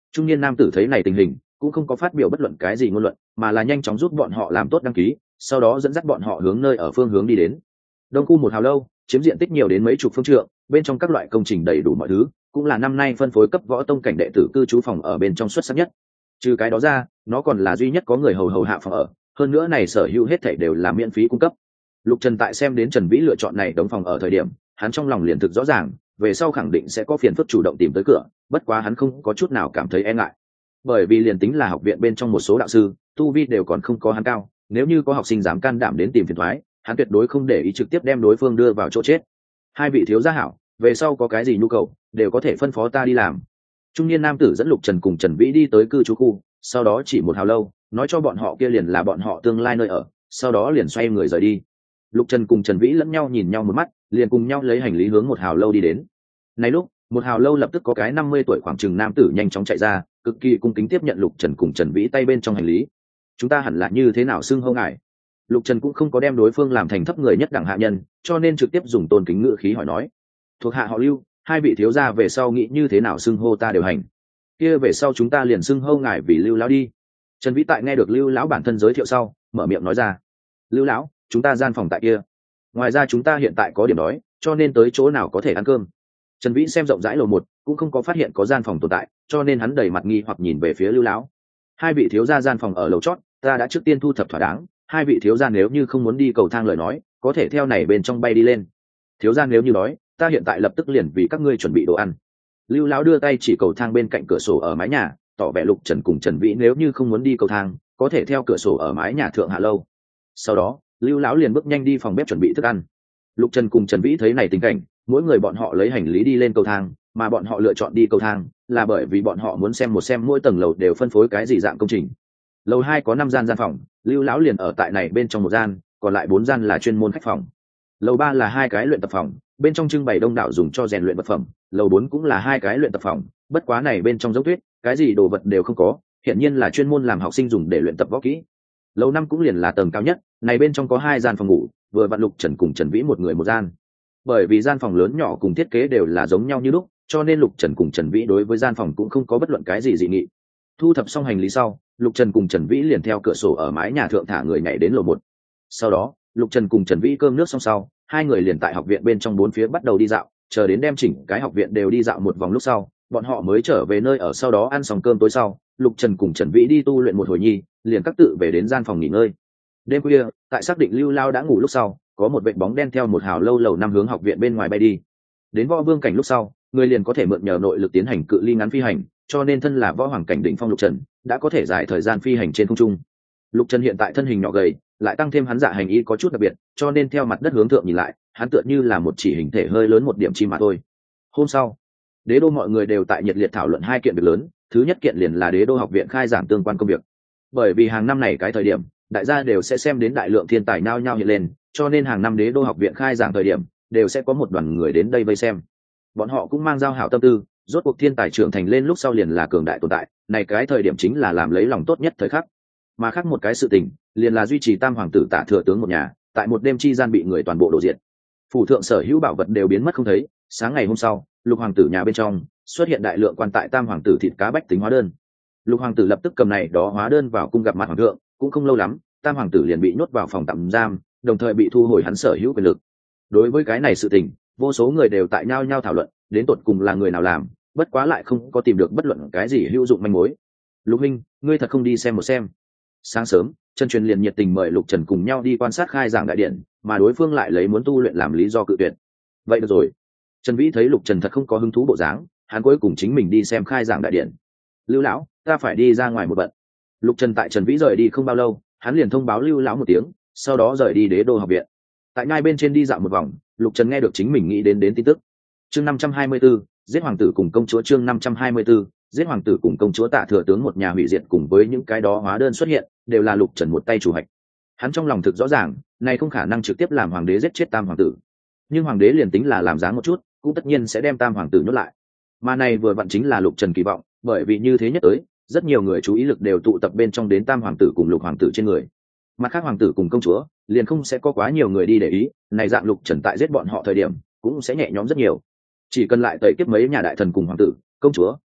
Trung niên nam tử thấy này tình hình cũng không có phát biểu bất luận cái gì ngôn luận, mà là nhanh chóng giúp bọn họ làm tốt đăng ký, sau đó dẫn dắt bọn họ hướng nơi ở phương hướng đi đến. Đông khu một hào lâu chiếm diện tích nhiều đến mấy chục phương trượng, bên trong các loại công trình đầy đủ mọi thứ, cũng là năm nay phân phối cấp võ tông cảnh đệ tử cư trú phòng ở bên trong xuất sắc nhất. Trừ cái đó ra, nó còn là duy nhất có người hầu hầu hạ phòng ở, hơn nữa này sở hữu hết thảy đều là miễn phí cung cấp. Lục Trần tại xem đến Trần Vĩ lựa chọn này đóng phòng ở thời điểm, hắn trong lòng liền thực rõ ràng, về sau khẳng định sẽ có phiền phức chủ động tìm tới cửa, bất quá hắn không có chút nào cảm thấy e ngại. Bởi vì liền tính là học viện bên trong một số đạo sư, tu vi đều còn không có hắn cao, nếu như có học sinh dám can đảm đến tìm phiền toái, hắn tuyệt đối không để ý trực tiếp đem đối phương đưa vào chỗ chết. Hai vị thiếu gia hảo, về sau có cái gì nhu cầu, đều có thể phân phó ta đi làm. Trung niên nam tử dẫn Lục Trần cùng Trần Vĩ đi tới cư trú khu, sau đó chỉ một hào lâu, nói cho bọn họ kia liền là bọn họ tương lai nơi ở, sau đó liền xoay người rời đi. Lục Trần cùng Trần Vĩ lẫn nhau nhìn nhau một mắt, liền cùng nhau lấy hành lý hướng một hào lâu đi đến. Này lúc, một hào lâu lập tức có cái năm mươi tuổi khoảng chừng nam tử nhanh chóng chạy ra, cực kỳ cung kính tiếp nhận Lục Trần cùng Trần Vĩ tay bên trong hành lý. Chúng ta hẳn là như thế nào xưng hô ngài? Lục Trần cũng không có đem đối phương làm thành thấp người nhất đẳng hạ nhân, cho nên trực tiếp dùng tôn kính ngữ khí hỏi nói: thuộc hạ họ Lưu, hai vị thiếu gia về sau nghĩ như thế nào xưng hô ta đều hành. Kia về sau chúng ta liền xưng hô ngài vì Lưu lão đi. Trần Vĩ tại nghe được Lưu lão bản thân giới thiệu sau, mở miệng nói ra: Lưu lão, chúng ta gian phòng tại kia. Ngoài ra chúng ta hiện tại có điểm đói, cho nên tới chỗ nào có thể ăn cơm. Trần Vĩ xem rộng rãi lầu một, cũng không có phát hiện có gian phòng tồn tại, cho nên hắn đầy mặt nghi hoặc nhìn về phía Lưu lão. Hai vị thiếu gia gian phòng ở lầu chót, ta đã trước tiên thu thập thỏa đáng, hai vị thiếu gia nếu như không muốn đi cầu thang lời nói, có thể theo này bên trong bay đi lên. Thiếu gia nếu như đói, ta hiện tại lập tức liền vì các ngươi chuẩn bị đồ ăn. Lưu lão đưa tay chỉ cầu thang bên cạnh cửa sổ ở mái nhà, tỏ vẻ Lục Trần cùng Trần Vĩ nếu như không muốn đi cầu thang, có thể theo cửa sổ ở mái nhà thượng hạ lâu. Sau đó, Lưu lão liền bước nhanh đi phòng bếp chuẩn bị thức ăn. Lục Trần cùng Trần Vĩ thấy này tình cảnh, mỗi người bọn họ lấy hành lý đi lên cầu thang, mà bọn họ lựa chọn đi cầu thang là bởi vì bọn họ muốn xem một xem mỗi tầng lầu đều phân phối cái gì dạng công trình. Lầu hai có năm gian gian phòng, Lưu lão liền ở tại này bên trong một gian, còn lại bốn gian là chuyên môn khách phòng. Lầu ba là hai cái luyện tập phòng, bên trong trưng bày đông đảo dùng cho rèn luyện vật phẩm. Lầu bốn cũng là hai cái luyện tập phòng, bất quá này bên trong giống tuyết, cái gì đồ vật đều không có, hiện nhiên là chuyên môn làm học sinh dùng để luyện tập võ kỹ. Lầu năm cũng liền là tầng cao nhất, này bên trong có hai gian phòng ngủ, vừa vặn Lục Trần cùng Trần Vĩ một người một gian. Bởi vì gian phòng lớn nhỏ cùng thiết kế đều là giống nhau như lúc, cho nên Lục Trần cùng Trần Vĩ đối với gian phòng cũng không có bất luận cái gì dị nghị. Thu thập xong hành lý sau, Lục Trần cùng Trần Vĩ liền theo cửa sổ ở mái nhà thượng thả người nhảy đến lầu một. Sau đó, Lục Trần cùng Trần Vĩ cơm nước xong sau, hai người liền tại học viện bên trong bốn phía bắt đầu đi dạo, chờ đến đem chỉnh cái học viện đều đi dạo một vòng lúc sau, bọn họ mới trở về nơi ở, sau đó ăn xong cơm tối sau, Lục Trần cùng Trần Vĩ đi tu luyện một hồi nhi, liền các tự về đến gian phòng nghỉ ngơi. Đêm khuya, tại xác định Lưu Lao đã ngủ lúc sau, có một vệt bóng đen theo một hào lâu lầu năm hướng học viện bên ngoài bay đi. Đến võ vương cảnh lúc sau, người liền có thể mượn nhờ nội lực tiến hành cự ly ngắn phi hành, cho nên thân là võ hoàng cảnh đỉnh phong Lục Trần đã có thể dài thời gian phi hành trên không trung. Lục Trần hiện tại thân hình nhỏ gầy, lại tăng thêm hắn dạ hành y có chút đặc biệt, cho nên theo mặt đất hướng thượng nhìn lại, hắn tựa như là một chỉ hình thể hơi lớn một điểm chim mà thôi. Hôm sau, đế đô mọi người đều tại nhiệt liệt thảo luận hai kiện việc lớn. Thứ nhất kiện liền là đế đô học viện khai giảng tương quan công việc. Bởi vì hàng năm này cái thời điểm, đại gia đều sẽ xem đến đại lượng thiên tài nhao nhao hiện lên, cho nên hàng năm đế đô học viện khai giảng thời điểm đều sẽ có một đoàn người đến đây vây xem. Bọn họ cũng mang giao hảo tâm tư, rốt cuộc thiên tài trưởng thành lên lúc sau liền là cường đại tồn tại, này cái thời điểm chính là làm lấy lòng tốt nhất thời khắc. Mà khác một cái sự tình, liền là duy trì tam hoàng tử Tạ thừa tướng một nhà, tại một đêm chi gian bị người toàn bộ đổ diệt. Phủ thượng sở hữu bảo vật đều biến mất không thấy. Sáng ngày hôm sau, Lục hoàng tử nhà bên trong xuất hiện đại lượng quan tại tam hoàng tử thịt cá bách tính hóa đơn. Lục hoàng tử lập tức cầm này đó hóa đơn vào cung gặp mặt hoàng thượng, cũng không lâu lắm, tam hoàng tử liền bị nhốt vào phòng tạm giam, đồng thời bị thu hồi hắn sở hữu quyền lực. Đối với cái này sự tình, vô số người đều tại nhau nhau thảo luận, đến tột cùng là người nào làm, bất quá lại không có tìm được bất luận cái gì hữu dụng manh mối. Lục huynh, ngươi thật không đi xem một xem? Sáng sớm, Chân Truyền liền nhiệt tình mời Lục Trần cùng nhau đi quan sát khai giảng đại điện, mà đối phương lại lấy muốn tu luyện làm lý do cự tuyệt. Vậy được rồi. Trần Vĩ thấy Lục Trần thật không có hứng thú bộ dáng, hắn cuối cùng chính mình đi xem khai giảng đại điện. Lưu lão, ta phải đi ra ngoài một bận. Lục Trần tại Trần Vĩ rời đi không bao lâu, hắn liền thông báo Lưu lão một tiếng, sau đó rời đi đế đô học viện. Tại ngay bên trên đi dạo một vòng, Lục Trần nghe được chính mình nghĩ đến đến tin tức. Chương năm trăm hai mươi 54, giết hoàng tử cùng công chúa. Chương năm trăm hai mươi 54, giết hoàng tử cùng công chúa. Tạ thừa tướng một nhà hủy diệt cùng với những cái đó hóa đơn xuất hiện, đều là Lục Trần một tay chủ hạch. Hắn trong lòng thực rõ ràng, này không khả năng trực tiếp làm hoàng đế giết chết tam hoàng tử, nhưng hoàng đế liền tính là làm dáng một chút, cũng tất nhiên sẽ đem tam hoàng tử nhốt lại. Mà này vừa vặn chính là Lục Trần kỳ vọng, bởi vì như thế nhất tới, rất nhiều người chú ý lực đều tụ tập bên trong đến tam hoàng tử cùng Lục hoàng tử trên người. Mặt khác hoàng tử cùng công chúa, liền không sẽ có quá nhiều người đi để ý, này dạng Lục Trần tại giết bọn họ thời điểm, cũng sẽ nhẹ nhõm rất nhiều. Chỉ cần lại tẩy kiếp mấy nhà đại thần cùng hoàng tử, công chúa,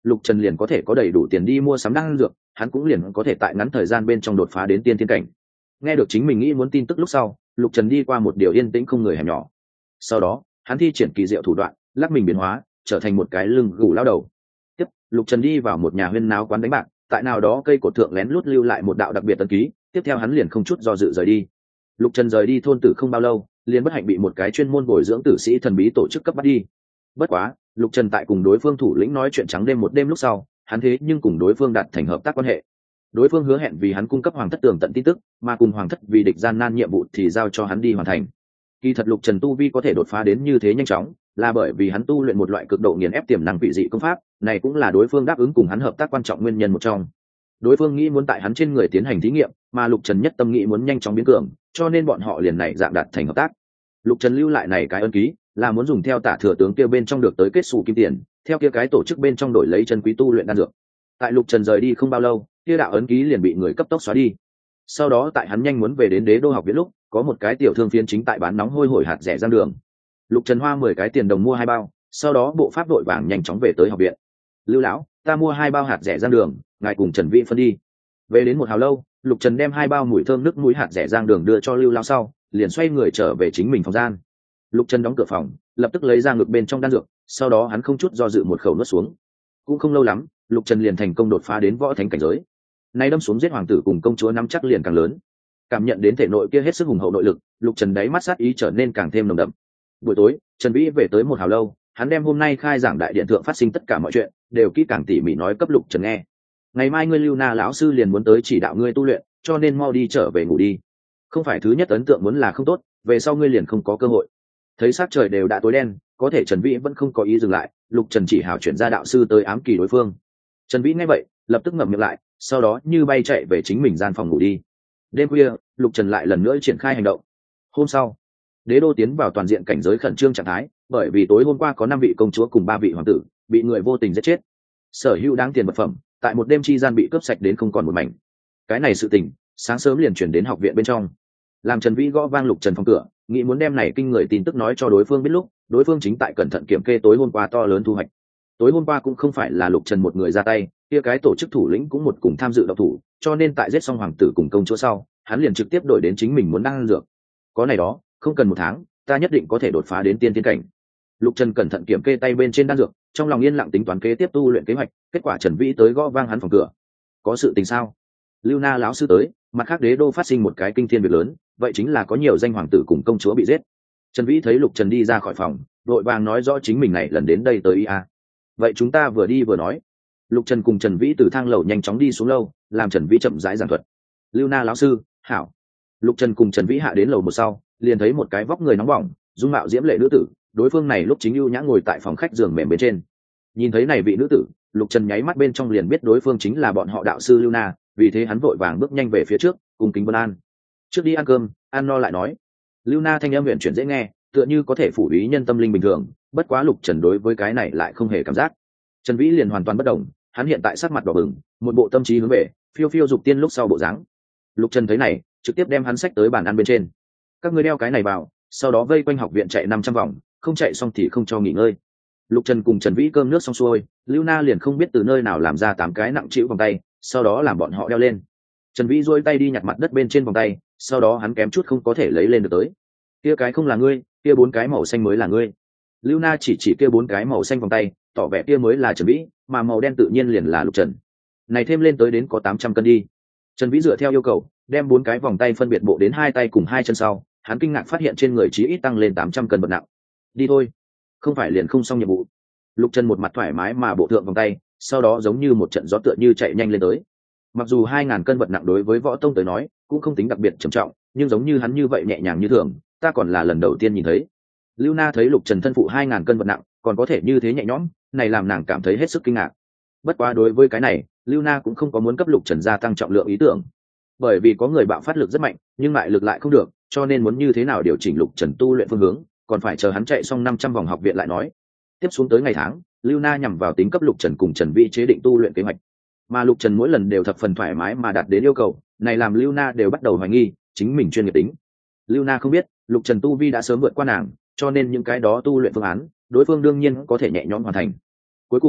Lục Trần liền có thể có đầy đủ tiền đi mua sắm đan dược, hắn cũng liền có thể tại ngắn thời gian bên trong đột phá đến tiên thiên cảnh. Nghe được chính mình nghĩ muốn tin tức lúc sau, Lục Trần đi qua một điều yên tĩnh không người hẻm nhỏ. Sau đó, hắn thi triển kỳ diệu thủ đoạn, lắc mình biến hóa, trở thành một cái lưng gù lao đầu. Tiếp, Lục Trần đi vào một nhà huyên náo quán đánh bạc, tại nào đó cây cột thượng lén lút lưu lại một đạo đặc biệt ấn ký, tiếp theo hắn liền không chút do dự rời đi. Lục Trần rời đi thôn tử không bao lâu, liền bất hạnh bị một cái chuyên môn bồi dưỡng tử sĩ thần bí tổ chức cấp bắt đi. Bất quá, Lục Trần tại cùng đối phương thủ lĩnh nói chuyện trắng đêm một đêm lúc sau, hắn thế nhưng cùng đối phương đạt thành hợp tác quan hệ. Đối phương hứa hẹn vì hắn cung cấp hoàng thất tường tận tin tức, mà cùng hoàng thất vì địch gian nan nhiệm vụ thì giao cho hắn đi hoàn thành. Kỳ thật Lục Trần tu vi có thể đột phá đến như thế nhanh chóng, là bởi vì hắn tu luyện một loại cực độ nghiền ép tiềm năng vị dị công pháp, này cũng là đối phương đáp ứng cùng hắn hợp tác quan trọng nguyên nhân một trong. Đối phương nghĩ muốn tại hắn trên người tiến hành thí nghiệm, mà Lục Trần nhất tâm nghĩ muốn nhanh chóng biến cường, cho nên bọn họ liền này dạng đạt thành hợp tác. Lục Trần lưu lại này cái ấn ký, là muốn dùng theo tả thừa tướng kia bên trong được tới kết xù kim tiền, theo kia cái tổ chức bên trong đổi lấy chân quý tu luyện đan dược. Tại Lục Trần rời đi không bao lâu, kia đạo ấn ký liền bị người cấp tốc xóa đi. Sau đó tại hắn nhanh muốn về đến Đế Đô học viện lúc, có một cái tiểu thương phiến chính tại bán nóng hôi hổi hạt rẻ giang đường. Lục Trần hoa mười cái tiền đồng mua hai bao, sau đó bộ pháp đội vàng nhanh chóng về tới học viện. Lưu lão, ta mua hai bao hạt rẻ giang đường, ngài cùng Trần Vĩ phân đi. Về đến một hào lâu, Lục Trần đem hai bao mùi thơm nước mũi hạt rẻ giang đường đưa cho Lưu lão sau, liền xoay người trở về chính mình phòng gian. Lục Trần đóng cửa phòng, lập tức lấy ra ngực bên trong đan dược, sau đó hắn không chút do dự một khẩu nuốt xuống. Cũng không lâu lắm, Lục Trần liền thành công đột phá đến võ thánh cảnh giới. Nay đâm xuống giết hoàng tử cùng công chúa nắm chắc liền càng lớn. Cảm nhận đến thể nội kia hết sức hùng hậu nội lực, Lục Trần đáy mắt sát ý trở nên càng thêm nồng đậm. Buổi tối, Trần Vĩ về tới một hào lâu, hắn đem hôm nay khai giảng đại điện thượng phát sinh tất cả mọi chuyện đều kỹ càng tỉ mỉ nói cấp Lục Trần nghe. Ngày mai ngươi Lưu Na lão sư liền muốn tới chỉ đạo ngươi tu luyện, cho nên mau đi trở về ngủ đi. Không phải thứ nhất ấn tượng muốn là không tốt, về sau ngươi liền không có cơ hội. Thấy sát trời đều đã tối đen, có thể Trần Vĩ vẫn không có ý dừng lại, Lục Trần chỉ hảo chuyển ra đạo sư tới ám kỳ đối phương. Trần Vĩ nghe vậy, lập tức ngậm miệng lại, sau đó như bay chạy về chính mình gian phòng ngủ đi. Đêm khuya, Lục Trần lại lần nữa triển khai hành động. Hôm sau, Đế Đô tiến vào toàn diện cảnh giới khẩn trương trạng thái, bởi vì tối hôm qua có năm vị công chúa cùng ba vị hoàng tử bị người vô tình giết chết. Sở hữu đáng tiền vật phẩm, tại một đêm chi gian bị cướp sạch đến không còn một mảnh. Cái này sự tình, sáng sớm liền chuyển đến học viện bên trong. Làm Trần Vĩ gõ vang Lục Trần phòng cửa, nghĩ muốn đem này kinh người tin tức nói cho đối phương biết lúc, đối phương chính tại cẩn thận kiểm kê tối hôm qua to lớn thu hoạch. Tối hôm qua cũng không phải là Lục Trần một người ra tay, kia cái tổ chức thủ lĩnh cũng một cùng tham dự động thủ, cho nên tại giết xong hoàng tử cùng công chúa sau, hắn liền trực tiếp đổi đến chính mình muốn đan dược. Có này đó, không cần một tháng, ta nhất định có thể đột phá đến tiên tiên cảnh. Lục Trần cẩn thận kiểm kê tay bên trên đan dược, trong lòng yên lặng tính toán kế tiếp tu luyện kế hoạch. Kết quả Trần Vĩ tới gõ vang hắn phòng cửa. Có sự tình sao? Lưu Na lão sư tới, mặt khác Đế Đô phát sinh một cái kinh thiên việc lớn, vậy chính là có nhiều danh hoàng tử cùng công chúa bị giết. Trần Vĩ thấy Lục Trần đi ra khỏi phòng, vội vàng nói rõ chính mình này lần đến đây tới a. Vậy chúng ta vừa đi vừa nói. Lục Trần cùng Trần Vĩ từ thang lầu nhanh chóng đi xuống lâu, làm Trần Vĩ chậm rãi giảng thuật. Lưu Na lão sư, hảo. Lục Trần cùng Trần Vĩ hạ đến lầu một sau, liền thấy một cái vóc người nóng bỏng, dung mạo diễm lệ nữ tử, đối phương này lúc chính ưu nhã ngồi tại phòng khách giường mềm bên trên. Nhìn thấy này vị nữ tử, Lục Trần nháy mắt bên trong liền biết đối phương chính là bọn họ đạo sư Lưu Na, vì thế hắn vội vàng bước nhanh về phía trước, cùng kính vân an. Trước đi ăn cơm, ăn no lại nói. Lưu Na thanh âm huyền chuyển dễ nghe, tựa như có thể phủ ý nhân tâm linh bình thường, bất quá Lục Trần đối với cái này lại không hề cảm giác. Trần Vĩ liền hoàn toàn bất động, hắn hiện tại sắc mặt đỏ bừng, một bộ tâm trí hướng về, phiêu phiêu dục tiên lúc sau bộ dáng. Lục Trần thấy này, trực tiếp đem hắn xách tới bàn ăn bên trên. Các ngươi đeo cái này vào, sau đó vây quanh học viện chạy năm trăm vòng, không chạy xong thì không cho nghỉ ngơi. Lục Trần cùng Trần Vĩ cơm nước xong xuôi, Lưu Na liền không biết từ nơi nào làm ra tám cái nặng trĩu vòng tay, sau đó làm bọn họ đeo lên. Trần Vĩ duỗi tay đi nhặt mặt đất bên trên vòng tay, sau đó hắn kém chút không có thể lấy lên được tới. Kia cái không là ngươi, kia bốn cái màu xanh mới là ngươi. Lưu Na chỉ chỉ kia bốn cái màu xanh vòng tay, tỏ vẻ kia mới là Trần Vĩ, mà màu đen tự nhiên liền là Lục Trần. Này thêm lên tới đến có tám trăm cân đi. Trần Vĩ dựa theo yêu cầu, đem bốn cái vòng tay phân biệt bộ đến hai tay cùng hai chân sau, hắn kinh ngạc phát hiện trên người chí ít tăng lên tám trăm cân vật nặng. Đi thôi, không phải liền không xong nhiệm vụ. Lục Trần một mặt thoải mái mà bộ thượng vòng tay, sau đó giống như một trận gió tựa như chạy nhanh lên tới. Mặc dù hai ngàn cân vật nặng đối với võ tông tới nói cũng không tính đặc biệt trầm trọng, nhưng giống như hắn như vậy nhẹ nhàng như thường, ta còn là lần đầu tiên nhìn thấy. Lưu Na thấy Lục Trần thân phụ hai ngàn cân vật nặng, còn có thể như thế nhẹ nhõm, này làm nàng cảm thấy hết sức kinh ngạc. Bất quá đối với cái này, Lưu Na cũng không có muốn cấp Lục Trần gia tăng trọng lượng ý tưởng, bởi vì có người bạo phát lực rất mạnh, nhưng lại lực lại không được, cho nên muốn như thế nào điều chỉnh Lục Trần tu luyện phương hướng, còn phải chờ hắn chạy xong năm trăm vòng học viện lại nói. Tiếp xuống tới ngày tháng, Lưu Na nhằm vào tính cấp Lục Trần cùng Trần Vĩ chế định tu luyện kế hoạch, mà Lục Trần mỗi lần đều thập phần thoải mái mà đạt đến yêu cầu, này làm Lưu Na đều bắt đầu hoài nghi chính mình chuyên nghiệp tính. Lưu Na không biết, Lục Trần tu vi đã sớm vượt qua nàng, cho nên những cái đó tu luyện phương án, đối phương đương nhiên có thể nhẹ nhõm hoàn thành. Cuối cùng,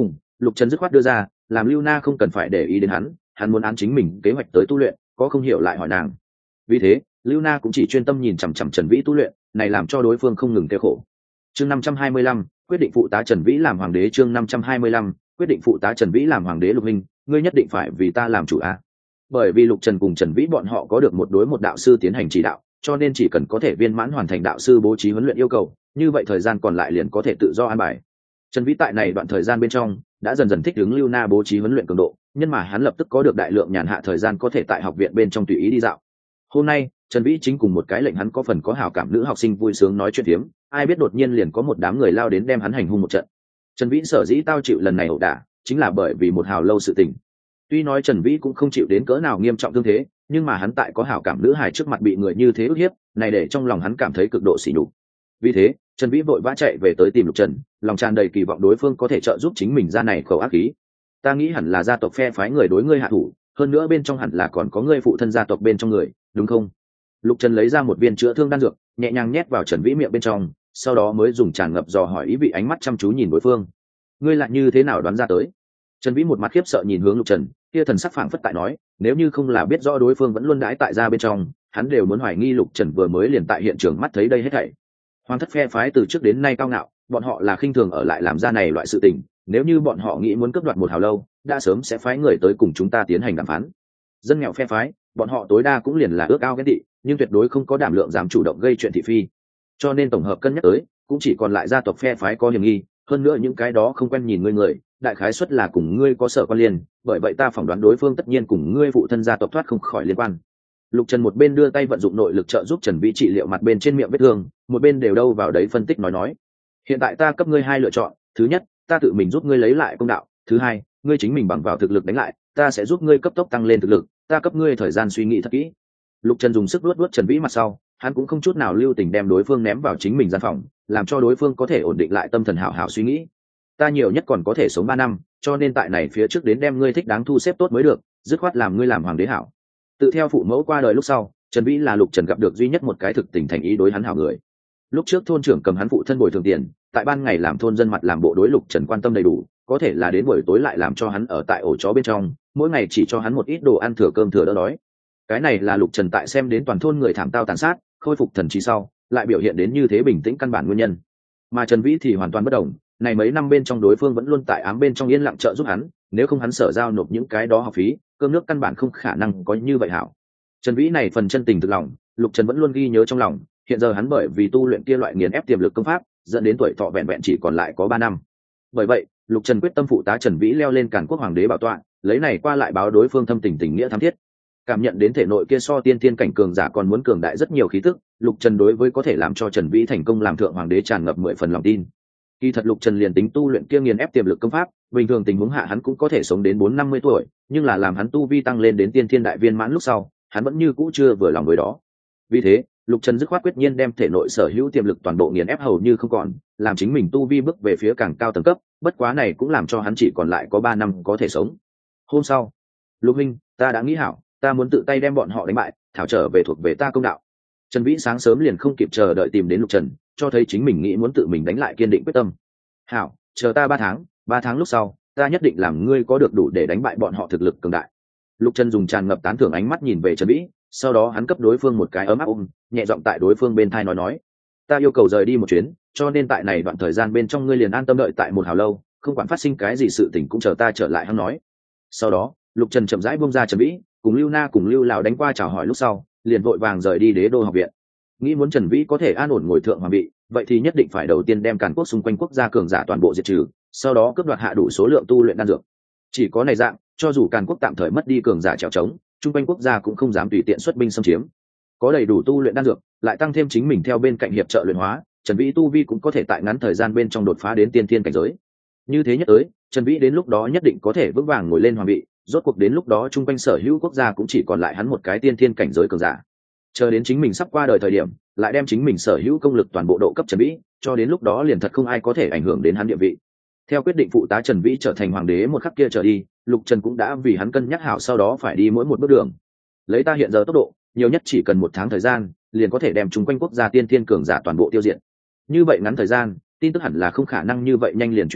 Lục Trần dứt khoát đưa ra, làm Lưu Na không cần phải để ý đến hắn, hắn muốn án chính mình kế hoạch tới tu luyện, có không hiểu lại hỏi nàng. Vì thế, Lưu Na cũng chỉ chuyên tâm nhìn chằm chằm Trần Vĩ tu luyện, này làm cho đối phương không ngừng kêu khổ. Chương năm trăm hai mươi lăm, quyết định phụ tá Trần Vĩ làm hoàng đế. Chương năm trăm hai mươi lăm, quyết định phụ tá Trần Vĩ làm hoàng đế. Lục Minh, ngươi nhất định phải vì ta làm chủ a. Bởi vì Lục Trần cùng Trần Vĩ bọn họ có được một đối một đạo sư tiến hành chỉ đạo, cho nên chỉ cần có thể viên mãn hoàn thành đạo sư bố trí huấn luyện yêu cầu, như vậy thời gian còn lại liền có thể tự do an bài. Trần Vĩ tại này đoạn thời gian bên trong đã dần dần thích ứng Lưu Na bố trí huấn luyện cường độ, nhưng mà hắn lập tức có được đại lượng nhàn hạ thời gian có thể tại học viện bên trong tùy ý đi dạo. Hôm nay, Trần Vĩ chính cùng một cái lệnh hắn có phần có hảo cảm nữ học sinh vui sướng nói chuyện phiếm, ai biết đột nhiên liền có một đám người lao đến đem hắn hành hung một trận. Trần Vĩ sở dĩ tao chịu lần này ẩu đả, chính là bởi vì một hào lâu sự tình. Tuy nói Trần Vĩ cũng không chịu đến cỡ nào nghiêm trọng thương thế, nhưng mà hắn tại có hảo cảm nữ hài trước mặt bị người như thế ức hiếp, này để trong lòng hắn cảm thấy cực độ sỉ nhục. Vì thế, Trần Vĩ vội vã chạy về tới tìm Lục Trần, lòng tràn đầy kỳ vọng đối phương có thể trợ giúp chính mình ra này khẩu ác khí. Ta nghĩ hẳn là gia tộc phe phái người đối ngươi hạ thủ, hơn nữa bên trong hẳn là còn có ngươi phụ thân gia tộc bên trong người, đúng không? Lục Trần lấy ra một viên chữa thương đan dược, nhẹ nhàng nhét vào Trần Vĩ miệng bên trong, sau đó mới dùng tràn ngập dò hỏi ý vị ánh mắt chăm chú nhìn đối phương. Ngươi lại như thế nào đoán ra tới? Trần Vĩ một mặt khiếp sợ nhìn hướng Lục Trần, kia thần sắc phảng phất tại nói, nếu như không là biết rõ đối phương vẫn luôn đãi tại gia bên trong, hắn đều muốn hoài nghi Lục Trần vừa mới liền tại hiện trường mắt thấy đây hết thảy. Hoàng thất phe phái từ trước đến nay cao ngạo, bọn họ là khinh thường ở lại làm ra này loại sự tình, nếu như bọn họ nghĩ muốn cướp đoạt một hào lâu, đã sớm sẽ phái người tới cùng chúng ta tiến hành đàm phán. Dân nghèo phe phái, bọn họ tối đa cũng liền là ước ao ghen tị, nhưng tuyệt đối không có đảm lượng dám chủ động gây chuyện thị phi. Cho nên tổng hợp cân nhắc tới, cũng chỉ còn lại gia tộc phe phái có hiểm nghi, hơn nữa những cái đó không quen nhìn ngươi người, đại khái suất là cùng ngươi có sở quan liên, bởi vậy ta phỏng đoán đối phương tất nhiên cùng ngươi phụ thân gia tộc thoát không khỏi liên quan. Lục Trần một bên đưa tay vận dụng nội lực trợ giúp Trần Vĩ trị liệu mặt bên trên miệng vết thương, một bên đều đâu vào đấy phân tích nói nói. Hiện tại ta cấp ngươi hai lựa chọn, thứ nhất, ta tự mình giúp ngươi lấy lại công đạo, thứ hai, ngươi chính mình bằng vào thực lực đánh lại, ta sẽ giúp ngươi cấp tốc tăng lên thực lực, ta cấp ngươi thời gian suy nghĩ thật kỹ. Lục Trần dùng sức vuốt vuốt Trần Vĩ mặt sau, hắn cũng không chút nào lưu tình đem đối phương ném vào chính mình gian phòng, làm cho đối phương có thể ổn định lại tâm thần hảo hảo suy nghĩ. Ta nhiều nhất còn có thể sống ba năm, cho nên tại này phía trước đến đem ngươi thích đáng thu xếp tốt mới được, dứt khoát làm ngươi làm hoàng đế hảo. Tự theo phụ mẫu qua đời lúc sau, Trần Vĩ là Lục Trần gặp được duy nhất một cái thực tình thành ý đối hắn hảo người. Lúc trước thôn trưởng cầm hắn phụ thân bồi thường tiền, tại ban ngày làm thôn dân mặt làm bộ đối Lục Trần quan tâm đầy đủ, có thể là đến buổi tối lại làm cho hắn ở tại ổ chó bên trong, mỗi ngày chỉ cho hắn một ít đồ ăn thừa cơm thừa đỡ đói. Cái này là Lục Trần tại xem đến toàn thôn người thảm tao tàn sát, khôi phục thần trí sau, lại biểu hiện đến như thế bình tĩnh căn bản nguyên nhân. Mà Trần Vĩ thì hoàn toàn bất đồng, này mấy năm bên trong đối phương vẫn luôn tại ám bên trong yên lặng trợ giúp hắn, nếu không hắn sở giao nộp những cái đó học phí, cơm nước căn bản không khả năng có như vậy hảo. Trần Vĩ này phần chân tình thực lòng, Lục Trần vẫn luôn ghi nhớ trong lòng, hiện giờ hắn bởi vì tu luyện kia loại nghiền ép tiềm lực công pháp, dẫn đến tuổi thọ vẹn vẹn chỉ còn lại có ba năm. Bởi vậy, Lục Trần quyết tâm phụ tá Trần Vĩ leo lên Càn Quốc hoàng đế bảo tọa, lấy này qua lại báo đối phương thâm tình tình nghĩa thắm thiết. Cảm nhận đến thể nội kia so tiên thiên cảnh cường giả còn muốn cường đại rất nhiều khí tức, Lục Trần đối với có thể làm cho Trần Vĩ thành công làm thượng hoàng đế tràn ngập mười phần lòng tin. Kỳ thật Lục Trần liền tính tu luyện kia nghiền ép tiềm lực công pháp, bình thường tình huống hạ hắn cũng có thể sống đến bốn năm mươi tuổi, nhưng là làm hắn tu vi tăng lên đến tiên thiên đại viên mãn lúc sau, hắn vẫn như cũ chưa vừa lòng với đó. Vì thế, Lục Trần dứt khoát quyết nhiên đem thể nội sở hữu tiềm lực toàn bộ nghiền ép hầu như không còn, làm chính mình tu vi bước về phía càng cao tầng cấp, bất quá này cũng làm cho hắn chỉ còn lại có ba năm có thể sống. Hôm sau, Lục Minh, ta đã nghĩ hảo, ta muốn tự tay đem bọn họ đánh bại, thảo trở về thuộc về ta công đạo. Trần Vĩ sáng sớm liền không kịp chờ đợi tìm đến Lục Trần, cho thấy chính mình nghĩ muốn tự mình đánh lại kiên định quyết tâm. Hảo, chờ ta ba tháng, ba tháng lúc sau, ta nhất định làm ngươi có được đủ để đánh bại bọn họ thực lực cường đại. Lục Trần dùng tràn ngập tán thưởng ánh mắt nhìn về Trần Vĩ, sau đó hắn cấp đối phương một cái ấm áp ôm, nhẹ giọng tại đối phương bên thai nói nói: ta yêu cầu rời đi một chuyến, cho nên tại này đoạn thời gian bên trong ngươi liền an tâm đợi tại một hào lâu, không quản phát sinh cái gì sự tình cũng chờ ta trở lại hắn nói. Sau đó, Lục Trần chậm rãi buông ra Trần Vĩ, cùng Lưu Na cùng Lưu Lão đánh qua chào hỏi lúc sau, liền vội vàng rời đi Đế Đô học viện. Nghĩ muốn Trần Vĩ có thể an ổn ngồi thượng hoàng vị, vậy thì nhất định phải đầu tiên đem Càn Quốc xung quanh quốc gia cường giả toàn bộ diệt trừ, sau đó cướp đoạt hạ đủ số lượng tu luyện đan dược. Chỉ có này dạng, cho dù Càn Quốc tạm thời mất đi cường giả trèo trống, xung quanh quốc gia cũng không dám tùy tiện xuất binh xâm chiếm. Có đầy đủ tu luyện đan dược, lại tăng thêm chính mình theo bên cạnh hiệp trợ luyện hóa, Trần Vĩ tu vi cũng có thể tại ngắn thời gian bên trong đột phá đến tiên thiên cảnh giới. Như thế nhất tới, Trần Vĩ đến lúc đó nhất định có thể vững vàng ngồi lên hoàng vị, rốt cuộc đến lúc đó trung quanh sở hữu quốc gia cũng chỉ còn lại hắn một cái tiên thiên cảnh giới cường giả. Chờ đến chính mình sắp qua đời thời điểm, lại đem chính mình sở hữu công lực toàn bộ độ cấp Trần Vĩ, cho đến lúc đó liền thật không ai có thể ảnh hưởng đến hắn địa vị. Theo quyết định phụ tá Trần Vĩ trở thành hoàng đế một khắc kia trở đi, Lục Trần cũng đã vì hắn cân nhắc hảo sau đó phải đi mỗi một bước đường. Lấy ta hiện giờ tốc độ, nhiều nhất chỉ cần một tháng thời gian, liền có thể đem chung quanh quốc gia tiên thiên cường giả toàn bộ tiêu diệt. Như vậy ngắn thời gian, tin tức hẳn là không khả năng như vậy nhanh liền truyền về,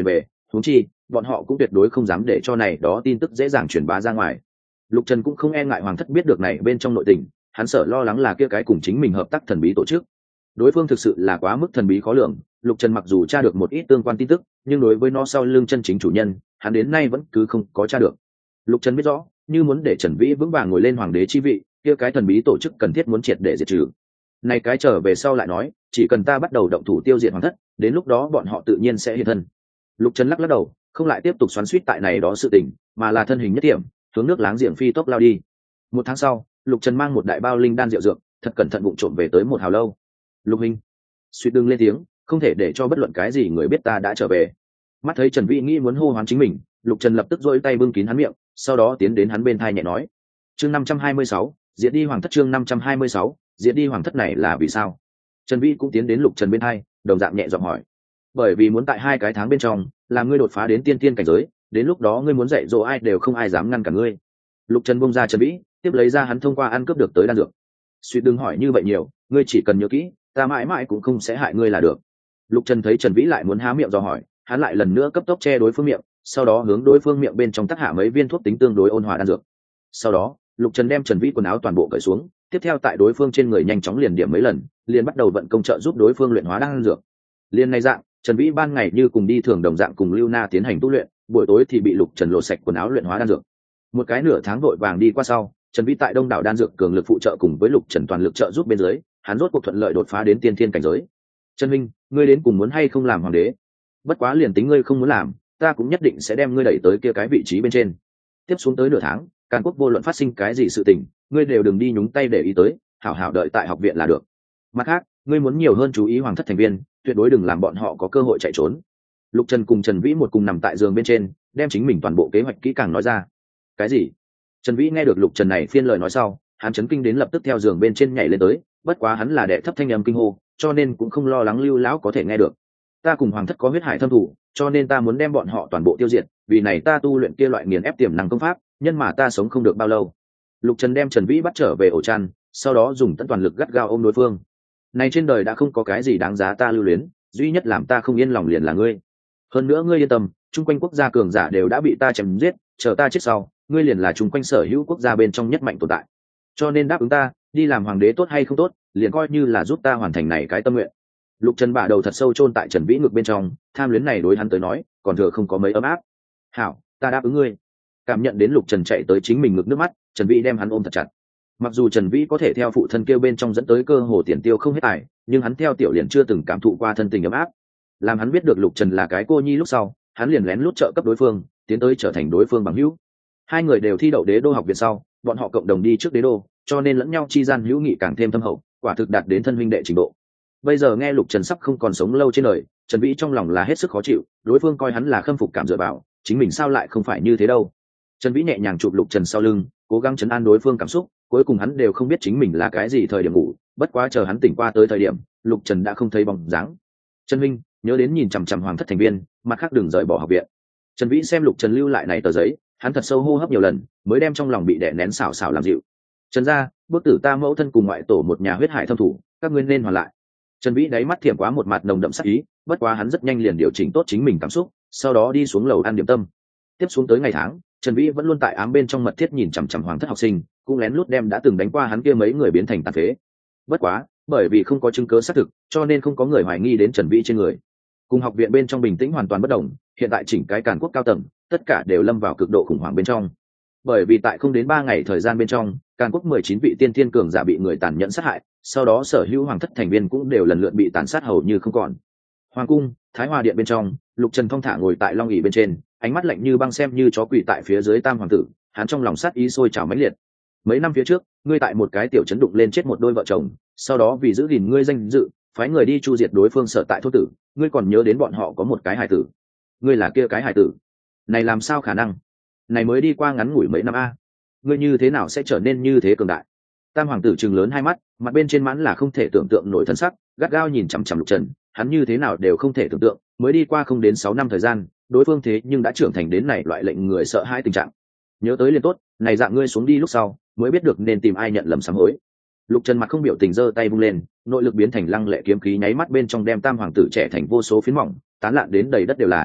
huống chi bọn họ cũng tuyệt đối không dám để cho này đó tin tức dễ dàng truyền bá ra ngoài. Lục Trần cũng không e ngại hoàng thất biết được này bên trong nội tình, hắn sợ lo lắng là kia cái cùng chính mình hợp tác thần bí tổ chức. Đối phương thực sự là quá mức thần bí khó lường, Lục Trần mặc dù tra được một ít tương quan tin tức, nhưng đối với nó sau lưng chân chính chủ nhân, hắn đến nay vẫn cứ không có tra được. Lục Trần biết rõ, như muốn để Trần Vĩ vững vàng ngồi lên hoàng đế chi vị, kia cái thần bí tổ chức cần thiết muốn triệt để diệt trừ. Này cái trở về sau lại nói, chỉ cần ta bắt đầu động thủ tiêu diệt hoàng thất, đến lúc đó bọn họ tự nhiên sẽ hiện thân. Lục Trần lắc lắc đầu, không lại tiếp tục xoắn xuýt tại này đó sự tình, mà là thân hình nhất điểm, hướng nước láng giềng phi tốc lao đi. Một tháng sau, Lục Trần mang một đại bao linh đan rượu dược, thật cẩn thận vụng trộm về tới một hào lâu. Lục Hình, suýt đừng lên tiếng, không thể để cho bất luận cái gì người biết ta đã trở về. Mắt thấy Trần Vĩ nghĩ muốn hô hoán chính mình, Lục Trần lập tức duỗi tay bưng kín hắn miệng, sau đó tiến đến hắn bên tai nhẹ nói: chương năm trăm hai mươi sáu, diệt đi hoàng thất. Chương năm trăm hai mươi sáu, diệt đi hoàng thất này là vì sao? Trần Vĩ cũng tiến đến Lục Trần bên tai, đồng dạng nhẹ giọng hỏi: bởi vì muốn tại hai cái tháng bên trong làm ngươi đột phá đến tiên tiên cảnh giới, đến lúc đó ngươi muốn dạy dỗ ai đều không ai dám ngăn cả ngươi. Lục Trần bông ra Trần Vĩ, tiếp lấy ra hắn thông qua ăn cướp được tới đan dược. Suy đừng hỏi như vậy nhiều, ngươi chỉ cần nhớ kỹ, ta mãi mãi cũng không sẽ hại ngươi là được. Lục Trần thấy Trần Vĩ lại muốn há miệng dò hỏi, hắn lại lần nữa cấp tốc che đối phương miệng, sau đó hướng đối phương miệng bên trong tác hạ mấy viên thuốc tính tương đối ôn hòa đan dược. Sau đó, Lục Trần đem Trần Vĩ quần áo toàn bộ cởi xuống, tiếp theo tại đối phương trên người nhanh chóng liền điểm mấy lần, liền bắt đầu vận công trợ giúp đối phương luyện hóa đan dược. Liên này dạng, Trần Vĩ ban ngày như cùng đi thường đồng dạng cùng Lưu Na tiến hành tu luyện, buổi tối thì bị Lục Trần lột sạch quần áo luyện hóa đan dược. Một cái nửa tháng vội vàng đi qua sau, Trần Vĩ tại đông đảo đan dược cường lực phụ trợ cùng với Lục Trần toàn lực trợ giúp bên dưới, hắn rốt cuộc thuận lợi đột phá đến tiên thiên cảnh giới. Trần Minh, ngươi đến cùng muốn hay không làm hoàng đế? Bất quá liền tính ngươi không muốn làm, ta cũng nhất định sẽ đem ngươi đẩy tới kia cái vị trí bên trên. Tiếp xuống tới nửa tháng, Càn Quốc vô luận phát sinh cái gì sự tình, ngươi đều đừng đi nhúng tay để ý tới, hảo hảo đợi tại học viện là được. Mặt khác, ngươi muốn nhiều hơn chú ý hoàng thất thành viên, tuyệt đối đừng làm bọn họ có cơ hội chạy trốn. Lục Trần cùng Trần Vĩ một cùng nằm tại giường bên trên, đem chính mình toàn bộ kế hoạch kỹ càng nói ra. Cái gì? Trần Vĩ nghe được Lục Trần này phiên lời nói sau, hắn chấn kinh đến lập tức theo giường bên trên nhảy lên tới, bất quá hắn là đệ thấp thanh âm kinh hô, cho nên cũng không lo lắng Lưu lão có thể nghe được. Ta cùng hoàng thất có huyết hải thâm thù, cho nên ta muốn đem bọn họ toàn bộ tiêu diệt, vì này ta tu luyện kia loại nghiền ép tiềm năng công pháp, nhân mà ta sống không được bao lâu. Lục Trần đem Trần Vĩ bắt trở về ổ chăn, sau đó dùng tất toàn lực gắt gao ôm đối phương. Này trên đời đã không có cái gì đáng giá ta lưu luyến, duy nhất làm ta không yên lòng liền là ngươi. Hơn nữa ngươi yên tâm, chung quanh quốc gia cường giả đều đã bị ta chém giết, chờ ta chết sau, ngươi liền là chung quanh sở hữu quốc gia bên trong nhất mạnh tồn tại. Cho nên đáp ứng ta, đi làm hoàng đế tốt hay không tốt, liền coi như là giúp ta hoàn thành này cái tâm nguyện. Lục Trần bả đầu thật sâu chôn tại Trần Vĩ ngực bên trong, tham luyến này đối hắn tới nói, còn thừa không có mấy ấm áp. Hảo, ta đáp ứng ngươi. Cảm nhận đến Lục Trần chạy tới chính mình ngực nước mắt, Trần Vĩ đem hắn ôm thật chặt. Mặc dù Trần Vĩ có thể theo phụ thân kêu bên trong dẫn tới cơ hồ tiền tiêu không hết tài, nhưng hắn theo tiểu liền chưa từng cảm thụ qua thân tình ấm áp. Làm hắn biết được Lục Trần là cái cô nhi lúc sau, hắn liền lén lút trợ cấp đối phương, tiến tới trở thành đối phương bằng hữu. Hai người đều thi đậu Đế đô học viện sau, bọn họ cộng đồng đi trước Đế đô, cho nên lẫn nhau chi gian hữu nghị càng thêm thâm hậu, quả thực đạt đến thân huynh đệ trình độ. Bây giờ nghe Lục Trần sắp không còn sống lâu trên đời, Trần Vĩ trong lòng là hết sức khó chịu, đối phương coi hắn là khâm phục cảm dựa vào, chính mình sao lại không phải như thế đâu. Trần Vĩ nhẹ nhàng chụp Lục Trần sau lưng, cố gắng trấn an đối phương cảm xúc, cuối cùng hắn đều không biết chính mình là cái gì thời điểm ngủ, bất quá chờ hắn tỉnh qua tới thời điểm, Lục Trần đã không thấy bóng dáng. Trần Minh, nhớ đến nhìn chằm chằm hoàng thất thành viên, mặt khác đừng rời bỏ học viện. Trần Vĩ xem Lục Trần lưu lại này tờ giấy, hắn thật sâu hô hấp nhiều lần, mới đem trong lòng bị đè nén xào xào làm dịu. Trần gia, bước tử ta mẫu thân cùng ngoại tổ một nhà huyết hải thâm thủ, các ngươi nên hoàn lại. Trần Vĩ đáy mắt thiểm quá một mặt nồng đậm sắc ý, bất quá hắn rất nhanh liền điều chỉnh tốt chính mình cảm xúc, sau đó đi xuống lầu ăn điểm tâm. Tiếp xuống tới ngày tháng, Trần Vĩ vẫn luôn tại ám bên trong mật thiết nhìn chằm chằm hoàng thất học sinh, cũng lén lút đem đã từng đánh qua hắn kia mấy người biến thành tàn phế. Bất quá, bởi vì không có chứng cứ xác thực, cho nên không có người hoài nghi đến Trần Vĩ trên người. Cùng học viện bên trong bình tĩnh hoàn toàn bất động, hiện tại chỉnh cái Càn Quốc cao tầng, tất cả đều lâm vào cực độ khủng hoảng bên trong. Bởi vì tại không đến ba ngày thời gian bên trong, Càn Quốc mười chín vị tiên thiên cường giả bị người tàn nhẫn sát hại, sau đó sở hữu hoàng thất thành viên cũng đều lần lượt bị tàn sát hầu như không còn. Hoàng cung, Thái Hòa điện bên trong, Lục Trần thong thả ngồi tại long ỷ bên trên, ánh mắt lạnh như băng xem như chó quỳ tại phía dưới Tam hoàng tử, hắn trong lòng sát ý sôi trào mãnh liệt. Mấy năm phía trước, ngươi tại một cái tiểu trấn đụng lên chết một đôi vợ chồng, sau đó vì giữ gìn ngươi danh dự, phái người đi chu diệt đối phương sở tại thốt tử, ngươi còn nhớ đến bọn họ có một cái hài tử. Ngươi là kia cái hài tử? Này làm sao khả năng? Này mới đi qua ngắn ngủi mấy năm a, ngươi như thế nào sẽ trở nên như thế cường đại? Tam hoàng tử trừng lớn hai mắt, mặt bên trên mãn là không thể tưởng tượng nổi thân sắc, gắt gao nhìn chằm chằm Lục Trần, hắn như thế nào đều không thể tưởng tượng, mới đi qua không đến sáu năm thời gian, đối phương thế nhưng đã trưởng thành đến này loại lệnh người sợ hãi tình trạng. Nhớ tới liền tốt, này dạng ngươi xuống đi lúc sau, mới biết được nên tìm ai nhận lầm sám hối. Lục Trần mặt không biểu tình giơ tay vung lên, nội lực biến thành lăng lệ kiếm khí nháy mắt bên trong đem Tam hoàng tử trẻ thành vô số phiến mỏng, tán lạn đến đầy đất đều là.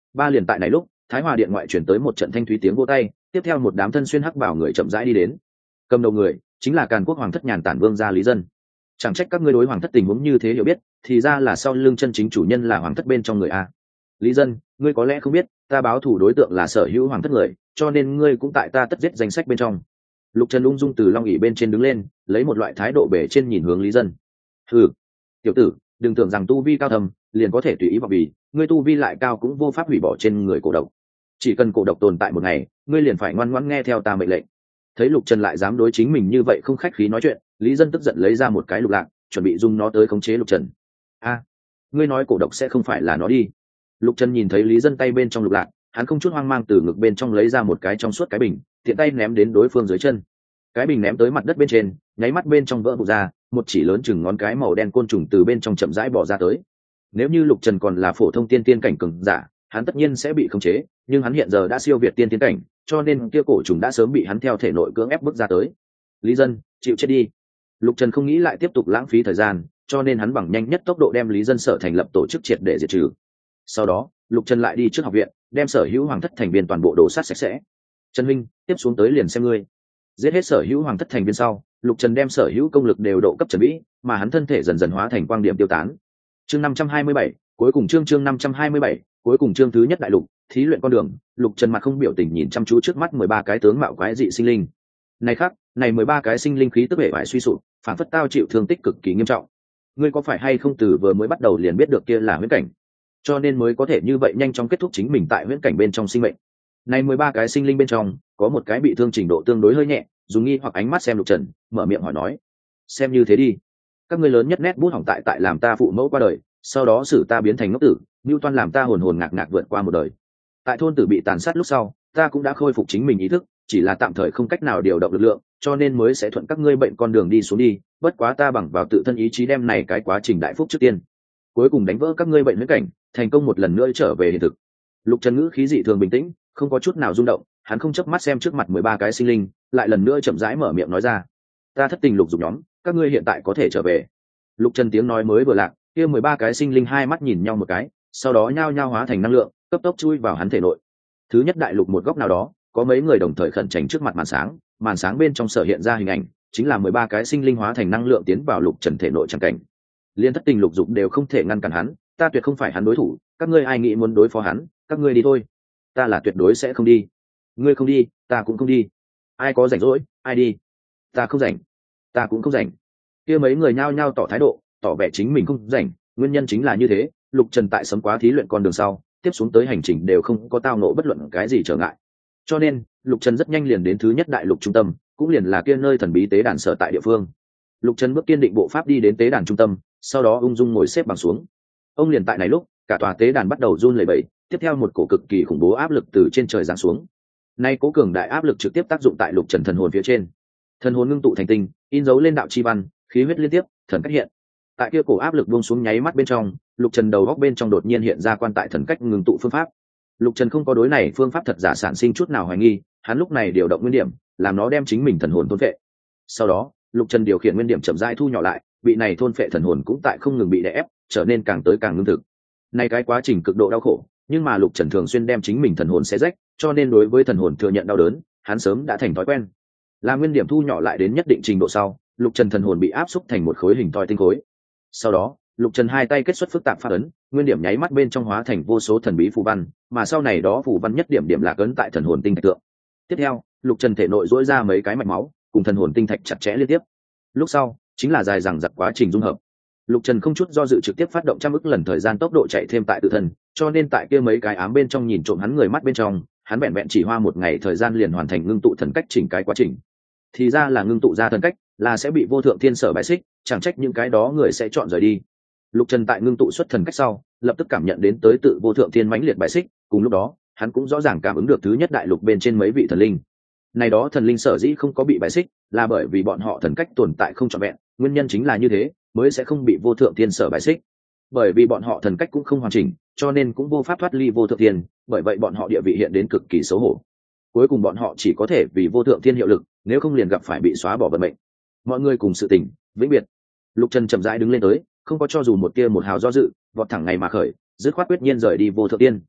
ba liền tại này lúc Thái Hòa điện ngoại chuyển tới một trận thanh thúy tiếng vô tay, tiếp theo một đám thân xuyên hắc bảo người chậm rãi đi đến. Cầm đầu người chính là Càn Quốc hoàng thất nhàn tản vương gia Lý Dân. Chẳng trách các ngươi đối hoàng thất tình huống như thế hiểu biết, thì ra là sau lưng chân chính chủ nhân là hoàng thất bên trong người a. Lý Dân, ngươi có lẽ không biết, ta báo thủ đối tượng là sở hữu hoàng thất người, cho nên ngươi cũng tại ta tất giết danh sách bên trong. Lục Trần ung dung từ long ỷ bên trên đứng lên, lấy một loại thái độ bể trên nhìn hướng Lý Dân. Hừ, tiểu tử, đừng tưởng rằng tu vi cao thầm liền có thể tùy ý vào bì, ngươi tu vi lại cao cũng vô pháp hủy bỏ trên người cổ độc. Chỉ cần cổ độc tồn tại một ngày, ngươi liền phải ngoan ngoãn nghe theo ta mệnh lệnh. Thấy Lục Trần lại dám đối chính mình như vậy không khách khí nói chuyện, Lý Dân tức giận lấy ra một cái lục lạc, chuẩn bị dùng nó tới khống chế Lục Trần. A, ngươi nói cổ độc sẽ không phải là nó đi? Lục Trần nhìn thấy Lý Dân tay bên trong lục lạc, hắn không chút hoang mang từ ngực bên trong lấy ra một cái trong suốt cái bình, tiện tay ném đến đối phương dưới chân. Cái bình ném tới mặt đất bên trên, nháy mắt bên trong vỡ vụn ra, một chỉ lớn chừng ngón cái màu đen côn trùng từ bên trong chậm rãi bò ra tới. Nếu như Lục Trần còn là phổ thông tiên tiên cảnh cường giả, hắn tất nhiên sẽ bị khống chế, nhưng hắn hiện giờ đã siêu việt tiên tiên cảnh, cho nên kia cổ trùng đã sớm bị hắn theo thể nội cưỡng ép bước ra tới. Lý Dân, chịu chết đi. Lục Trần không nghĩ lại tiếp tục lãng phí thời gian, cho nên hắn bằng nhanh nhất tốc độ đem Lý Dân sở thành lập tổ chức triệt để diệt trừ. Sau đó, Lục Trần lại đi trước học viện, đem sở hữu hoàng thất thành viên toàn bộ đổ sát sạch sẽ. Trần huynh, tiếp xuống tới liền xem ngươi. Giết hết sở hữu hoàng thất thành viên sau, Lục Trần đem sở hữu công lực đều độ cấp chuẩn bị, mà hắn thân thể dần dần hóa thành quang điểm tiêu tán. Chương năm trăm hai mươi bảy, cuối cùng chương chương năm trăm hai mươi bảy, cuối cùng chương thứ nhất đại lục, thí luyện con đường. Lục Trần mặt không biểu tình nhìn chăm chú trước mắt mười ba cái tướng mạo quái dị sinh linh. Này khác, này mười ba cái sinh linh khí tức bể bại suy sụp, phản phất tao chịu thương tích cực kỳ nghiêm trọng. Ngươi có phải hay không từ vừa mới bắt đầu liền biết được kia là huyễn cảnh, cho nên mới có thể như vậy nhanh chóng kết thúc chính mình tại huyễn cảnh bên trong sinh mệnh? Này mười ba cái sinh linh bên trong, có một cái bị thương trình độ tương đối hơi nhẹ, dùng nghi hoặc ánh mắt xem Lục Trần, mở miệng hỏi nói: "Xem như thế đi, các ngươi lớn nhất nét bút hỏng tại tại làm ta phụ mẫu qua đời, sau đó xử ta biến thành ngốc tử, Nưu Toan làm ta hồn hồn ngạc ngạc vượt qua một đời. Tại thôn tử bị tàn sát lúc sau, ta cũng đã khôi phục chính mình ý thức, chỉ là tạm thời không cách nào điều động lực lượng, cho nên mới sẽ thuận các ngươi bệnh con đường đi xuống đi, bất quá ta bằng vào tự thân ý chí đem này cái quá trình đại phúc trước tiên, cuối cùng đánh vỡ các ngươi bệnh huyễn cảnh, thành công một lần nữa trở về hiện thực." Lục Trần ngữ khí dị thường bình tĩnh, không có chút nào rung động, hắn không chớp mắt xem trước mặt mười ba cái sinh linh, lại lần nữa chậm rãi mở miệng nói ra: "Ta thất tình lục dục nhóm, các ngươi hiện tại có thể trở về." Lục Trần tiếng nói mới vừa lạc, kia mười ba cái sinh linh hai mắt nhìn nhau một cái, sau đó nhao nhao hóa thành năng lượng, cấp tốc chui vào hắn thể nội. Thứ nhất đại lục một góc nào đó, có mấy người đồng thời khẩn tránh trước mặt màn sáng, màn sáng bên trong sở hiện ra hình ảnh, chính là mười ba cái sinh linh hóa thành năng lượng tiến vào Lục Trần thể nội chẳng cảnh. Liên thất tình lục dục đều không thể ngăn cản hắn, ta tuyệt không phải hắn đối thủ, các ngươi ai nghĩ muốn đối phó hắn, các ngươi đi thôi. Ta là tuyệt đối sẽ không đi. Ngươi không đi, ta cũng không đi. Ai có rảnh rỗi, ai đi. Ta không rảnh, ta cũng không rảnh. Kia mấy người nhao nhao tỏ thái độ, tỏ vẻ chính mình không rảnh, nguyên nhân chính là như thế, Lục Trần tại sấm quá thí luyện con đường sau, tiếp xuống tới hành trình đều không có tao nộ bất luận cái gì trở ngại. Cho nên, Lục Trần rất nhanh liền đến thứ nhất đại lục trung tâm, cũng liền là kia nơi thần bí tế đàn sở tại địa phương. Lục Trần bước kiên định bộ pháp đi đến tế đàn trung tâm, sau đó ung dung ngồi xếp bằng xuống. Ông liền tại này lúc, cả tòa tế đàn bắt đầu run lẩy bẩy, tiếp theo một cổ cực kỳ khủng bố áp lực từ trên trời giáng xuống. Nay cố cường đại áp lực trực tiếp tác dụng tại Lục Trần thần hồn phía trên. Thần hồn ngưng tụ thành tinh, in dấu lên đạo chi văn, khí huyết liên tiếp, thần cách hiện. Tại kia cổ áp lực buông xuống nháy mắt bên trong, Lục Trần đầu góc bên trong đột nhiên hiện ra quan tại thần cách ngưng tụ phương pháp. Lục Trần không có đối này phương pháp thật giả sản sinh chút nào hoài nghi, hắn lúc này điều động nguyên điểm, làm nó đem chính mình thần hồn thôn phệ. Sau đó, Lục Trần điều khiển nguyên điểm chậm rãi thu nhỏ lại, vị này thôn phệ thần hồn cũng tại không ngừng bị đè ép, trở nên càng tới càng ngưng thực. Này cái quá trình cực độ đau khổ, nhưng mà Lục Trần thường xuyên đem chính mình thần hồn xé rách, cho nên đối với thần hồn thừa nhận đau đớn, hắn sớm đã thành thói quen. Là nguyên điểm thu nhỏ lại đến nhất định trình độ sau, Lục Trần thần hồn bị áp xúc thành một khối hình thoi tinh khối. Sau đó, Lục Trần hai tay kết xuất phức tạp pháp ấn, nguyên điểm nháy mắt bên trong hóa thành vô số thần bí phù văn, mà sau này đó phù văn nhất điểm điểm lạc ấn tại thần hồn tinh thạch tượng. Tiếp theo, Lục Trần thể nội duỗi ra mấy cái mạch máu, cùng thần hồn tinh thạch chặt chẽ liên tiếp. Lúc sau, chính là dài dằng dặc quá trình dung hợp. Lục Trần không chút do dự trực tiếp phát động trăm ức lần thời gian tốc độ chạy thêm tại tự thân, cho nên tại kia mấy cái ám bên trong nhìn trộm hắn người mắt bên trong, hắn vẹn vẹn chỉ hoa một ngày thời gian liền hoàn thành ngưng tụ thần cách chỉnh cái quá trình. Thì ra là ngưng tụ ra thần cách, là sẽ bị vô thượng thiên sở bãi xích, chẳng trách những cái đó người sẽ chọn rời đi. Lục Trần tại ngưng tụ xuất thần cách sau, lập tức cảm nhận đến tới tự vô thượng thiên mãnh liệt bãi xích, cùng lúc đó, hắn cũng rõ ràng cảm ứng được thứ nhất đại lục bên trên mấy vị thần linh. Này đó thần linh sở dĩ không có bị bãi xích, là bởi vì bọn họ thần cách tồn tại không trọn vẹn, nguyên nhân chính là như thế, mới sẽ không bị vô thượng thiên sở bãi xích. Bởi vì bọn họ thần cách cũng không hoàn chỉnh, cho nên cũng vô pháp thoát ly vô thượng thiên, bởi vậy bọn họ địa vị hiện đến cực kỳ xấu hổ. Cuối cùng bọn họ chỉ có thể vì vô thượng thiên hiệu lực, nếu không liền gặp phải bị xóa bỏ vận mệnh. Mọi người cùng sự tình vĩnh biệt. Lục Trần chậm rãi đứng lên tới, không có cho dù một tia một hào do dự, vọt thẳng ngày mà khởi, dứt khoát quyết nhiên rời đi vô thượng tiên.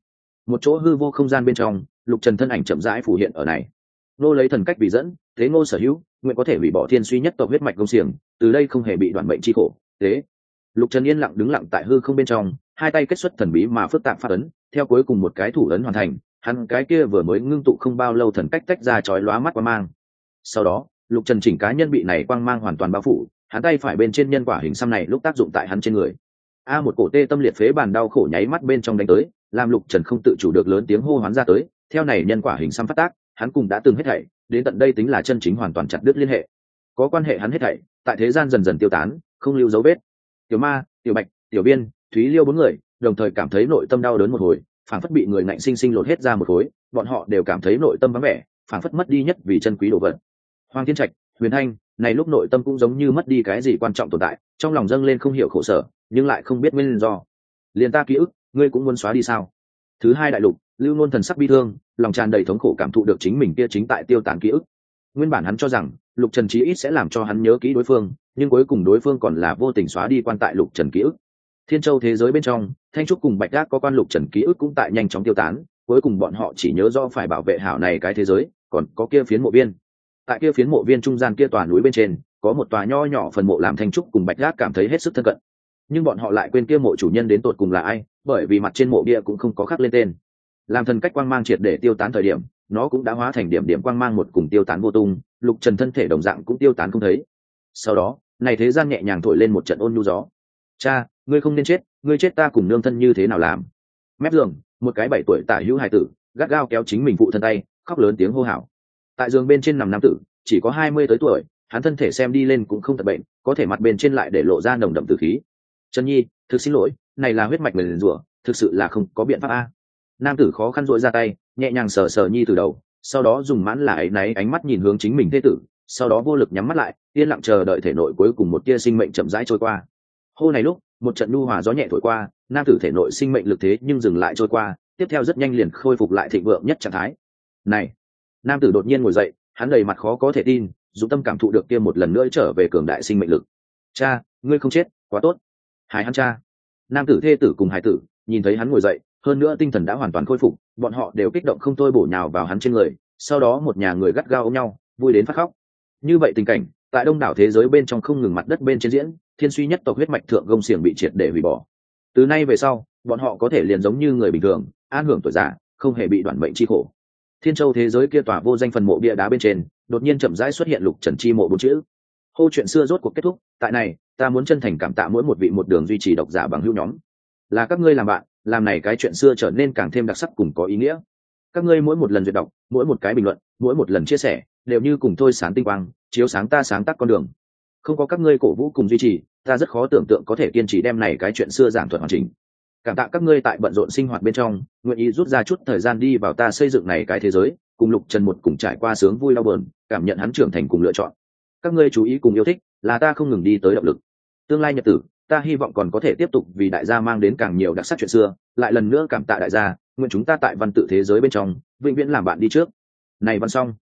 một chỗ hư vô không gian bên trong, lục trần thân ảnh chậm rãi phủ hiện ở này. Nô lấy thần cách vì dẫn, thế ngô sở hữu, nguyện có thể hủy bỏ thiên suy nhất tộc huyết mạch công xiềng, từ đây không hề bị đoạn mệnh chi khổ. Thế lục trần yên lặng đứng lặng tại hư không bên trong, hai tay kết xuất thần bí mà phức tạp phát ấn, theo cuối cùng một cái thủ ấn hoàn thành, hắn cái kia vừa mới ngưng tụ không bao lâu thần cách tách ra chói lóa mắt quang mang. Sau đó lục trần chỉnh cá nhân bị này quang mang hoàn toàn bao phủ, hắn tay phải bên trên nhân quả hình xăm này lúc tác dụng tại hắn trên người. A một cổ tê tâm liệt phế bàn đau khổ nháy mắt bên trong đánh tới, làm lục trần không tự chủ được lớn tiếng hô hoán ra tới. Theo này nhân quả hình xăm phát tác, hắn cùng đã từng hết thảy, đến tận đây tính là chân chính hoàn toàn chặt đứt liên hệ. Có quan hệ hắn hết thảy, tại thế gian dần dần tiêu tán, không lưu dấu vết. Tiểu Ma, Tiểu Bạch, Tiểu Biên, Thúy Liêu bốn người đồng thời cảm thấy nội tâm đau đớn một hồi, phảng phất bị người ngạnh sinh sinh lột hết ra một khối, bọn họ đều cảm thấy nội tâm vắng vẻ, phảng phất mất đi nhất vì chân quý đồ vật. Hoàng Thiên Trạch, Huyền Thanh, này lúc nội tâm cũng giống như mất đi cái gì quan trọng tồn tại, trong lòng dâng lên không hiểu khổ sở, nhưng lại không biết nguyên do. Liền ta ký ức, ngươi cũng muốn xóa đi sao? Thứ hai đại lục, Lưu Nôn thần sắc bi thương, lòng tràn đầy thống khổ cảm thụ được chính mình kia chính tại tiêu tán ký ức. Nguyên bản hắn cho rằng Lục Trần chí ít sẽ làm cho hắn nhớ kỹ đối phương, nhưng cuối cùng đối phương còn là vô tình xóa đi quan tại Lục Trần ký ức. Thiên Châu thế giới bên trong, Thanh Trúc cùng Bạch Gác có quan Lục Trần ký ức cũng tại nhanh chóng tiêu tán, cuối cùng bọn họ chỉ nhớ do phải bảo vệ hảo này cái thế giới, còn có kia phiến mộ viên. Tại kia phiến mộ viên trung gian kia tòa núi bên trên, có một tòa nho nhỏ phần mộ làm Thanh Trúc cùng Bạch Gác cảm thấy hết sức thân cận. Nhưng bọn họ lại quên kia mộ chủ nhân đến tột cùng là ai, bởi vì mặt trên mộ bia cũng không có khắc lên tên. Làm thần cách quang mang triệt để tiêu tán thời điểm, nó cũng đã hóa thành điểm điểm quang mang một cùng tiêu tán vô tung, Lục Trần thân thể đồng dạng cũng tiêu tán không thấy. Sau đó, này thế gian nhẹ nhàng thổi lên một trận ôn nhu gió. Cha, ngươi không nên chết, ngươi chết ta cùng nương thân như thế nào làm? Mép giường, một cái bảy tuổi tả hữu hài tử, gắt gao kéo chính mình phụ thân tay, khóc lớn tiếng hô hào. Tại giường bên trên nằm nam tử, chỉ có hai mươi tới tuổi, hắn thân thể xem đi lên cũng không thật bệnh, có thể mặt bên trên lại để lộ ra nồng đậm tử khí. Trần Nhi, thực xin lỗi, này là huyết mạch nguyền rủa, thực sự là không có biện pháp a. Nam tử khó khăn duỗi ra tay, nhẹ nhàng sờ sờ Nhi từ đầu, sau đó dùng mãn là ấy náy ánh mắt nhìn hướng chính mình thế tử, sau đó vô lực nhắm mắt lại, yên lặng chờ đợi thể nội cuối cùng một tia sinh mệnh chậm rãi trôi qua. Hô này lúc, một trận nhu hòa gió nhẹ thổi qua, nam tử thể nội sinh mệnh lực thế nhưng dừng lại trôi qua, tiếp theo rất nhanh liền khôi phục lại thịnh vượng nhất trạng thái. Này, nam tử đột nhiên ngồi dậy, hắn đầy mặt khó có thể tin, dụng tâm cảm thụ được kia một lần nữa trở về cường đại sinh mệnh lực. Cha, ngươi không chết, quá tốt. Hải hắn cha. Nam tử thê tử cùng hải tử nhìn thấy hắn ngồi dậy, hơn nữa tinh thần đã hoàn toàn khôi phục, bọn họ đều kích động không thôi bổ nhào vào hắn trên người, sau đó một nhà người gắt gao ôm nhau, vui đến phát khóc. Như vậy tình cảnh tại đông đảo thế giới bên trong không ngừng mặt đất bên trên diễn, thiên suy nhất tộc huyết mạch thượng gông xiềng bị triệt để hủy bỏ. Từ nay về sau, bọn họ có thể liền giống như người bình thường, an hưởng tuổi già, không hề bị đoạn mệnh chi khổ. Thiên Châu thế giới kia tòa vô danh phần mộ bia đá bên trên, đột nhiên chậm rãi xuất hiện Lục Trần chi mộ bốn chữ. Câu chuyện xưa rốt cuộc kết thúc, tại này, ta muốn chân thành cảm tạ mỗi một vị một đường duy trì độc giả bằng hữu nhóm. Là các ngươi làm bạn, làm này cái chuyện xưa trở nên càng thêm đặc sắc cùng có ý nghĩa. Các ngươi mỗi một lần duyệt đọc, mỗi một cái bình luận, mỗi một lần chia sẻ, đều như cùng thôi sáng tinh quang, chiếu sáng ta sáng tác con đường. Không có các ngươi cổ vũ cùng duy trì, ta rất khó tưởng tượng có thể kiên trì đem này cái chuyện xưa giảng thuật hoàn chỉnh. Cảm tạ các ngươi tại bận rộn sinh hoạt bên trong, nguyện ý rút ra chút thời gian đi vào ta xây dựng này cái thế giới, cùng Lục Trần một cùng trải qua sướng vui đau buồn, cảm nhận hắn trưởng thành cùng lựa chọn. Các ngươi chú ý cùng yêu thích, là ta không ngừng đi tới động lực. Tương lai nhật tử, ta hy vọng còn có thể tiếp tục vì đại gia mang đến càng nhiều đặc sắc chuyện xưa, lại lần nữa cảm tạ đại gia, nguyện chúng ta tại văn tự thế giới bên trong vĩnh viễn làm bạn đi trước. Này văn xong.